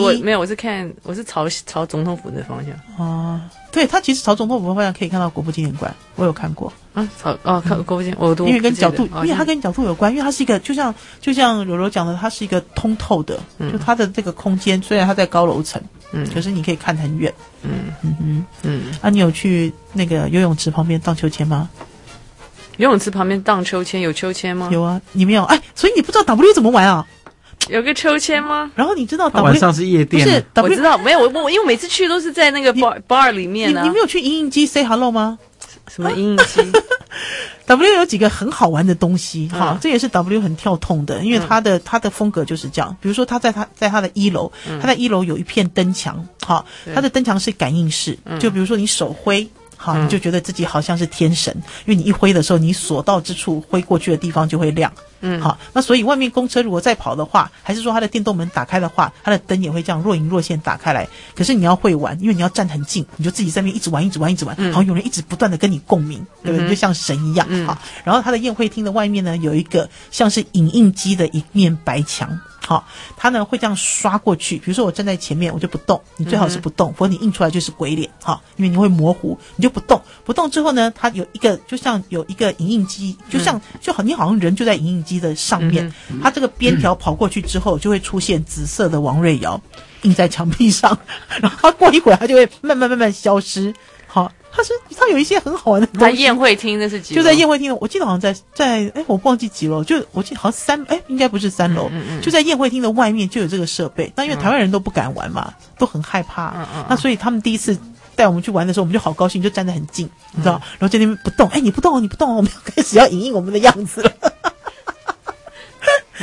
朝总统府的方向。 对，他其实朝总统府的方向可以看到国父纪念馆，我有看过。 看国父纪念，我都因为跟角度，因为它跟角度有关，因为它是一个就像柔柔讲的，它是一个通透的，就它的这个空间虽然它在高楼层，可是你可以看很远。你有去那个游泳池旁边荡秋千吗？ 游泳池旁边荡秋千，有秋千吗？ 有啊，你没有？所以你不知道 W 怎么玩啊？ 有个秋千吗？ 然后你知道 W 晚上是夜店， 不是 W， 我知道，没有我因为每次去都是在那个 bar 里面啊。 你没有去影印机 say hello 吗？ 什么影印机 ？W 有几个很好玩的东西这也是 W 很跳痛的，因为它的风格就是这样。比如说他在他的1楼，他在1楼有一片灯墙，他的灯墙是感应式，就比如说你手挥。你就觉得自己好像是天神，因为你一挥的时候，你所到之处挥过去的地方就会亮。那所以外面公车如果再跑的话，还是说它的电动门打开的话，它的灯也会这样若隐若现打开来。可是你要会玩，因为你要站很近，你就自己在那边一直玩，好像有人一直不断的跟你共鸣，对不对？你就像神一样。然后它的宴会厅的外面呢，有一个像是影印机的一面白墙。它呢会这样刷过去，比如说我站在前面，我就不动，你最好是不动，否则你印出来就是鬼脸因为你会模糊，你就不动。不动之后呢，它有一个就像有一个影印机，你好像人就在影印机的上面，它这个边条跑过去之后，就会出现紫色的王瑞瑶印在墙壁上，然后它过一会儿它就会慢慢消失。它有一些很好玩的东西。它宴会厅那是几楼？ 就在宴会厅，我记得好像在我忘记几楼，就我记得好像应该不是3楼，就在宴会厅的外面就有这个设备。那因为台湾人都不敢玩嘛，都很害怕，那所以他们第一次带我们去玩的时候，我们就好高兴，就站得很近，你知道，然后在那边不动，你不动，我们要开始要影印我们的样子了。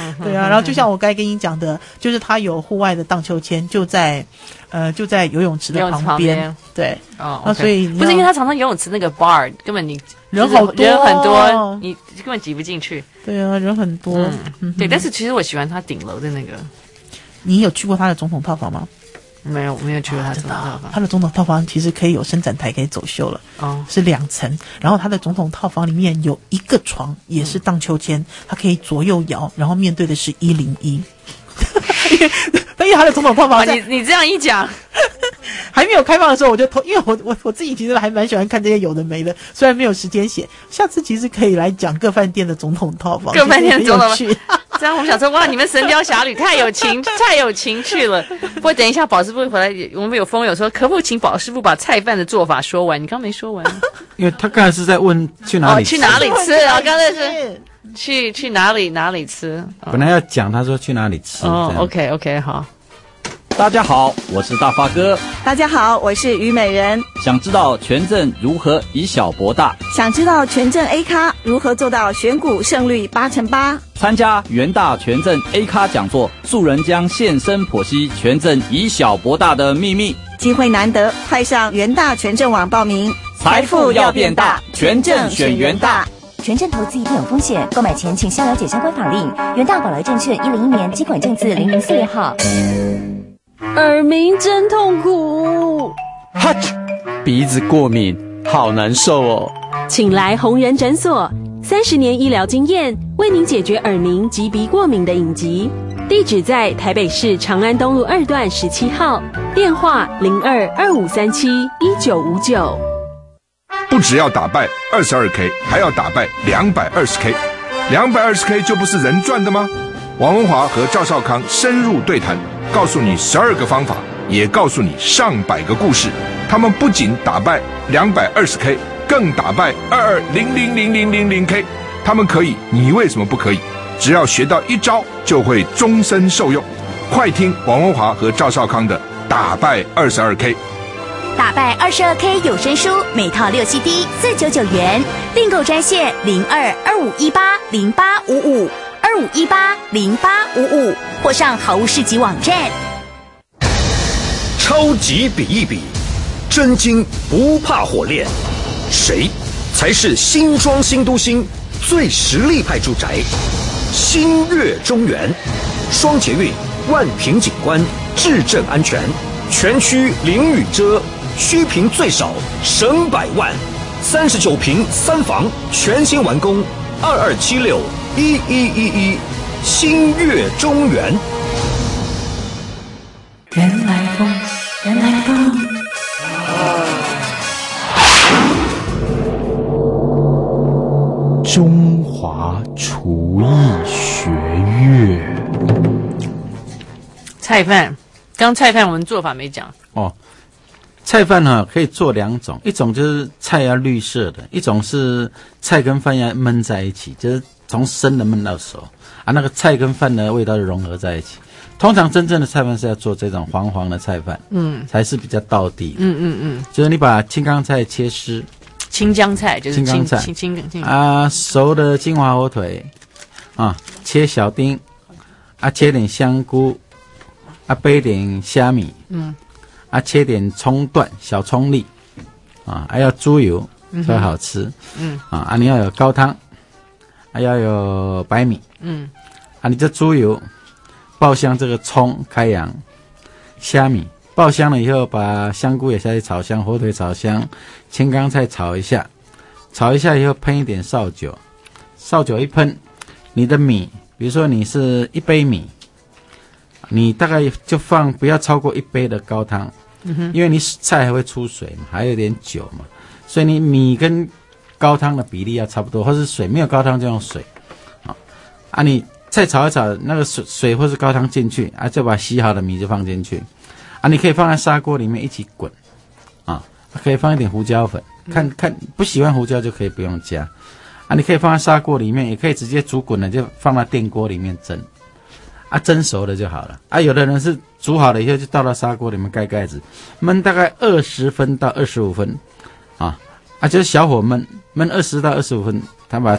对啊，然后就像我刚才跟你讲的，就是它有户外的荡秋千，就在游泳池的旁边。对，所以不是因为它常常游泳池那个 bar 根本你人好多， 人很多，你根本挤不进去。 对啊，人很多。 对，但是其实我喜欢它顶楼的那个。 你有去过它的总统套房吗？ 没有去过他的总统套房。 他的总统套房其实可以有伸展台，可以走秀了。是2层。然后他的总统套房里面有一个床，也是荡秋千，它可以左右摇，然后面对的是101。因为他的总统套房你这样一讲， 还没有开放的时候，我就因为我自己其实还蛮喜欢看这些有的没的，虽然没有时间写，下次其实可以来讲各饭店的总统套房， 各饭店的总统套房。这样我们想说，哇，你们神雕侠侣太有情趣了。不过等一下，保师部回来，我们有风友说，可不请保师部把菜饭的做法说完。你刚没说完， 因为他刚才是在问去哪里吃， 去哪里吃啊？刚才是去哪里吃？ 本来要讲，他说去哪里吃。 OK， 好。 大家好，我是大发哥。 大家好，我是虞美人。 想知道权证如何以小博大？ 想知道权证 A 咖如何做到选股胜率8%？ 参加元大权证 A 咖讲座，素人将现身剖析权证以小博大的秘密。 机会难得，快上元大权证网报名。 财富要变大，权证选元大。 权证投资一定有风险，购买前请先了解相关法令。元大宝来证券101年金管证字0046号。 耳鸣真痛苦， 哈啾，鼻子过敏，好难受哦。 请来弘仁诊所，30年医疗经验，为您解决耳鸣及鼻过敏的隐疾。地址在台北市长安东路2段17号，电话02-2537-1959。 不只要打败22K， 还要打败220K。220K 就不是人赚的吗？王文华和赵少康深入对谈，告诉你12个方法，也告诉你上百个故事。他们不仅打败220K， 更打败22000000K。他们可以，你为什么不可以？只要学到一招，就会终身受用。快听王文华和赵少康的打败22K。 打败22K 有声书，每套6 CD 499元，订购专线02-2518-0855，2518-0855，或上好物市集网站。 超级比一比，真金不怕火炼，谁才是新庄新都心最实力派住宅？新月中原，双捷运，万平景观，质证安全，全区淋雨遮，需坪最少，省百万，39坪3房，全新完工，22761111，新月中原。 原来风，原来风。 中华厨艺学院。 菜饭，刚菜饭我们做法没讲哦。菜饭呢可以做2种，一种就是菜要绿色的，一种是菜跟饭要焖在一起，就是从生的焖到熟啊，那个菜跟饭的味道融合在一起。通常真正的菜饭是要做这种黄黄的菜饭，才是比较道地的。就是你把青江菜切丝， 青江菜就是青江菜，啊，熟的金华火腿啊，切小丁啊，切点香菇啊，备点虾米，啊，切点葱段、小葱粒啊，还要猪油才好吃。啊，你要有高汤，还要有白米。啊，你这猪油爆香这个葱开阳，虾米爆香了以后，把香菇也下去炒香，火腿炒香，青江菜炒一下，炒一下以后喷一点绍酒，绍酒一喷，你的米，比如说你是1杯米，你大概就放不要超过1杯的高汤，因为你菜还会出水嘛，还有点酒嘛，所以你米跟高汤的比例要差不多，或是水没有高汤就用水，啊，你菜炒一炒，那个水或是高汤进去啊，就把洗好的米就放进去啊，你可以放在砂锅里面一起滚啊，可以放一点胡椒粉，看不喜欢胡椒就可以不用加啊，你可以放在砂锅里面，也可以直接煮滚了就放到电锅里面蒸啊，蒸熟了就好了啊。有的人是煮好了以后就倒到砂锅里面盖盖子，焖大概20分到25分啊，就是小火焖20到25分，他把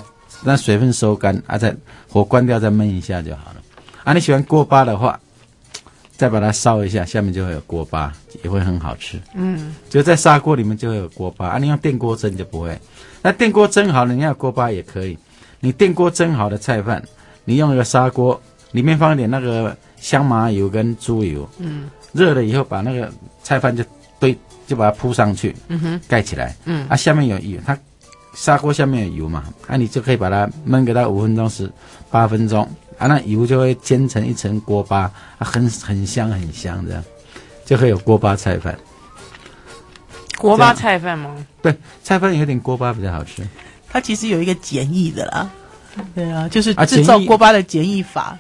让水分收干啊，再火关掉再焖一下就好了。啊，你喜欢锅巴的话，再把它烧一下，下面就会有锅巴，也会很好吃。就在砂锅里面就会有锅巴啊，你用电锅蒸就不会。那电锅蒸好了，你要有锅巴也可以。你电锅蒸好的菜饭，你用一个砂锅，里面放一点那个香麻油跟猪油，热了以后把那个菜饭就把它铺上去，盖起来，啊，下面有油，它砂锅下面有油嘛，啊，你就可以把它焖个到5分钟8分钟，啊，那油就会煎成一层锅巴，啊，很香很香，这样就会有锅巴菜饭。 锅巴菜饭吗？ 对，菜饭有点锅巴比较好吃。 它其实有一个简易的啦，对啊，就是制造锅巴的简易法。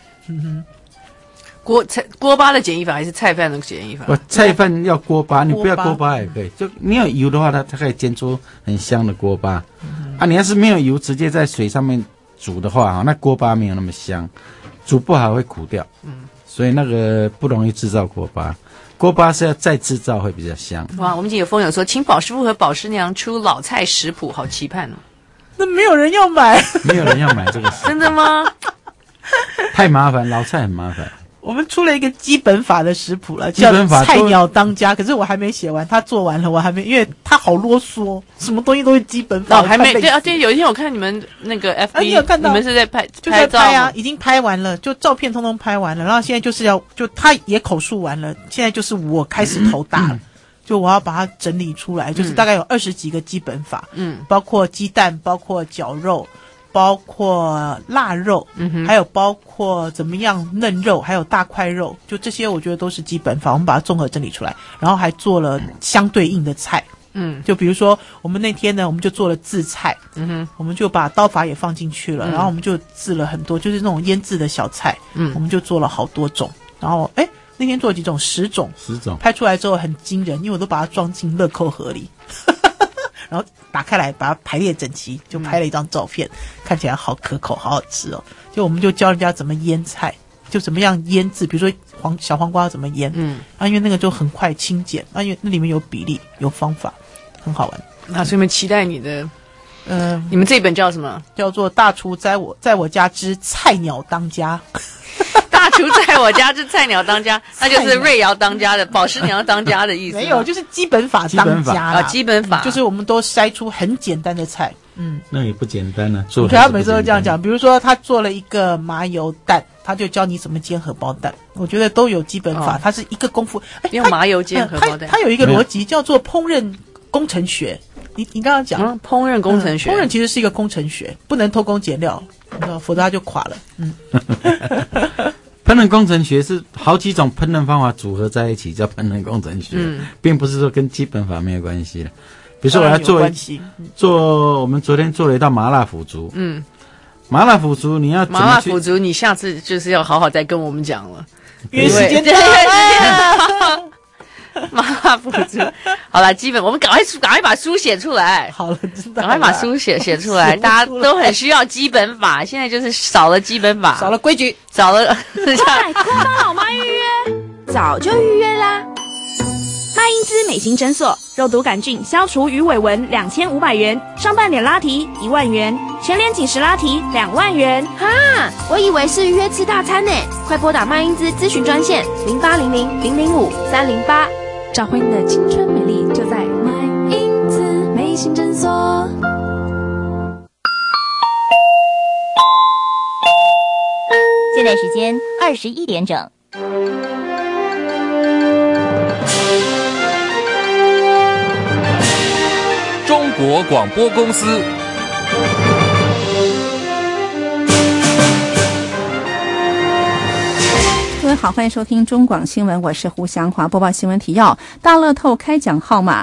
锅巴的简易法还是菜饭的简易法？ 菜饭要锅巴，你不要锅巴也可以。就你有油的话，它可以煎出很香的锅巴。啊，你要是没有油，直接在水上面煮的话，那锅巴没有那么香，煮不好会苦掉。所以那个不容易制造锅巴。锅巴是要再制造会比较香。 哇，我们今天有风友说，请宝师傅和宝师娘出老菜食谱，好期盼哦。 那没有人要买， 没有人要买这个真的吗？ 太麻烦，老菜很麻烦。 我们出了一个基本法的食谱了，叫菜鸟当家，可是我还没写完，他做完了，我还没，因为他好啰嗦，什么东西都是基本法。 还没对，有一天我看你们那个 FB， 你有看到？ 你们是在拍， 就在拍啊，已经拍完了，就照片通通拍完了，然后现在就是就他也口述完了，现在就是我开始头大了。就我要把它整理出来，就是大概有20几个基本法，包括鸡蛋，包括绞肉，包括腊肉，还有包括怎么样嫩肉，还有大块肉，就这些我觉得都是基本法，我们把它综合整理出来，然后还做了相对应的菜，就比如说我们那天呢，我们就做了渍菜，我们就把刀法也放进去了，然后我们就渍了很多，就是那种腌制的小菜，我们就做了好多种，然后那天做了几种，10种，拍出来之后很惊人，因为我都把它装进乐扣盒里，然后打开来把它排列整齐，就拍了一张照片，看起来好可口，好好吃哦。就我们就教人家怎么腌菜，就怎么样腌制，比如说小黄瓜要怎么腌，因为那个就很快清简，因为那里面有比例有方法，很好玩。 那所以我们期待你的，你们这本叫什么？ 叫做《大厨在我家之菜鸟当家》。 大厨在我家之菜鸟当家，那就是瑞瑶当家的，宝师娘当家的意思。 没有，就是基本法当家啦。 基本法就是我们都筛出很简单的菜。 那也不简单啊。 他每次都这样讲，比如说他做了一个麻油蛋，他就教你怎么煎荷包蛋。我觉得都有基本法，它是一个功夫。 用麻油煎荷包蛋， 它有一个逻辑叫做烹饪工程学。你刚刚讲烹饪工程学， 烹饪其实是一个工程学，不能偷工减料，否则它就垮了。 烹饪工程学是好几种烹饪方法组合在一起叫烹饪工程学，并不是说跟基本法没有关系的。比如说我要做我们昨天做了一道麻辣腐竹，麻辣腐竹你要麻辣腐竹，你下次就是要好好再跟我们讲了， 因为时间到了。 麻辣腐竹，好了，基本我们赶快把书写出来。 好了，知道了。 赶快把书写出来，大家都很需要基本法。现在就是少了基本法， 少了规矩， 少了。 快帮老妈预约，早就预约啦。麦因兹美心诊所，肉毒杆菌消除鱼尾纹2500元，上半脸拉提1万元，全脸紧实拉提2万元。 哈，我以为是约吃大餐呢。快拨打麦因兹咨询专线0800-005-308。 找回你的青春美丽，就在麦因兹美心诊所。 现在时间21点整。 中国广播公司。 各位好，欢迎收听中广新闻，我是胡祥华。播报新闻提要：大乐透开奖号码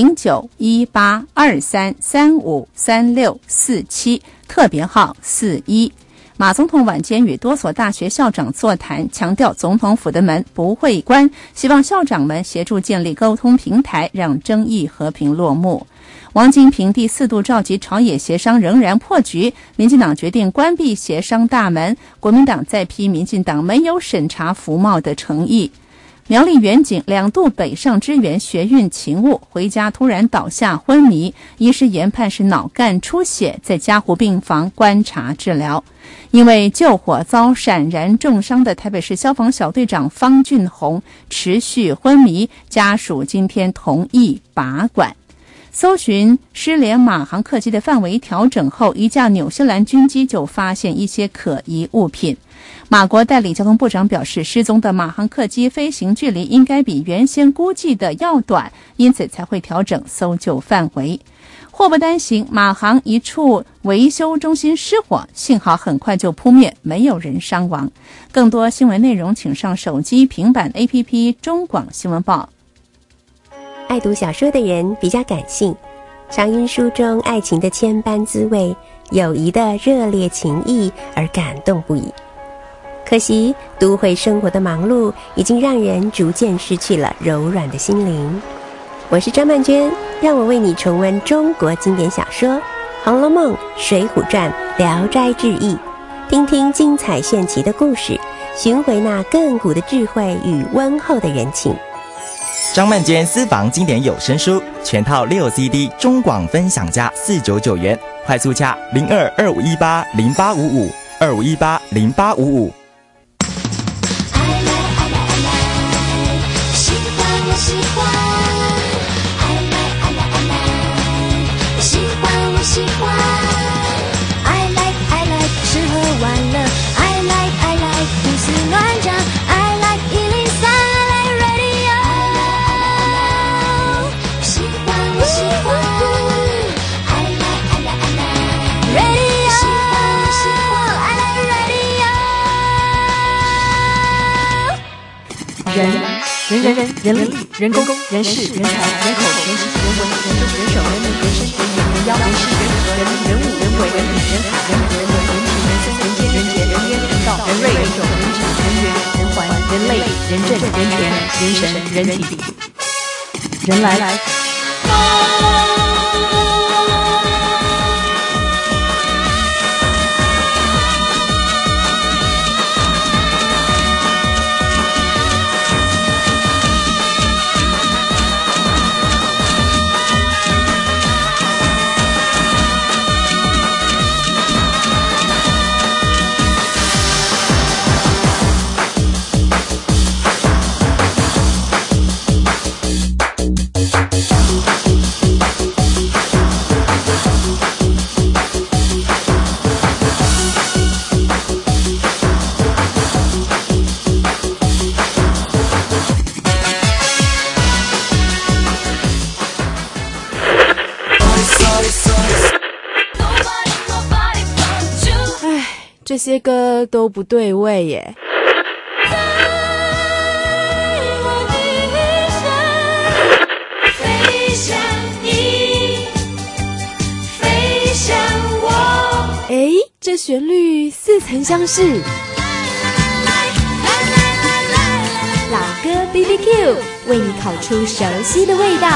091823353647，特别号41。马总统晚间与多所大学校长座谈，强调总统府的门不会关，希望校长们协助建立沟通平台，让争议和平落幕。王金平第4度召集朝野协商仍然破局，民进党决定关闭协商大门，国民党再批民进党没有审查服贸的诚意。 苗栗远景2度北上支援学运勤务，回家突然倒下昏迷，医师研判是脑干出血，在嘉湖病房观察治疗。因为救火遭闪燃重伤的台北市消防小队长方俊宏持续昏迷，家属今天同意拔管。搜寻失联马航客机的范围调整后，一架纽西兰军机就发现一些可疑物品。马国代理交通部长表示，失踪的马航客机飞行距离应该比原先估计的要短，因此才会调整搜救范围。祸不单行，马航一处维修中心失火，幸好很快就扑灭，没有人伤亡。更多新闻内容请上手机平板 APP 中广新闻报。 爱读小说的人比较感性，常因书中爱情的千般滋味、友谊的热烈情谊而感动不已。可惜都会生活的忙碌已经让人逐渐失去了柔软的心灵。我是张曼娟，让我为你重温中国经典小说《红楼梦》《水浒传》《聊斋志异》，听听精彩炫奇的故事，寻回那亘古的智慧与温厚的人情。 张曼娟私房经典有声书全套6 CD 中广分享价499元，快速洽0225180855 25180855。 人力、人工、人事、人才、人口、人情、人文、人政、人手、人民、人生、人言、人妖、人事、人和、人物、人物、人为、人理、人海、人和、人伦、人情、人生、人间、人杰、人烟、人道、人瑞、人种、人质、人缘、人环、人类、人政、人权、人神、人体、人来。 这些歌都不对味耶。飞向你，飞向我。诶，这旋律似曾相识。老歌 BBQ 为你烤出熟悉的味道。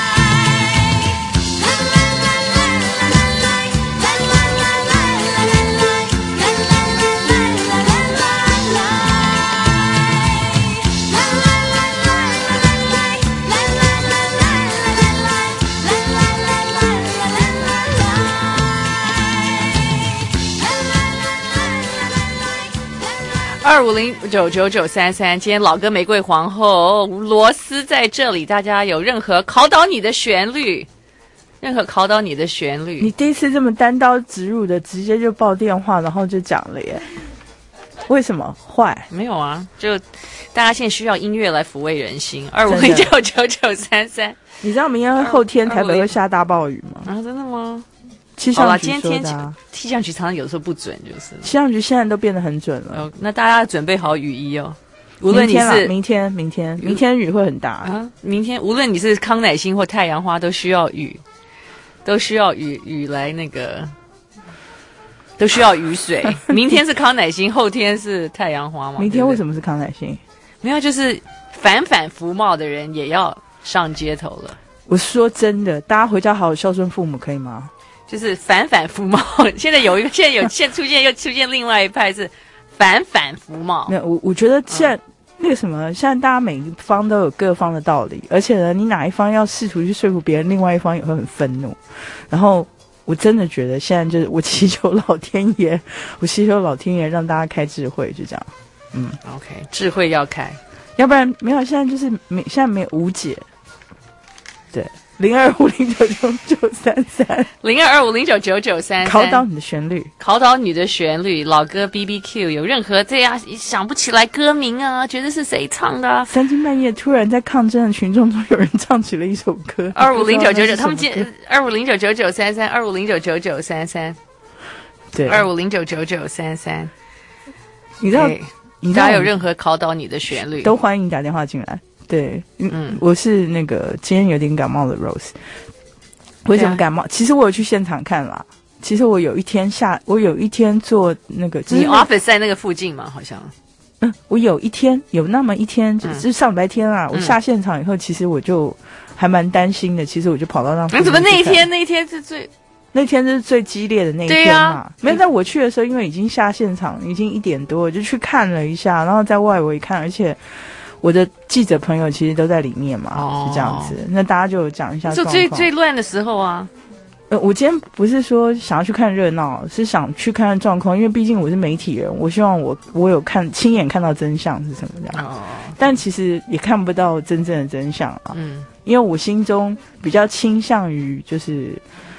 250-99933，今天老歌玫瑰皇后罗斯在这里，大家有任何考倒你的旋律， 你第一次这么单刀直入的直接就报电话，然后就讲了耶？为什么坏？ 没有啊，就大家现在需要音乐来抚慰人心。250-99933， 你知道明天后天台北会下大暴雨吗？ 啊，真的吗？ 气象局今天气象局常常有时候不准，就是气象局现在都变得很准了。 那大家准备好雨衣哦。无论你是明天雨会很大啊！明天无论你是康乃馨或太阳花，都需要雨来那个，都需要雨水。明天是康乃馨，后天是太阳花嘛？ 明天为什么是康乃馨？ 没有，就是反服贸的人也要上街头了。 我说真的，大家回家好好孝顺父母，可以吗？ 就是反服贸，现在出现另外一派是反服贸。 没有，我觉得现在那个什么，现在大家每一方都有各方的道理，而且呢，你哪一方要试图去说服别人，另外一方也会很愤怒。然后我真的觉得现在就是我祈求老天爷让大家开智慧，就这样。 OK， 智慧要开， 要不然没有，现在就是现在没有无解。对。02509933，0225099933，考倒你的旋律， 考倒你的旋律。老歌 BBQ 有任何这样想不起来歌名啊？觉得是谁唱的啊？ 三更半夜突然在抗争的群众中，有人唱起了一首歌。 250999，他们25099933，25099933，对，25099933。你知道大家有任何考倒你的旋律， 都欢迎打电话进来。对，我是那个今天有点感冒的 Rose。为什么感冒？其实我有去现场看啦。其实我有一天做那个， 你 office 在那个附近吗？好像。 我有那么一天，就是上礼拜天啊，我下现场以后，其实我就还蛮担心的。其实我就跑到那。 你怎么那一天是最？ 那天是最激烈的那一天嘛。没有，在我去的时候，因为已经下现场，已经1点多，我就去看了一下，然后在外围看，而且。我的记者朋友其实都在里面嘛，是这样子。那大家就讲一下状况。 最乱的时候啊。 我今天不是说想要去看热闹，是想去看状况，因为毕竟我是媒体人，我希望我有亲眼看到真相是什么这样。但其实也看不到真正的真相啊。因为我心中比较倾向于就是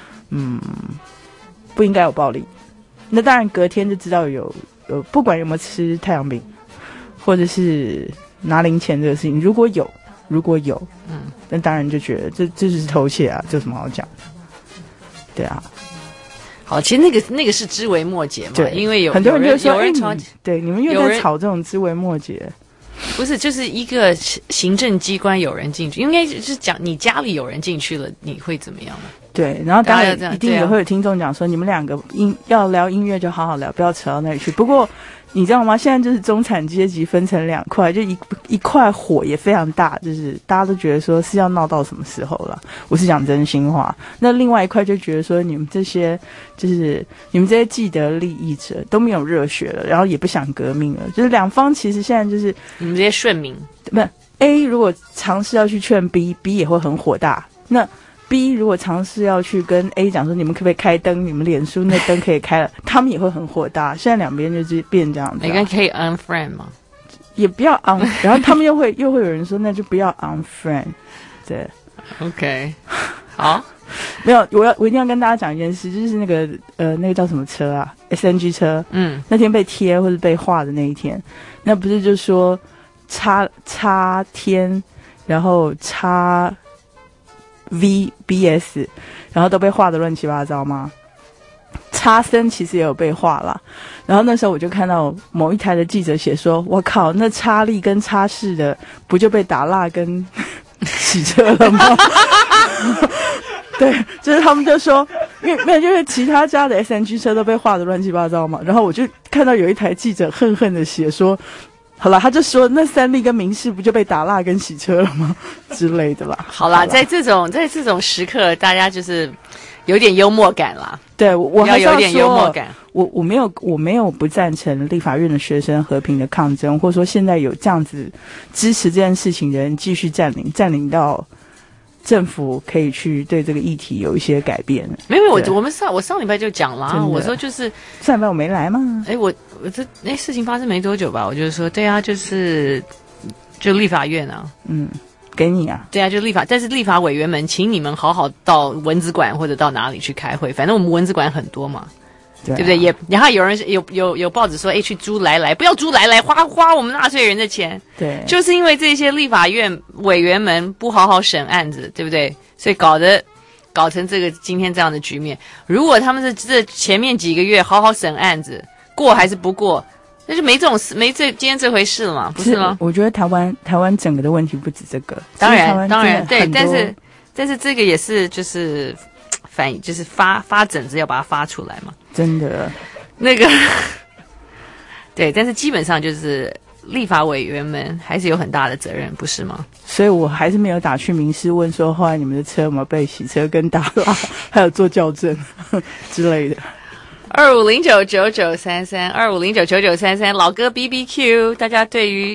不应该有暴力。那当然隔天就知道有不管有没有吃太阳饼，或者是。拿零钱这个事情，如果有，那当然就觉得这就是偷窃啊，这有什么好讲的？对啊， 好，其实那个是枝微末节嘛，对，因为很多人就说有人吵， 对，你们又在吵这种枝微末节， 不是，就是一个行政机关有人进去，应该是讲你家里有人进去了，你会怎么样呢？ 对，然后当然一定也会有听众讲说，你们两个要聊音乐就好好聊，不要扯到那里去。不过你知道吗？现在就是中产阶级分成2块，就一块火也非常大，就是大家都觉得说是要闹到什么时候了。我是讲真心话。那另外一块就觉得说，你们这些既得利益者都没有热血了，然后也不想革命了。就是两方其实现在就是你们这些顺民， 不 A 如果尝试要去劝 B 也会很火大。那B 如果尝试要去跟 A 讲说，你们可不可以开灯？你们脸书那灯可以开了，他们也会很火大。现在两边就是变这样子。 你跟可以 unfriend 吗？ 也不要 un， 然后他们又会有人说，那就不要 unfriend。对 ，OK， 好， 没有，我一定要跟大家讲一件事，就是那个叫什么车啊 ？SNG 车，那天被贴或者被画的那一天，那不是就说插天，然后插。VBS， 然后都被画得乱七八糟吗？插身其实也有被画啦。然后那时候我就看到某一台的记者写说：“我靠，那插力跟插式的不就被打蜡跟洗车了吗？”对，就是他们就说，因为其他家的 SNG 车都被画得乱七八糟嘛。然后我就看到有一台记者恨恨的写说。好了，他就说那三立跟民视不就被打蜡跟洗车了吗之类的啦。 好啦，在这种时刻，大家就是有点幽默感啦。 对，我还是要有点幽默感。 我没有不赞成立法院的学生和平的抗争，或者说现在有这样子支持这件事情的人继续占领到政府可以去对这个议题有一些改变。 没有，我上礼拜就讲了，我说就是上礼拜我没来嘛。 我事情发生没多久吧，我就说对啊，就立法院啊， 给你啊， 对啊，就立法，但是立法委员们，请你们好好到文资馆或者到哪里去开会，反正我们文资馆很多嘛。对不对？然后有人有报纸说，去租来，不要租来，花我们纳税人的钱。对，就是因为这些立法院委员们不好好审案子，对不对？所以搞成这个今天这样的局面。如果他们是这前面几个月好好审案子，过还是不过，那就没今天这回事了嘛，不是吗？ 我觉得台湾整个的问题不止这个， 当然对，但是这个也是就是发疹子要把它发出来嘛。 真的， 那个对，但是基本上就是立法委员们还是有很大的责任，不是吗？ 所以我还是没有打去民事问说，后来你们的车有没有被洗车跟打蜡，还有做校正之类的。 25099933，25099933，老歌 BBQ， 大家对于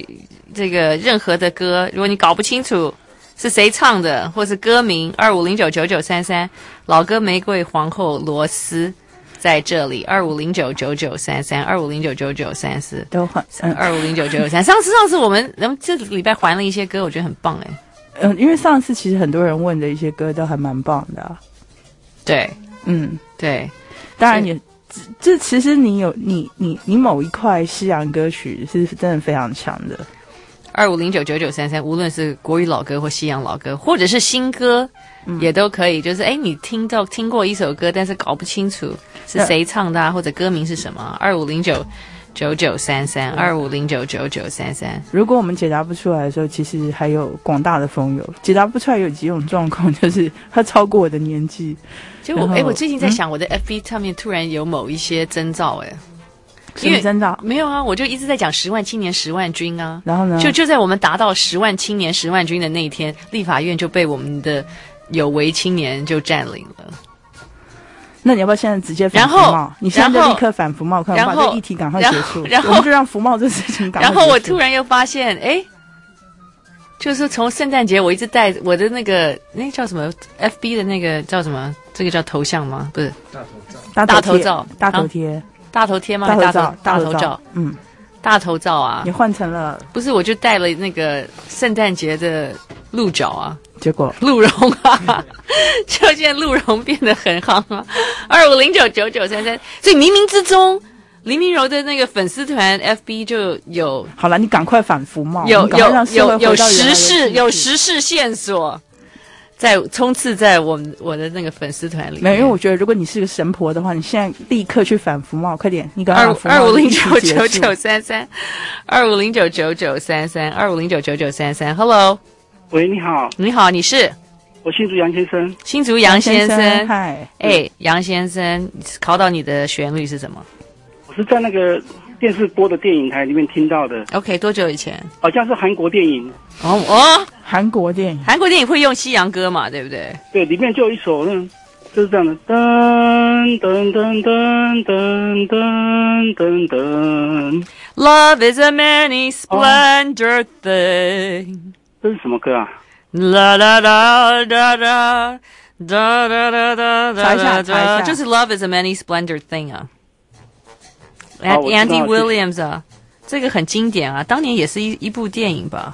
这个任何的歌，如果你搞不清楚是谁唱的，或是歌名，25099933，老歌玫瑰皇后罗斯在这里，25099933，25099934 都还 25099933。上次我们这礼拜还了一些歌，我觉得很棒哎。 因为上次其实很多人问的一些歌都还蛮棒的啊。 对，对， 当然也。这其实你某一块西洋歌曲是真的非常强的。 25099933，无论是国语老歌或西洋老歌，或者是新歌，也都可以。就是你听过一首歌，但是搞不清楚是谁唱的或者歌名是什么，25099933，25099933。 如果我们解答不出来的时候，其实还有广大的风友解答不出来，有几种状况，就是他超过我的年纪。 就我最近在想，我的 FB 上面突然有某一些征兆什么征兆？ 没有啊，我就一直在讲10万青年10万军啊。 然后呢？ 就在我们达到10万青年10万军的那一天，立法院就被我们的有为青年就占领了。 那你要不要现在直接反服贸？你现在就立刻反服贸，看我把这个议题赶快结束，我们就让服贸这事情赶快结束。 然后我突然又发现，就是从圣诞节我一直带我的那个叫什么 FB 的那个叫什么？这个叫头像吗？不是，大头照， 大头贴， 大头贴吗？ 大头照， 大头照，大头照啊！ 你换成了？ 不是，我就带了那个圣诞节的鹿角啊。 结果鹿茸啊，就现在鹿茸变得很夯啊，25099933。所以冥冥之中，林明柔的那个粉丝团 FB 就有。 好了，你赶快反服贸， 有时事线索。在冲刺在我的那个粉丝团里面。 没有，因为我觉得如果你是个神婆的话，你现在立刻去反服贸，快点，你赶快 25099933，25099933 ，Hello， 喂，你好， 你好，你是？ 我新竹杨先生。 新竹杨先生， 嗨， 杨先生，考到你的旋律是什么？ 我是在那个电视播的电影台里面听到的。 OK， 多久以前？ 好像是韩国电影。 韩国电影， 韩国电影会用西洋歌嘛？对不对？ 对，里面就有一首就是这样的，噔噔噔噔噔噔噔噔。 Love is a many splendor thing。 这是什么歌啊？ 啦啦啦啦啦哒哒哒哒哒哒， 就是 Love is a many splendor thing 啊。Andy Williams 啊，这个很经典啊，当年也是一部电影吧。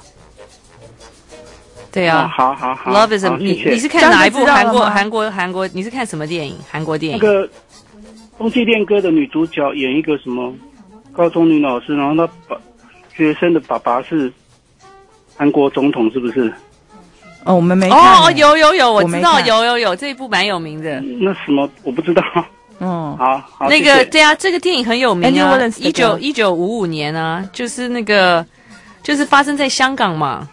对啊， 好 Love is a 你是看哪一部韩国？你是看什么电影？韩国电影？ 那个《冬季恋歌》的女主角演一个什么高中女老师，然后她学生的爸爸是韩国总统，是不是？ 我们没看。 有，我知道，有这一部蛮有名的。 那什么我不知道。好， 那个对啊，这个电影很有名啊，1955年啊，就是那个就是发生在香港嘛。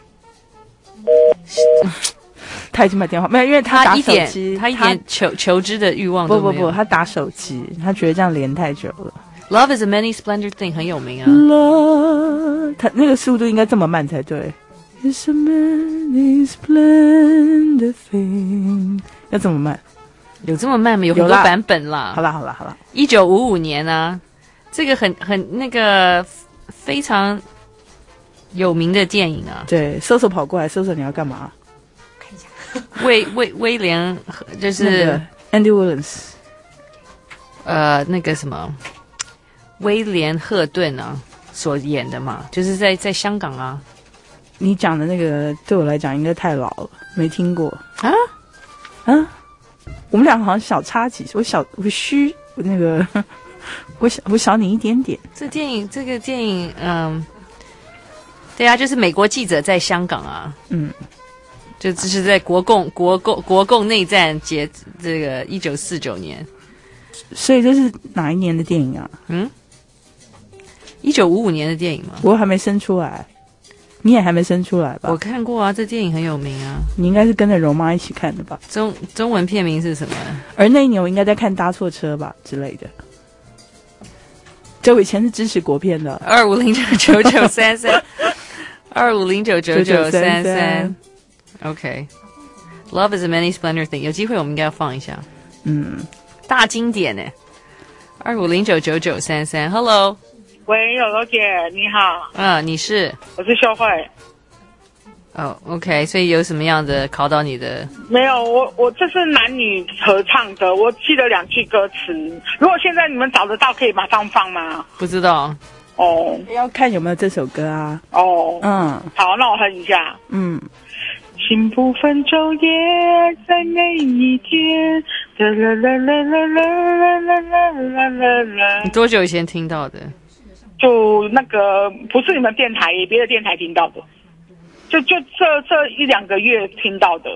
他已经买电话没有，因为他打手机， 他一点求知的欲望都没有。 不，他打手机，他觉得这样连太久了。 Love is a many splendor thing 很有名啊。 Love， 他那个速度应该这么慢才对。It's a many splendor thing， 要这么慢？ 有这么慢吗？有很多版本啦。 好了。 1955年啊，这个很那个非常有名的电影啊。 对，搜索跑过来，搜索你要干嘛？ 看一下，威廉就是那个 Andy Williams， 那个什么威廉赫顿啊所演的嘛，就是在香港啊。 你讲的那个对我来讲应该太老了，没听过啊。我们两个好像小差几岁，我那个我小你一点点。 这个电影，对啊，就是美国记者在香港啊，就这是在国共内战这个1949年， 所以这是哪一年的电影啊 ？1955年的电影吗？ 我还没生出来。你也还没生出来吧？ 我看过啊，这电影很有名啊。 你应该是跟着柔妈一起看的吧？ 中文片名是什么？ 而那一年我应该在看搭错车吧之类的。就我以前是支持国片的。 25099933，25099933。OK，Love is a many splendor thing， 有机会我们应该要放一下。大经典呢。25099933 ，Hello。 喂，柔柔姐，你好。 你是？ 我是秀慧。 OK， 所以有什么样的考倒你的？ 没有，我这是男女合唱的，我记得2句歌词。如果现在你们找得到，可以马上放吗？ 不知道。 要看有没有这首歌啊。 好，那我哼一下。心不分昼夜，在每一天。啦啦啦啦啦啦啦啦啦啦。 你多久以前听到的？ 就那个不是你们电台，别的电台听到的。就这1-2个月听到的。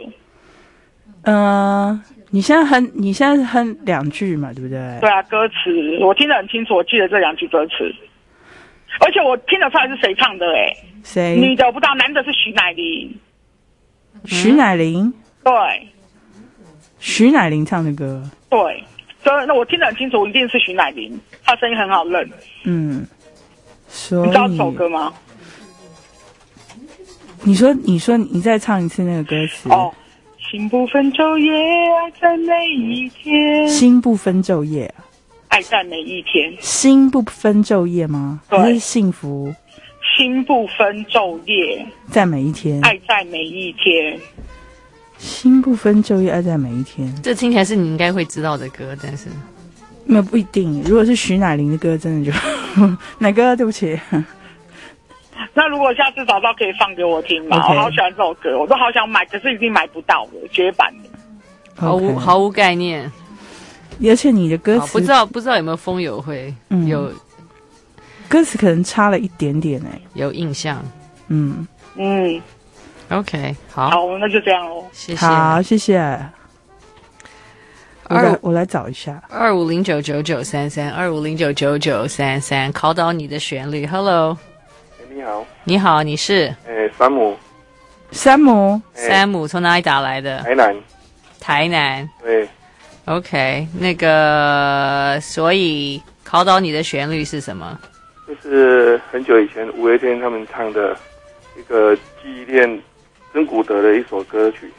你现在哼2句嘛，对不对？ 对啊，歌词我听得很清楚，我记得这2句歌词，而且我听得出来是谁唱的谁？ 女的我不知道，男的是徐乃麟。 徐乃麟？ 对，徐乃麟唱的歌。 对，那我听得很清楚，一定是徐乃麟，他声音很好认。 所以你知道这首歌吗？ 你说，你再唱一次那个歌词。 心不分昼夜，爱在每一天。 心不分昼夜， 爱在每一天。 心不分昼夜吗？ 对， 还是幸福？ 心不分昼夜， 在每一天。 爱在每一天。 心不分昼夜，爱在每一天。 这听起来是你应该会知道的歌，但是那不一定。如果是徐乃麟的歌，真的就哪个？对不起。 那如果下次找到可以放给我听吗？ 我好喜欢这首歌，我都好想买，可是已经买不到了，绝版的。 毫无概念。 而且你的歌词不知道有没有风友会有歌词可能差了一点点有印象。OK， 好， 那就这样咯。 谢谢。 好，谢谢。我来找一下 25099933，25099933，考倒你的旋律。Hello， 你好。 你好，你是？ 山姆， 从哪里打来的？台南。 对。 OK， 那个，所以考倒你的旋律是什么？ 就是很久以前五月天他们唱的一个纪念珍古德的一首歌曲。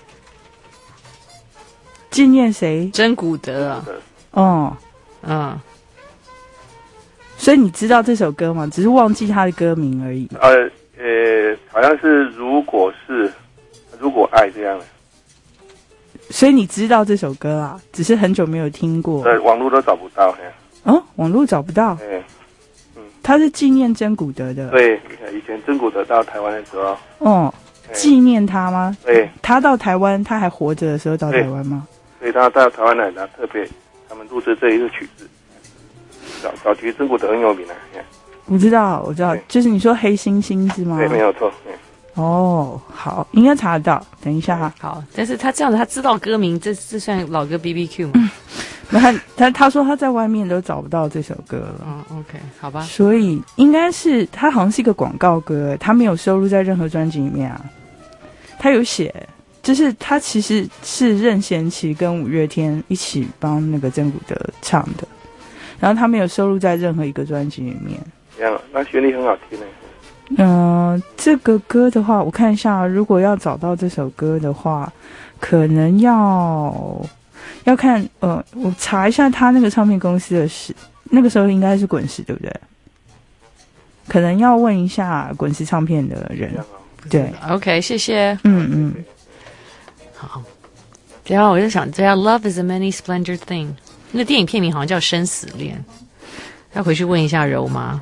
纪念谁？ 珍古德啊。 所以你知道这首歌吗？只是忘记他的歌名而已。 好像是如果爱这样的。 所以你知道这首歌啊，只是很久没有听过。 网络都找不到。 网络找不到。他是纪念珍古德的。 对，以前珍古德到台湾的时候。 纪念他吗？ 对。 他到台湾，他还活着的时候到台湾吗？ 所以他到台湾来，他特别他们录制这一个曲子。早期珍古德很有名啊。 我知道，就是你说黑猩猩是吗？ 对，没有错。 好，应该查得到。等一下。 好，但是他这样子，他知道歌名，这算老歌 BBQ 吗？ 他说他在外面都找不到这首歌了。 OK， 好吧。 所以应该是他好像是一个广告歌，他没有收录在任何专辑里面啊。他有写，就是他其实是任贤齐跟五月天一起帮那个珍古德唱的，然后他没有收录在任何一个专辑里面。 那旋律很好听。 这个歌的话，我看一下，如果要找到这首歌的话，可能要看我查一下他那个唱片公司的事，那个时候应该是滚石，对不对？可能要问一下滚石唱片的人。对 ，OK， 谢谢。好。然后我就想，这叫 Love is a many splendid thing， 那个电影片名好像叫《生死恋》，要回去问一下柔妈。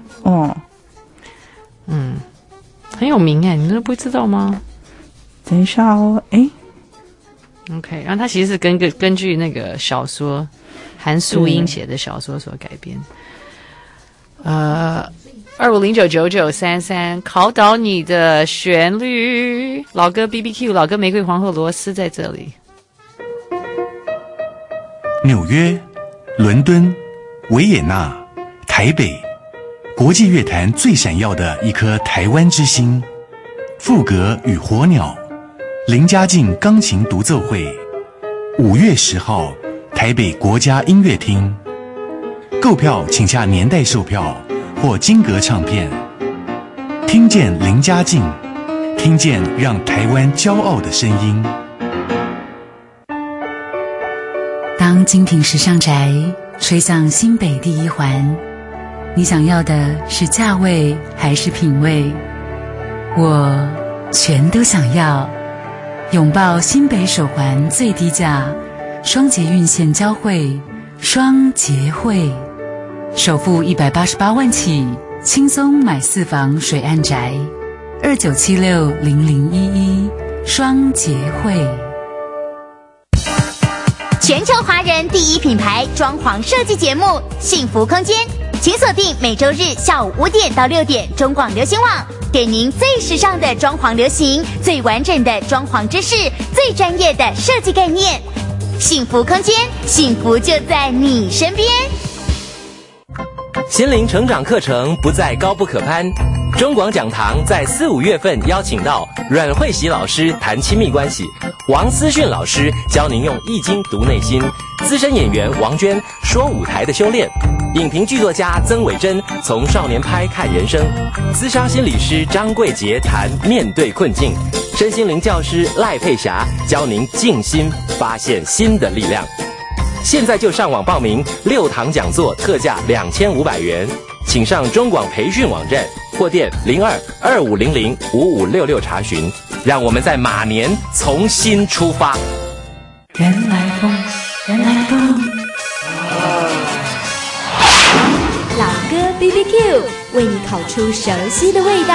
很有名你们都不会知道吗？ 等一下 OK， 然后它其实是根据那个小说韩素英写的小说所改编。25099933，考倒你的旋律，老歌 BBQ， 老歌玫瑰皇后罗斯在这里。 纽约、伦敦、维也纳、台北，国际乐坛最闪耀的一颗台湾之星，赋格与火鸟，林佳静钢琴独奏会，5月10号，台北国家音乐厅。购票请洽年代售票或金格唱片。听见林佳静，听见让台湾骄傲的声音。 当精品时尚宅吹向新北第一环， 你想要的是价位还是品味？我全都想要。拥抱新北手环最低价，双捷运线交汇，双捷汇，首付188万起，轻松买4房水岸宅，29760011，双捷汇。 全球华人第一品牌装潢设计节目《幸福空间》，请锁定每周日下午5点到6点中广流行网，给您最时尚的装潢流行，最完整的装潢知识，最专业的设计概念。幸福空间，幸福就在你身边。 心灵成长课程不再高不可攀。中广讲堂在4、5月份邀请到阮慧喜老师谈亲密关系，王思训老师教您用易经读内心，资深演员王娟说舞台的修炼，影评剧作家曾伟珍从少年拍看人生，咨商心理师张桂杰谈面对困境，身心灵教师赖佩霞教您静心发现新的力量。现在就上网报名6堂讲座，特价2500元，请上中广培训网站或电02-2500-5566查询。让我们在马年重新出发。 原来风，原来风。 老歌 BBQ 为你烤出熟悉的味道。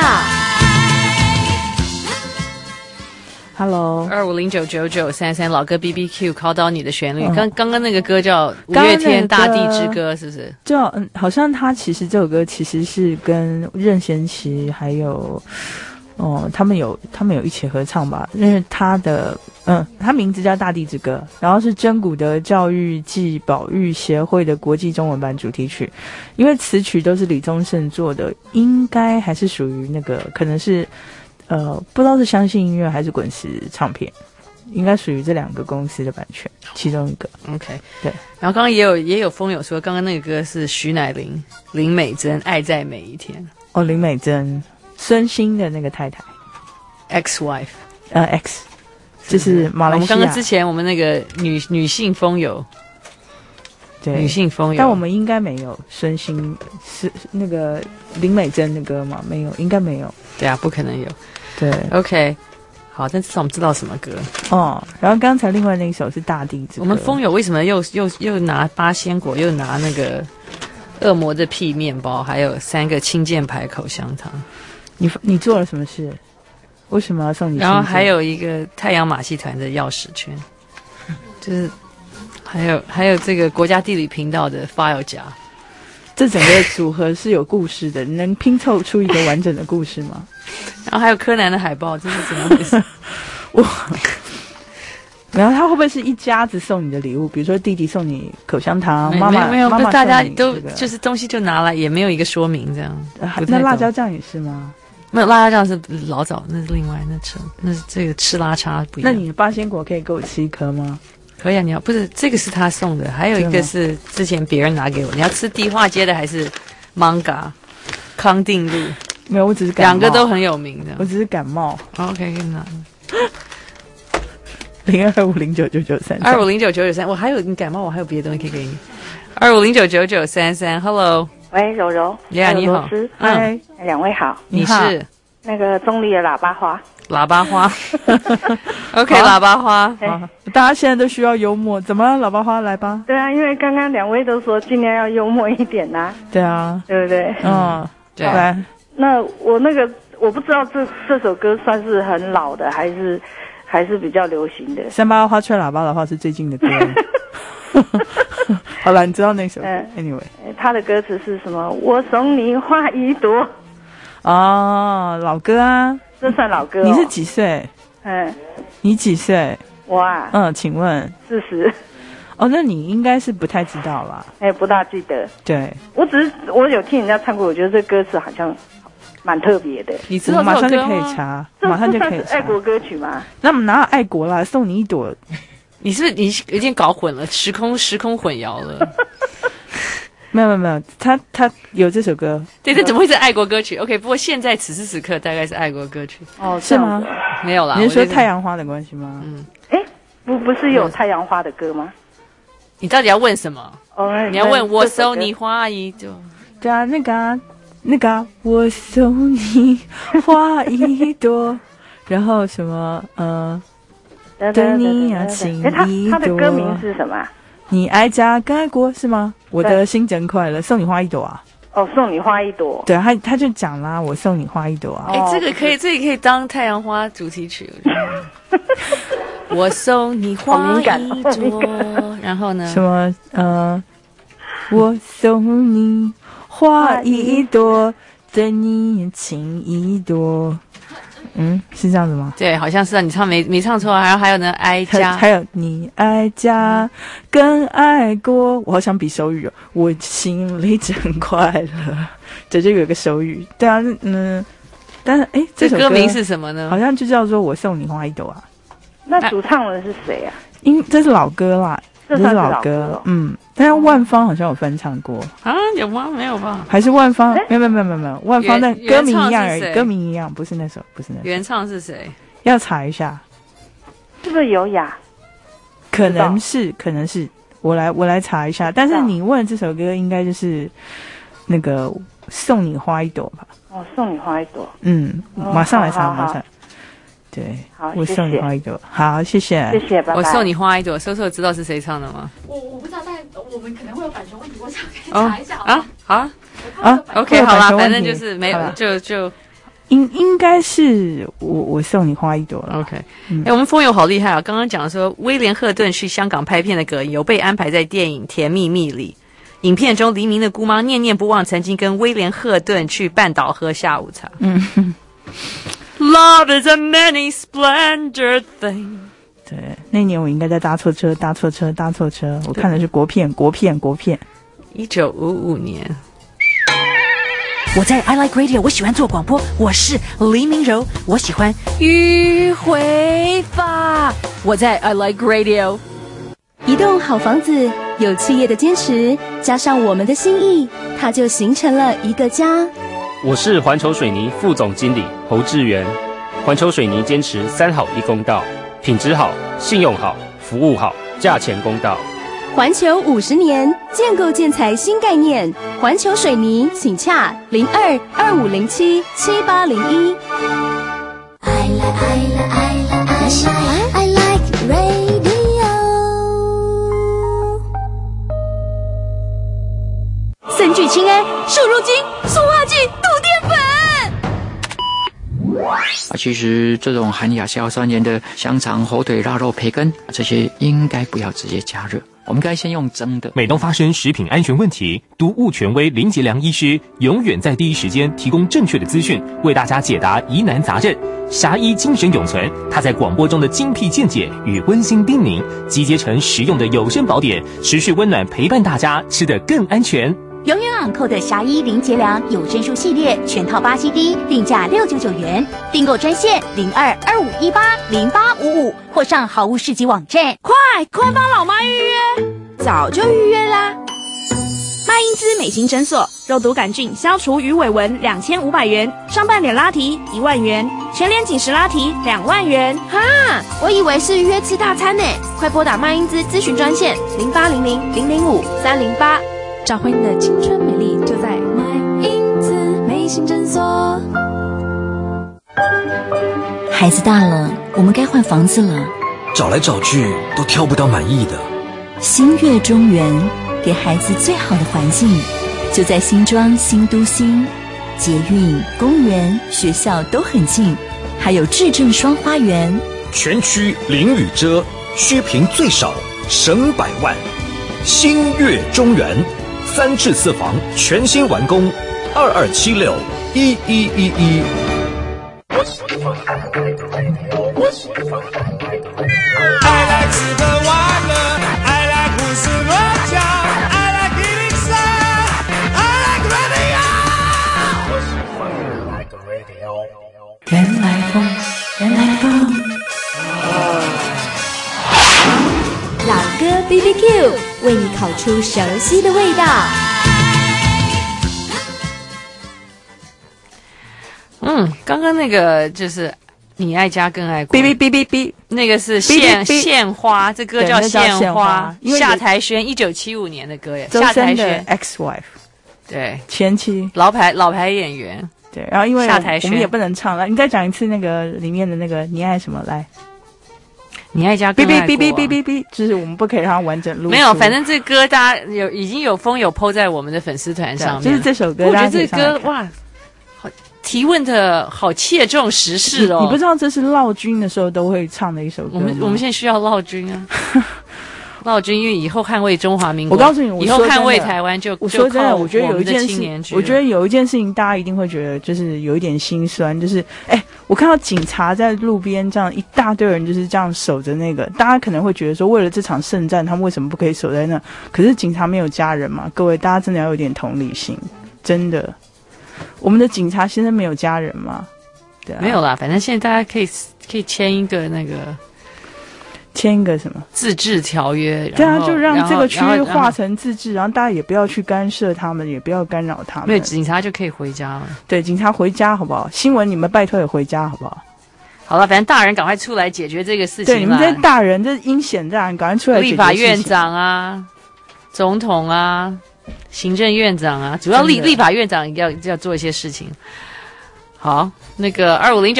Hello， 25099933老歌 BBQ 考到你的旋律。刚刚那个歌叫《五月天大地之歌》，是不是？ 就好像他其实这首歌其实是跟任贤齐还有他们有一起合唱吧，因为他名字叫《大地之歌》，然后是真古德教育暨保育协会的国际中文版主题曲，因为词曲都是李宗盛做的，应该还是属于那个可能是。不知道是相信音乐还是滚石唱片，应该属于这2个公司的版权其中一个。 OK， 对。 然后刚刚也有风友说，刚刚那个歌是徐乃麟、林美珍《爱在每一天》。 哦，林美珍，孙兴的那个太太 ，ex-wife， X， 就是马来西亚。 我们刚刚之前我们那个女性风友。 对， 女性风友， 但我们应该没有孙兴是那个林美珍的歌吗？没有，应该没有。 对啊，不可能有。 对 ，OK， 好，但至少我们知道什么歌哦。然后刚才另外那一首是《大地之歌》。 我们风友为什么又拿八仙果，又拿那个恶魔的屁面包，还有3个青箭牌口香糖？ 你做了什么事？为什么要送你？ 然后还有一个太阳马戏团的钥匙圈，就是。还有这个国家地理频道的 file 夹， 这整个组合是有故事的，能拼凑出一个完整的故事吗？ 然后还有柯南的海报，这是怎么回事？ 然后他会不会是一家子送你的礼物？比如说弟弟送你口香糖，妈没有，大家都就是东西就拿来，也没有一个说明这样。 那辣椒酱也是吗？ 没有，辣椒酱是老早，那是另外那是这个吃拉叉不一样。 那你8仙果可以给我吃1颗吗？ 可以啊，你要不是这个是他送的，还有一个是之前别人拿给我。你要吃迪化街的还是 Manga 康定路？ 没有，我只是感冒 2个都很有名的。 我只是感冒。 OK， 可以拿。 0250999933，25099993。 我还有你感冒，我还有别的东西可以给你。25099933，Hello， 喂，柔柔， 呀，你好， 嗨，2位好， 你是那个中立的喇叭花。 喇叭花，OK， 喇叭花， 大家现在都需要幽默，怎么了？喇叭花来吧。 对啊，因为刚刚2位都说尽量要幽默一点呐。 对啊， 对不对？ 对。 来，那我我不知道这首歌算是很老的，还是比较流行的。 38花吹喇叭的话是最近的歌。好了，你知道那首歌？Anyway， 他的歌词是什么？我送你花一朵。 哦，老歌啊。 这算老歌。 你是几岁？你几岁？ 我啊， 请问 40。 哦，那你应该是不太知道啦。 不大记得。 对， 我有听人家唱过，我觉得这歌词好像蛮特别的。 你知道马上就可以查，马上就可以查。 爱国歌曲吗？ 那我们哪有爱国啦？送你一朵。 你有点搞混了，时空混淆了。 没有，他有这首歌。 对，这怎么会是爱国歌曲 ？OK， 不过现在此时此刻大概是爱国歌曲。 哦， 是吗？ 没有啦。 你是说太阳花的关系吗？ 不是有太阳花的歌吗？ 你到底要问什么？你要问我送你花一朵。 对啊，那个我送你花一朵，然后什么对你啊情一朵。 他的歌名是什么？ 你爱加盖过是吗？我的心真快乐，送你花一朵啊。 哦，送你花一朵。 对，他就讲啦，我送你花一朵啊。 这个可以当太阳花主题曲。我送你花一朵，然后呢？ 什么我送你花一朵，对你情一朵。是这样子吗？ 对，好像是啊，你唱没唱错，还有呢，哀家， 还有你爱家更爱过，我好想比手语哦，我心里真快乐，这就有个手语，对啊，但是这首歌名是什么呢？ 好像就叫做我送你花一朵啊。 那主唱人是谁啊？ 这是老歌啦，这是老歌，但是万芳好像有翻唱过啊？有吗？没有吧？ 还是万芳？没有，万芳的歌名一样而已，歌名一样，不是那首，不是那首。 原唱是谁？ 要查一下， 是不是有雅？ 可能是，我来查一下。但是你问这首歌，应该就是那个送你花一朵吧？ 哦，送你花一朵。 马上来查，马上。对， 好， 我送你花一朵。好，谢谢， 拜拜。 我送你花一朵，搜知道是谁唱的吗？ 我不知道，但我们可能会有版权问题，我想可以查一下好，OK， 好啦，反正就是没有，就应该是我送你花一朵了。 OK，我们风友好厉害啊！刚刚讲说威廉赫顿去香港拍片的葛有被安排在电影《甜蜜蜜》里。影片中，黎明的姑妈念念不忘曾经跟威廉赫顿去半岛喝下午茶。Love is a many splendid thing。 对，那年我应该在搭错车。我看的是国片。 1955年。 我在 I Like Radio， 我喜欢做广播。我是黎明柔，我喜欢迂回法。 我在 I Like Radio。 一栋好房子，有企业的坚持，加上我们的心意，它就形成了一个家。 我是环球水泥副总经理侯志源。环球水泥坚持3好1公道，品质好，信用好，服务好，价钱公道。 环球50年，建构建材新概念。环球水泥，请洽02-2507-7801。 I like radio。 森聚氰胺、瘦肉精、塑化剂、杜淀粉。 其实这种含亚硝酸盐的香肠、火腿、腊肉、培根，这些应该不要直接加热，我们该先用蒸的。 每当发生食品安全问题，毒物权威林杰良医师永远在第一时间提供正确的资讯，为大家解答疑难杂症。侠医精神永存，他在广播中的精辟见解与温馨叮咛，集结成实用的有声宝典，持续温暖陪伴大家，吃得更安全。 永远昂扣的侠医林杰良有声书系列全套8 CD， 定价699元，订购专线02-2518-0855，或上好物市集网站。 快帮老妈预约，早就预约啦！麦因兹美型诊所，肉毒杆菌消除鱼尾纹2500元，上半脸拉提1万元，全脸紧实拉提2万元。 哈，我以为是预约吃大餐呢，快拨打麦因兹咨询专线0800-005-308。 找回你的青春美丽，就在麦因兹美型诊所。 孩子大了，我们该换房子了。 找来找去都挑不到满意的。 新月中原，给孩子最好的环境，就在新庄新都心，捷运、公园、学校都很近，还有智正双花园， 全区淋雨遮，需坪最少，省100万。新月中原，3至4房全新完工，2276-1111。 I like 吃喝玩乐 I like 胡思乱想 I like 103 I like radio 原来风老歌 BBQ 为你烤出熟悉的味道。 刚刚那个就是你爱家更爱国， 哔哔哔哔哔， 那个是献花，这歌叫献花。夏台轩1975年的歌耶， 周深的 ex wife。 对， 前妻老牌演员。 对，然后因为我们也不能唱了，你再讲一次那个里面的那个你爱什么来。 你爱家更爱过， 哔，就是我们不可以让它完整录。 没有，反正这歌大家已经有风有 po 在我们的粉丝团上面。 就是这首歌， 我觉得这歌哇，好提问的好切中时事哦。 你不知道这是烙军的时候都会唱的一首歌吗？ 我们现在需要烙军啊。烙军，因为以后捍卫中华民国， 我告诉你， 以后捍卫台湾就我说真的，我觉得有一件事， 我觉得有一件事情，大家一定会觉得就是有一点心酸，就是我看到警察在路边这样一大堆人就是这样守着那个，大家可能会觉得说，为了这场圣战，他们为什么不可以守在那？可是警察没有家人嘛，各位大家真的要有点同理心，真的，我们的警察先生没有家人吗？对啊， 没有啦，反正现在大家可以签一个那个。 签一个什么自治条约？ 对啊，就让这个区域划成自治，然后大家也不要去干涉他们，也不要干扰他们。 没有警察就可以回家了。 对，警察回家好不好？新闻你们拜托也回家好不好？ 好了，反正大人赶快出来解决这个事情。 对，你们这些大人，这阴险大人，赶快出来解决。 立法院长啊，总统啊，行政院长啊，主要立法院长要做一些事情。好，那个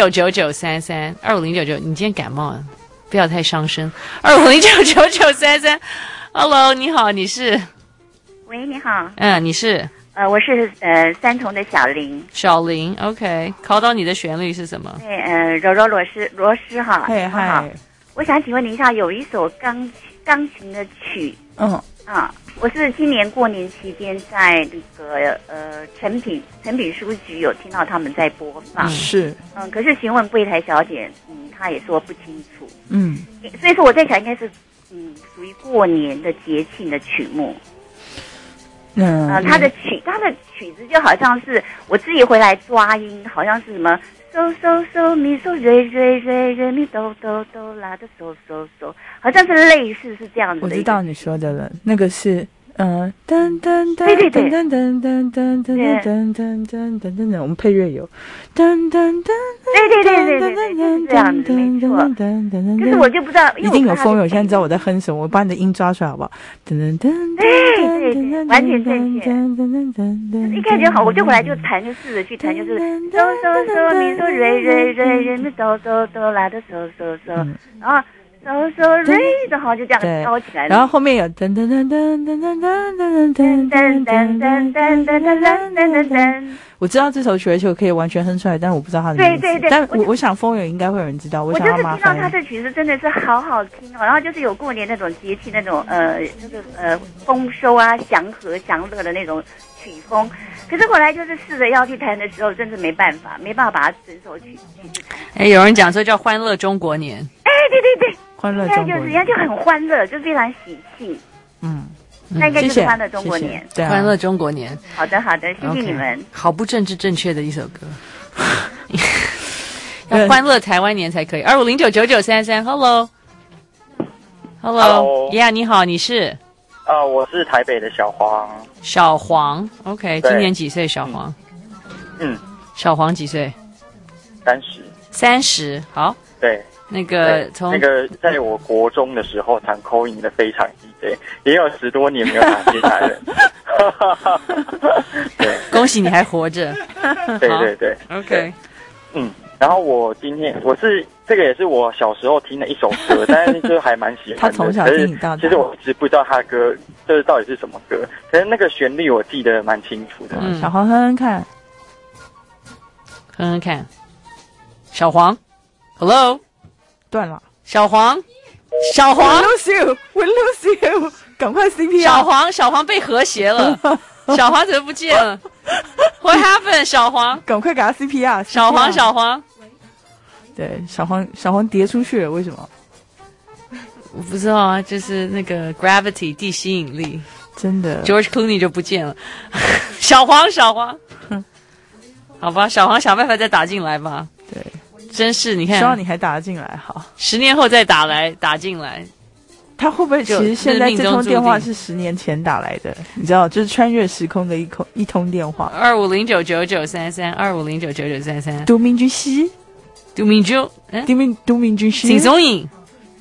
25099933，250999，你今天感冒了？不要太伤身。25099933 ，Hello， 你好，你是？ 喂，你好。 你是？ 我是三重的小林。 小林 ，OK， 考到你的旋律是什么？ 对，柔柔螺丝哈。 嗨。 我想请问您一下，有一首钢琴的曲。我是今年过年期间在那个诚品书局有听到他们在播放。 是。 可是询问柜台小姐，她也说不清楚。所以说我在想，应该是属于过年的节庆的曲目。他的曲子就好像是我自己回来抓音，好像是什么嗦咪嗦瑞咪哆哆哆啦的嗦，好像是类似是这样子的。 我知道你说的了，那个是噔噔噔噔对噔噔噔噔噔噔噔噔，我们配乐有噔噔噔， 对，这样子没错。可是我就不知道， 一定有风友现在知道我在哼什么，我把你的音抓出来好不好？噔噔噔， 对，完全正确。一开始好，我就回来就弹，就试着去弹，就是嗦咪嗦瑞咪哆哆哆啦的嗦，然后。瑞的好就这样高起来了， 然后后面有噔噔噔噔噔噔噔噔噔噔噔噔。我知道这首曲，而且我可以完全哼出来，但我不知道它的名字。 对， 但我想风友应该会有人知道。 我就是听到他的曲子真的是好好听哦，然后就是有过年那种节气那种就是丰收啊、祥和祥乐的那种曲风。可是后来就是试着要去弹的时候，真是没办法把它整首曲子弹。 有人讲说叫欢乐中国年。 对。 欢乐中国年， 人家就很欢乐，就非常喜庆。那应该就是欢乐中国年， 对， 欢乐中国年。 好的，谢谢你们。 好不政治正确的一首歌，要欢乐台湾年才可以。25099933 ，Hello， 你好，你是？ 我是台北的小黄。 小黄 ，OK， 今年几岁？小黄？小黄几岁 ？30。 好。 对。 那个在我国中的时候弹口音的非常 DJ， 也有10多年没有弹接台人。对， 恭喜你还活着。 对 ，OK。 然后我今天这个也是我小时候听的一首歌，但是就还蛮喜欢的。 他从小听你到大。 其实我一直不知道他的歌就是到底是什么歌，可是那个旋律我记得蛮清楚的。 小黄哼看，小黄 ，Hello。 断了， 小黄 ，We lose you， 赶快 CPR， 小黄被和谐了，小黄怎么不见了 ？What happened？ 小黄， 赶快给他 CPR， 小黄， 对，小黄跌出去了，为什么？ 我不知道啊，就是那个 gravity 地吸引力， 真的 ，George Clooney 就不见了，小黄，好吧，小黄想办法再打进来吧， 对。 真是你看， 希望你还打得进来好。 10年后再打进来， 他会不会其实现在这通电话是10年前打来的？你知道，就是穿越时空的一通电话。 25099933，25099933。 杜明君西， 杜明君西， 请松影，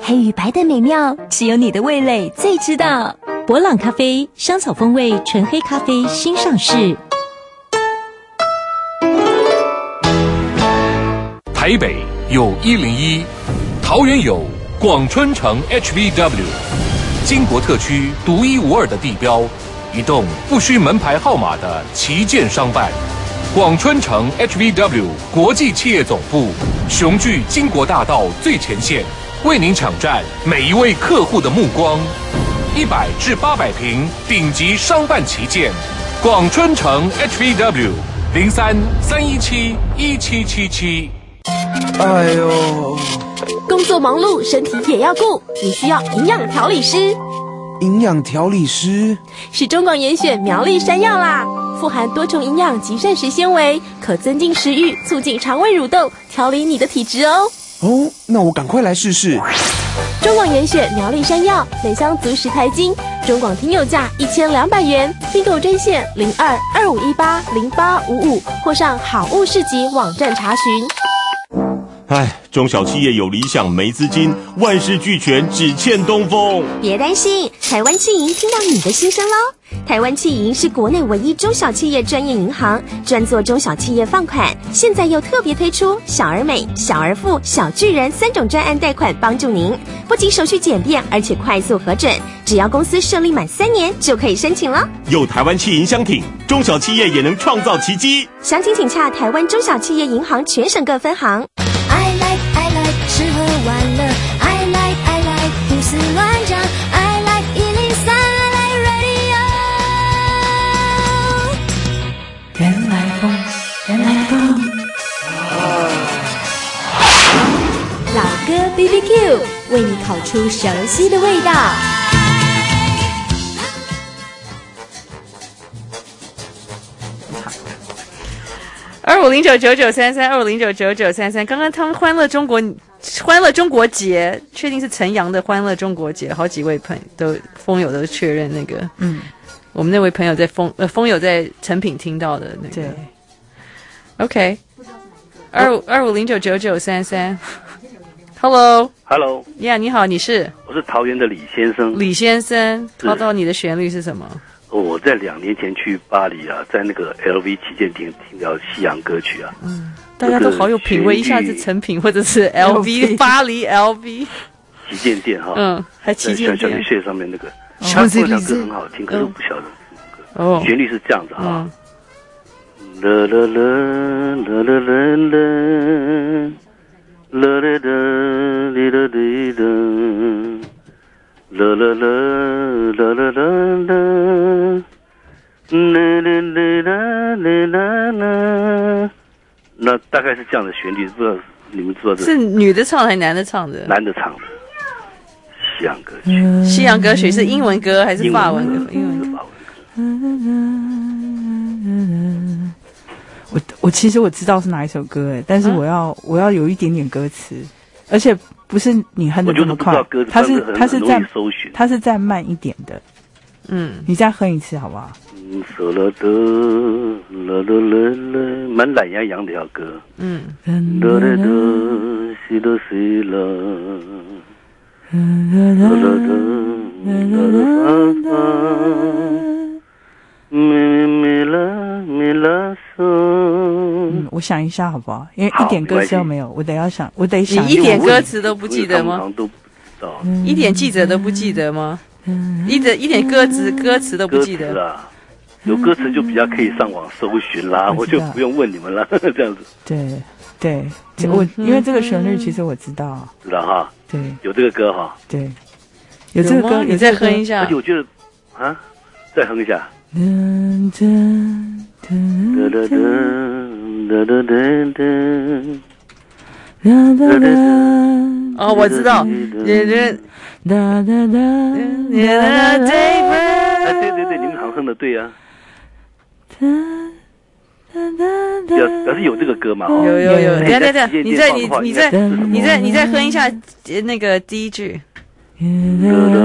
黑与白的美妙，只有你的味蕾最知道。伯朗咖啡香草风味纯黑咖啡新上市。 台北有101，桃园有广春城 HVW， 金国特区独一无二的地标，一栋不需门牌号码的旗舰商办。广春城 HVW 国际企业总部，雄踞金国大道最前线，为您抢占每一位客户的目光。100至800平顶级商办旗舰，广春城 HVW03-317-1777。 哎呦，工作忙碌，身体也要顾，你需要营养调理师。 营养调理师是中广严选苗栗山药啦，富含多重营养及膳食纤维，可增进食欲，促进肠胃蠕动，调理你的体质哦。 哦，那我赶快来试试。 中广严选苗栗山药，每箱足10台斤，中广听友价1200元，订购专线02-2518-0855，或上好物市集网站查询。 中小企业有理想没资金，万事俱全只欠东风。 别担心，台湾企银听到你的心声喽。台湾企银是国内唯一中小企业专业银行，专做中小企业放款，现在又特别推出小而美、小而富、小巨人3种专案贷款，帮助您，不仅手续简便，而且快速核准，只要公司设立满3年就可以申请了。 有台湾企银相挺，中小企业也能创造奇迹。 详情请洽台湾中小企业银行全省各分行。 I like 吃喝玩乐 I like 胡思乱想 I like 103 I like radio 原来风老歌 BBQ 为你烤出熟悉的味道。 25099933，25099933。刚刚他们欢乐中国节，确定是陈阳的欢乐中国节，好几位风友都确认那个，我们那位朋友在风友在成品听到的那个，对 ，OK， 25099933。Hello， ，Yeah， 你好，你是？ 我是桃园的李先生。 李先生，掏到你的旋律是什么？ 我在2年前去巴黎啊，在那个 LV 旗舰店听到西洋歌曲啊。 大家都好有品味，一下子成品或者是 LV 巴黎 LV 旗舰店哈， 还旗舰店。 小米线上面那个，他唱的歌很好听，可是我不晓得是什么歌。旋律是这样子哈。啦啦啦啦啦啦啦啦啦啦啦啦。啦啦啦啦啦啦啦，啦啦啦啦啦，那大概是这样的旋律，不知道你们知道这是女的唱还是男的唱的？ 男的唱的西洋歌曲。 西洋歌曲是英文歌还是法文歌？英文歌。法文歌。我其实我知道是哪一首歌但是我要有一点点歌词，而且不是你哼的这么快，它是再慢一点的。你再哼一次好不好？ 蛮懒洋洋的一条歌。 我想一下好不好？因为一点歌词都没有，我得想。 你一点歌词都不记得吗？ 都不知道。 一点记者都不记得吗？一点歌词都不记得啦。有歌词就比较可以上网搜寻啦，我就不用问你们了，这样子。 对，我因为这个旋律其实我知道。 知道哈？ 对， 有这个歌哈。 对，有这个歌， 你再哼一下。 而且我觉得再哼一下。 哦，我知道。 对，你们好像哼的对啊。表示有这个歌嘛？ 有，等，你再哼一下那个第一句。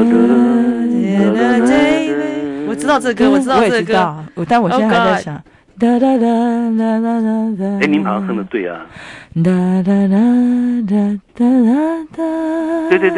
我知道这个歌， 但我现在还在想。 哒哒哒哒哒哒。 哎，您好像哼的对啊。 哒哒哒哒哒哒哒。 对。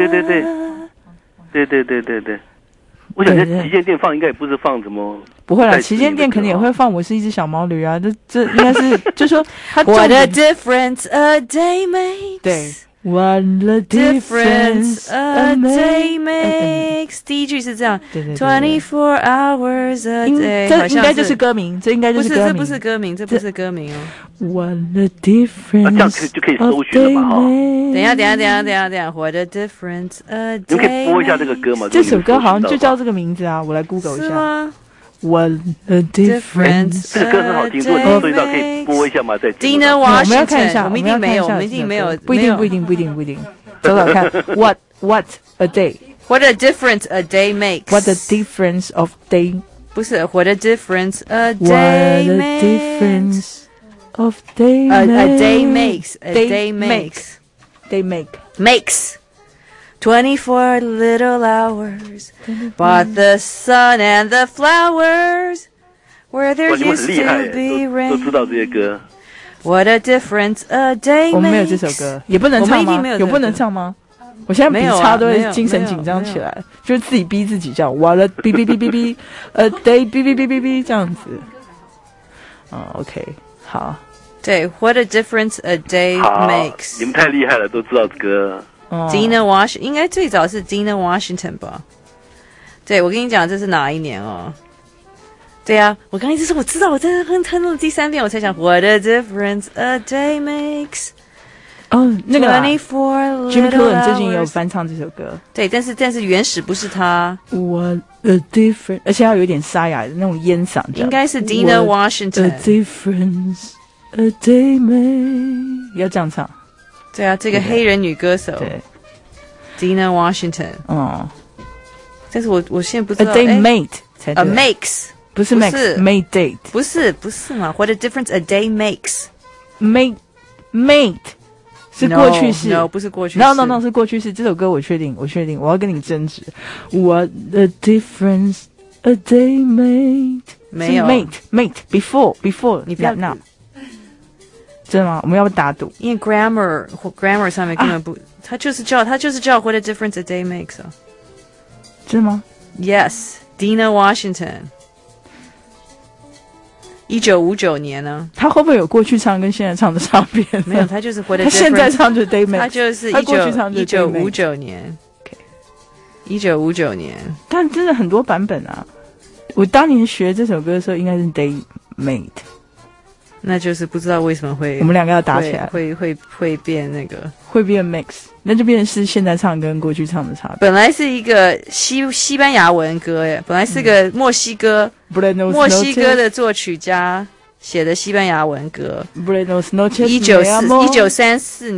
我想在旗舰店放，应该也不是放什么。 不会啦，旗舰店肯定也会放《我是一只小毛驴》啊，这应该是，就说他。 What a difference a day makes。 对。What a difference a day makes。 第一句是这样。 对。 24 hours a day。 这应该就是歌名，这应该就是歌名。 这不是歌名，这不是歌名哦。 What a difference。 这样就可以搜寻了嘛？哈。 等一下。What a difference a day。 你们可以播一下这个歌吗？ 这首歌好像就叫这个名字啊，我来 Google 一下。 是吗？ What a difference。 这个歌很好听，如果你搜到可以播一下吗？在 Dina Washington， 我们要看一下，我们一定没有， 不一定。找找看 ，What a day。What a difference a day makes。 What a difference of day。 不是 ，What a difference a day makes。 What a difference of day a day makes。 A day makes。 They make。 Makes。 24 little hours, but the sun and the flowers, where there used to be rain. 都知道这些歌。 What a difference a day makes. 我们没有这首歌，也不能唱吗？有不能唱吗？我现在比叉都会精神紧张起来，就是自己逼自己叫 What a 哔哔哔哔哔 a day 哔哔哔哔哔这样子。OK， 好。 对 ，What a difference a day makes. 你们太厉害了，都知道歌。 Dina Washington 应该最早是 Dina Washington 吧？对，我跟你讲这是哪一年哦？对啊，我刚一直说我知道，我真的哼了第3遍我才想 What a difference a day makes。 那个 Jimmy Cullen 最近也有翻唱这首歌。 对，但是原始不是他。 What a difference， 而且要有点沙哑的那种烟嗓。 应该是 Dina Washington。 What a difference a day makes， 要这样唱。 对啊，这个黑人女歌手， 对 ，Dina Washington。但是我现在不知道。 A day made 才对。 makes 不是 makes，made date 不是嘛 ？What a difference a day makes。made 是过去式 ，no 不是过去式 ，no 是过去式。这首歌我确定，我要跟你争执。What a difference a day made， 没有 made before， 你不要 now。真的吗？我们要不打赌？ 因为 grammar 上面根本不，他就是叫 What a difference a day makes 啊。 真的吗 ？Yes， Dina Washington。1959年呢？ 他会不会有过去唱跟现在唱的差别？ 没有，他就是 What a difference。 他现在唱就是 day makes， 他就是1959年。1959年。 但真的很多版本啊！我当年学这首歌的时候，应该是 day made。 那就是不知道为什么会， 我们两个要打起来， 会变那个， 会变 mix， 那就变成是现在唱跟过去唱的差别。 本来是一个西班牙文歌耶，本来是个墨西哥的作曲家写的西班牙文歌。1934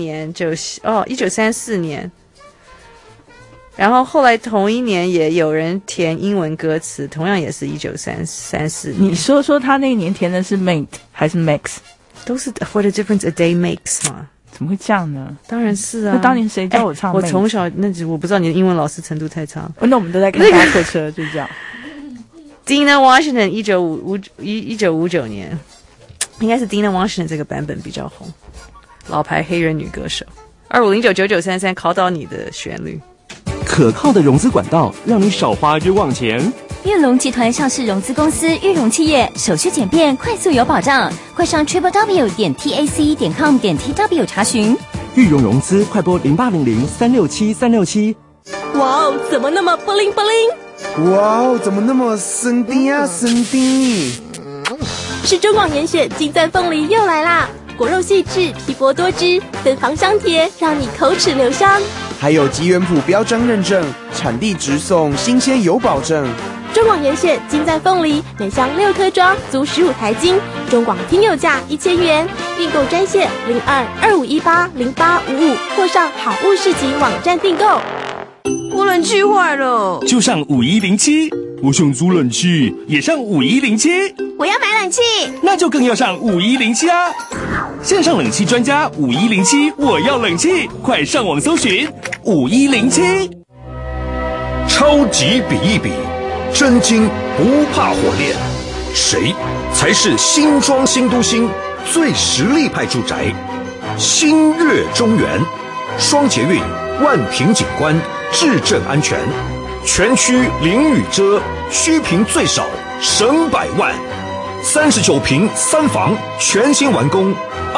年。然后后来同一年也有人填英文歌词，同样也是1934年。 你说他那一年填的是 made 还是 makes？ 都是 What a difference a day makes 嘛？ 怎么会这样呢？ 当然是啊。 那当年谁教我唱我从小我不知道你的英文老师程度太差。 那我们都在看大客车，就这样。 Dina Washington 1959年，应该是 Dina Washington 这个版本比较红，老牌黑人女歌手。25099933考倒你的旋律。 可靠的融资管道，让你少花冤枉钱。 玉龙集团上市融资公司玉龙企业，手续简便，快速有保障。快上 www.tac.com.tw 查询。 玉龙融资，快拨0800367367。 哇哦，怎么那么不灵不灵？ 哇哦，怎么那么生丁啊生丁？ 是中广严选金赞凤梨又来啦！果肉细致，皮薄多汁，芬芳香甜，让你口齿留香。 还有吉原谱标章认证，产地直送，新鲜有保证。 中广严选金赞凤梨，每箱6颗装，足15台斤。中广听友价1000元，订购专线0225180855，或上好物市集网站订购。 我冷气坏了， 就上5107。我想租冷气，也上5107。 我要买冷气， 那就更要上5107啊！线上冷气专家5107，我要冷气，快上网搜寻5107。 超级比一比，真金不怕火炼。 谁才是新庄新都心最实力派住宅？新月中原，双捷运，万平景观，质证安全，全区零雨遮，需坪最少，省百万。39坪3房，全新完工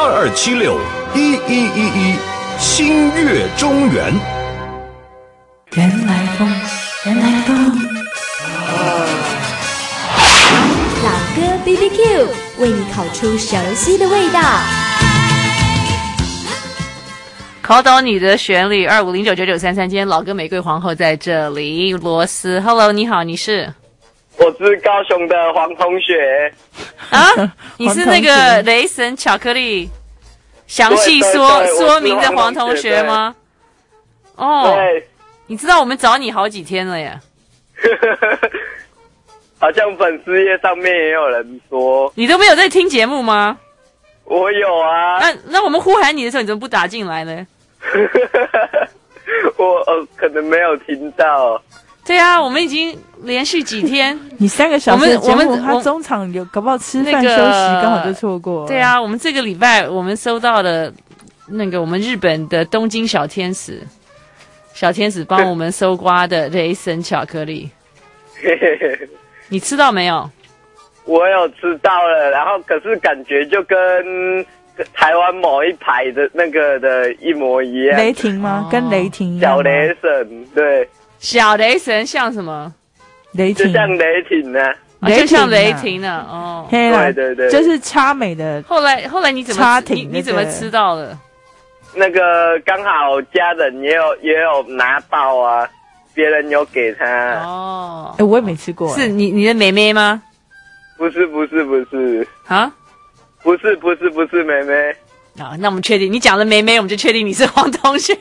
，22761111，新月中原。 原来风，原来风。 老哥 BBQ 为你烤出熟悉的味道。 考倒你的旋律25099933，今天老哥玫瑰皇后在这里，罗斯 ，Hello， 你好，你是？ 我是高雄的黄同学啊，你是那个雷神巧克力详细说明的黄同学吗？哦，对，你知道我们找你好几天了耶。 好像粉丝页上面也有人说， 你都没有在听节目吗？ 我有啊。 那我们呼喊你的时候，你怎么不打进来呢？ 我可能没有听到。 对啊，我们已经连续几天， 你3个小时的节目，他中场有搞不好吃饭休息，刚好就错过。 对啊，我们这个礼拜我们收到了那个我们日本的东京小天使帮我们搜刮的雷神巧克力。你吃到没有？ 我有吃到了，然后可是感觉就跟台湾某一排的那个的一模一样。 雷霆吗？跟雷霆一样。 小雷神，对。 小雷神像什么？ 雷霆， 就像雷霆呢， 就像雷霆呢。哦， 对对对， 就是差美的。 后来你怎么你怎么吃到了？ 那个刚好家人也有拿到啊，别人有给他。 哦， 我也没吃过。 是你的妹妹吗？ 不是啊， 不是妹妹。 啊，那我们确定你讲的妹妹，我们就确定你是黄同学。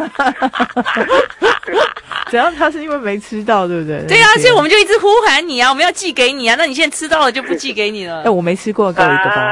只要他是因为没吃到，对不对？ 对啊，所以我们就一直呼喊你啊，我们要寄给你啊。那你现在吃到了就不寄给你了。 我没吃过，给我一个吧。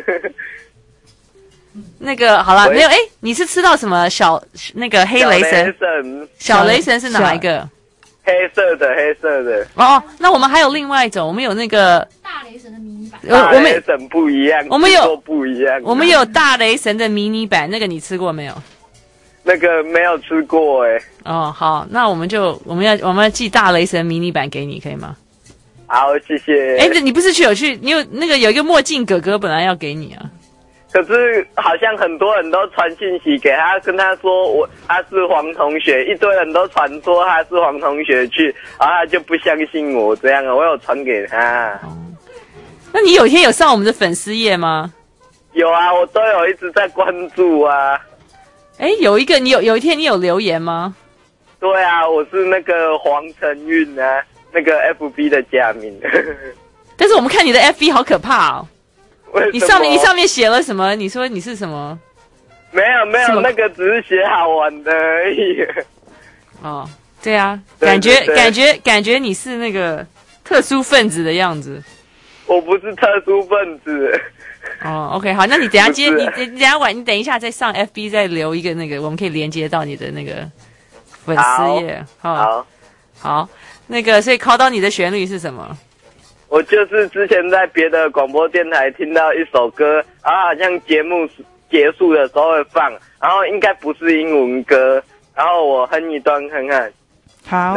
那个好了，没有你是吃到什么那个黑雷神？小雷神是哪一个？ 黑色的。 哦，那我们还有另外一种，我们有那个大雷神的迷你版。大雷神不一样， 我们有不一样。 我们有大雷神的迷你版，那个你吃过没有？ 那个没有吃过哦，好，那我们要寄大雷神迷你版给你，可以吗？ 好，谢谢。 你不是你有那个有一个墨镜哥哥本来要给你啊。 可是好像很多人都传信息给他，跟他说他是黄同学，一堆人都传说他是黄同学去，然后他就不相信我这样，我有传给他。 那你有一天有上我们的粉丝页吗？ 有啊，我都有一直在关注啊。 有一个有一天你有留言吗？ 对啊，我是那个黄承运啊，那个 FB 的假名。 但是我们看你的 FB 好可怕哦。你上面写了什么？你说你是什么？ 没有，那个只是写好玩的而已。 哦，对啊，感觉你是那个特殊分子的样子。 我不是特殊分子。 哦 ，OK， 好，那你等一下再上 FB 再留一个那个，我们可以连接到你的那个粉丝页。好，那个，所以考到你的旋律是什么？ 我就是之前在别的广播电台听到一首歌，然后好像节目结束的时候会放，然后应该不是英文歌，然后我哼一段看看。 好。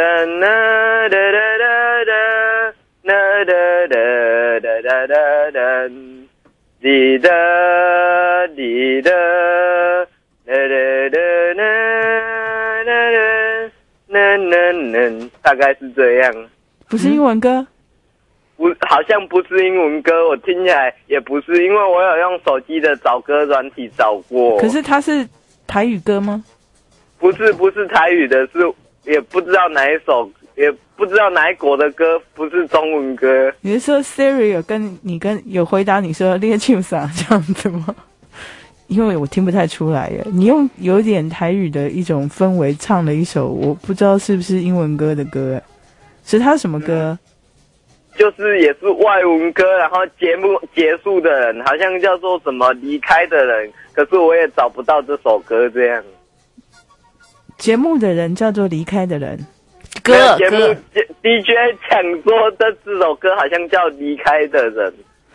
大概是这样。 不是英文歌？ 好像不是英文歌，我听起来也不是，因为我有用手机的找歌软体找过。 可是它是台语歌吗？ 不是台语的，是也不知道哪一首，也不知道哪一国的歌，不是中文歌。 你是说 Siri 有回答你说列唱啥这样子吗？因为我听不太出来耶，你用有点台语的一种氛围唱了一首，我不知道是不是英文歌的歌耶，是它什么歌？ 就是也是外文歌，然后节目结束的人好像叫做什么离开的人，可是我也找不到这首歌这样。 节目的人叫做离开的人， 歌节目 DJ 抢说的这首歌好像叫《离开的人》。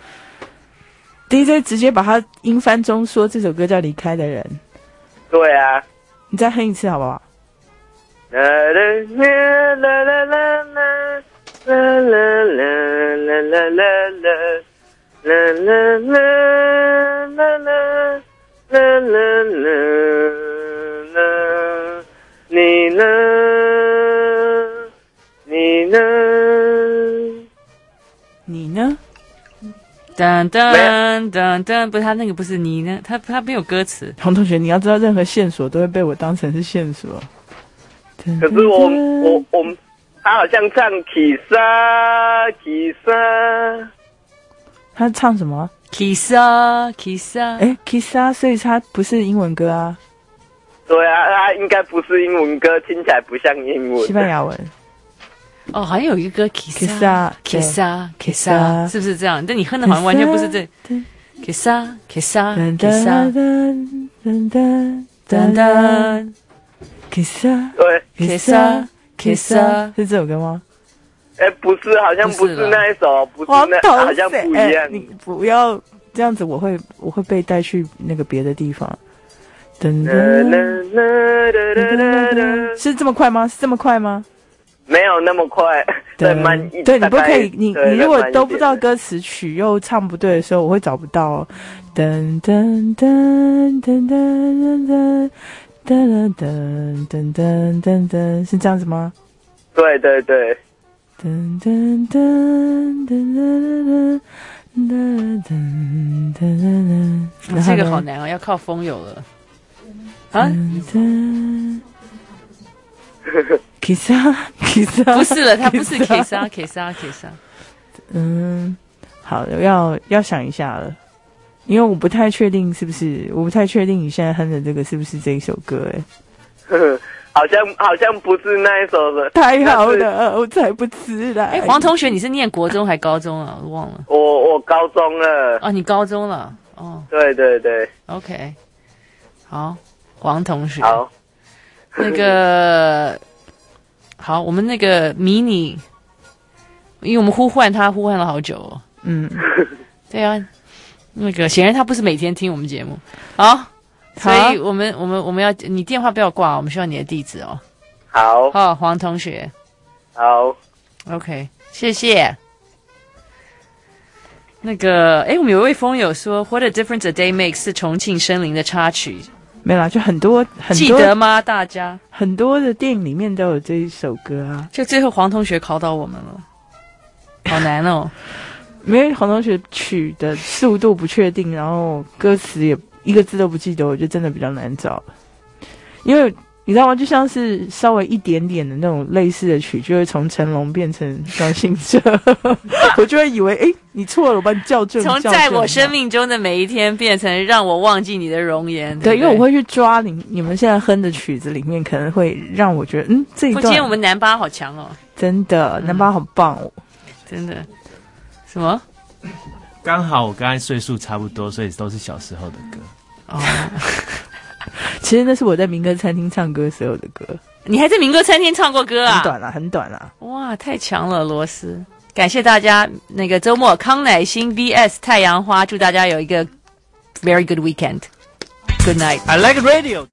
DJ 直接把它英翻中说这首歌叫《离开的人》。 对啊， 你再哼一次好不好？ 啦啦啦啦啦啦啦啦啦啦啦啦啦啦啦啦，你呢？你呢？ 你呢？ 噔噔噔噔，不是他那个不是你呢？他没有歌词。 黄同学，你要知道，任何线索都会被我当成是线索。 可是他好像唱起沙起沙， 他唱什么？ 起沙起沙， 起沙，所以他不是英文歌啊。 对啊，他应该不是英文歌，听起来不像英文。 西班牙文。 哦，好像有一个 kissa， 是不是这样？但你哼的好像完全不是这 kissa， 噔噔 kissa， 对 kissa， 是这首歌吗？ 不是，好像不是那一首，不是那，好像不一样。 你不要这样子，我会被带去那个别的地方。噔噔，是这么快吗？是这么快吗？ 没有那么快，对，慢一点。 对，你不可以，你如果都不知道歌词曲又唱不对的时候，我会找不到哦。噔噔噔噔噔噔噔噔噔噔噔噔，是这样子吗？ 对对对。 噔噔噔噔噔噔噔噔噔， 这个好难哦，要靠风友了。啊 ？Kissa， 不是了，他不是 Kissa。 好，要想一下了，因为我不太确定是不是，我不太确定你现在哼的这个是不是这一首歌好像不是那一首的。 太好了，我才不知道。 黄同学，你是念国中还高中啊？我忘了。 我高中了。 哦，你高中了。哦， 对对对。 OK， 好，黄同学。 好。 那个。好，我们那个迷你，因为我们呼唤了好久哦。对啊，那个显然他不是每天听我们节目。好，所以我们要你电话不要挂，我们需要你的地址哦。 好， 黄同学。 好 ，OK， 谢谢。那个，我们有一位风友说 ，What a difference a day makes 是重庆森林的插曲。 没啦，就很多记得吗？大家很多的电影里面都有这一首歌啊。 就最后黄同学考倒我们了，好难哦。 因为黄同学曲的速度不确定，然后歌词也一个字都不记得，我觉得真的比较难找。因为你知道吗？就像是稍微一点点的那种类似的曲，就会从成龙变成张信哲，我就会以为你错了，我把你校正。 从在我生命中的每一天变成让我忘记你的容颜。 对，因为我会去抓你们现在哼的曲子里面，可能会让我觉得这一段。 今天我们南巴好强哦， 真的，南巴好棒哦， 真的。什么？ 刚好我跟他岁数差不多，所以都是小时候的歌。 哦。 其实那是我在民歌餐厅唱歌时候的歌。 你还在民歌餐厅唱过歌啊？ 很短啊。 哇，太强了，罗斯！感谢大家。那个周末康乃馨 VS 太阳花，祝大家有一个 very good weekend. Good night. I like radio.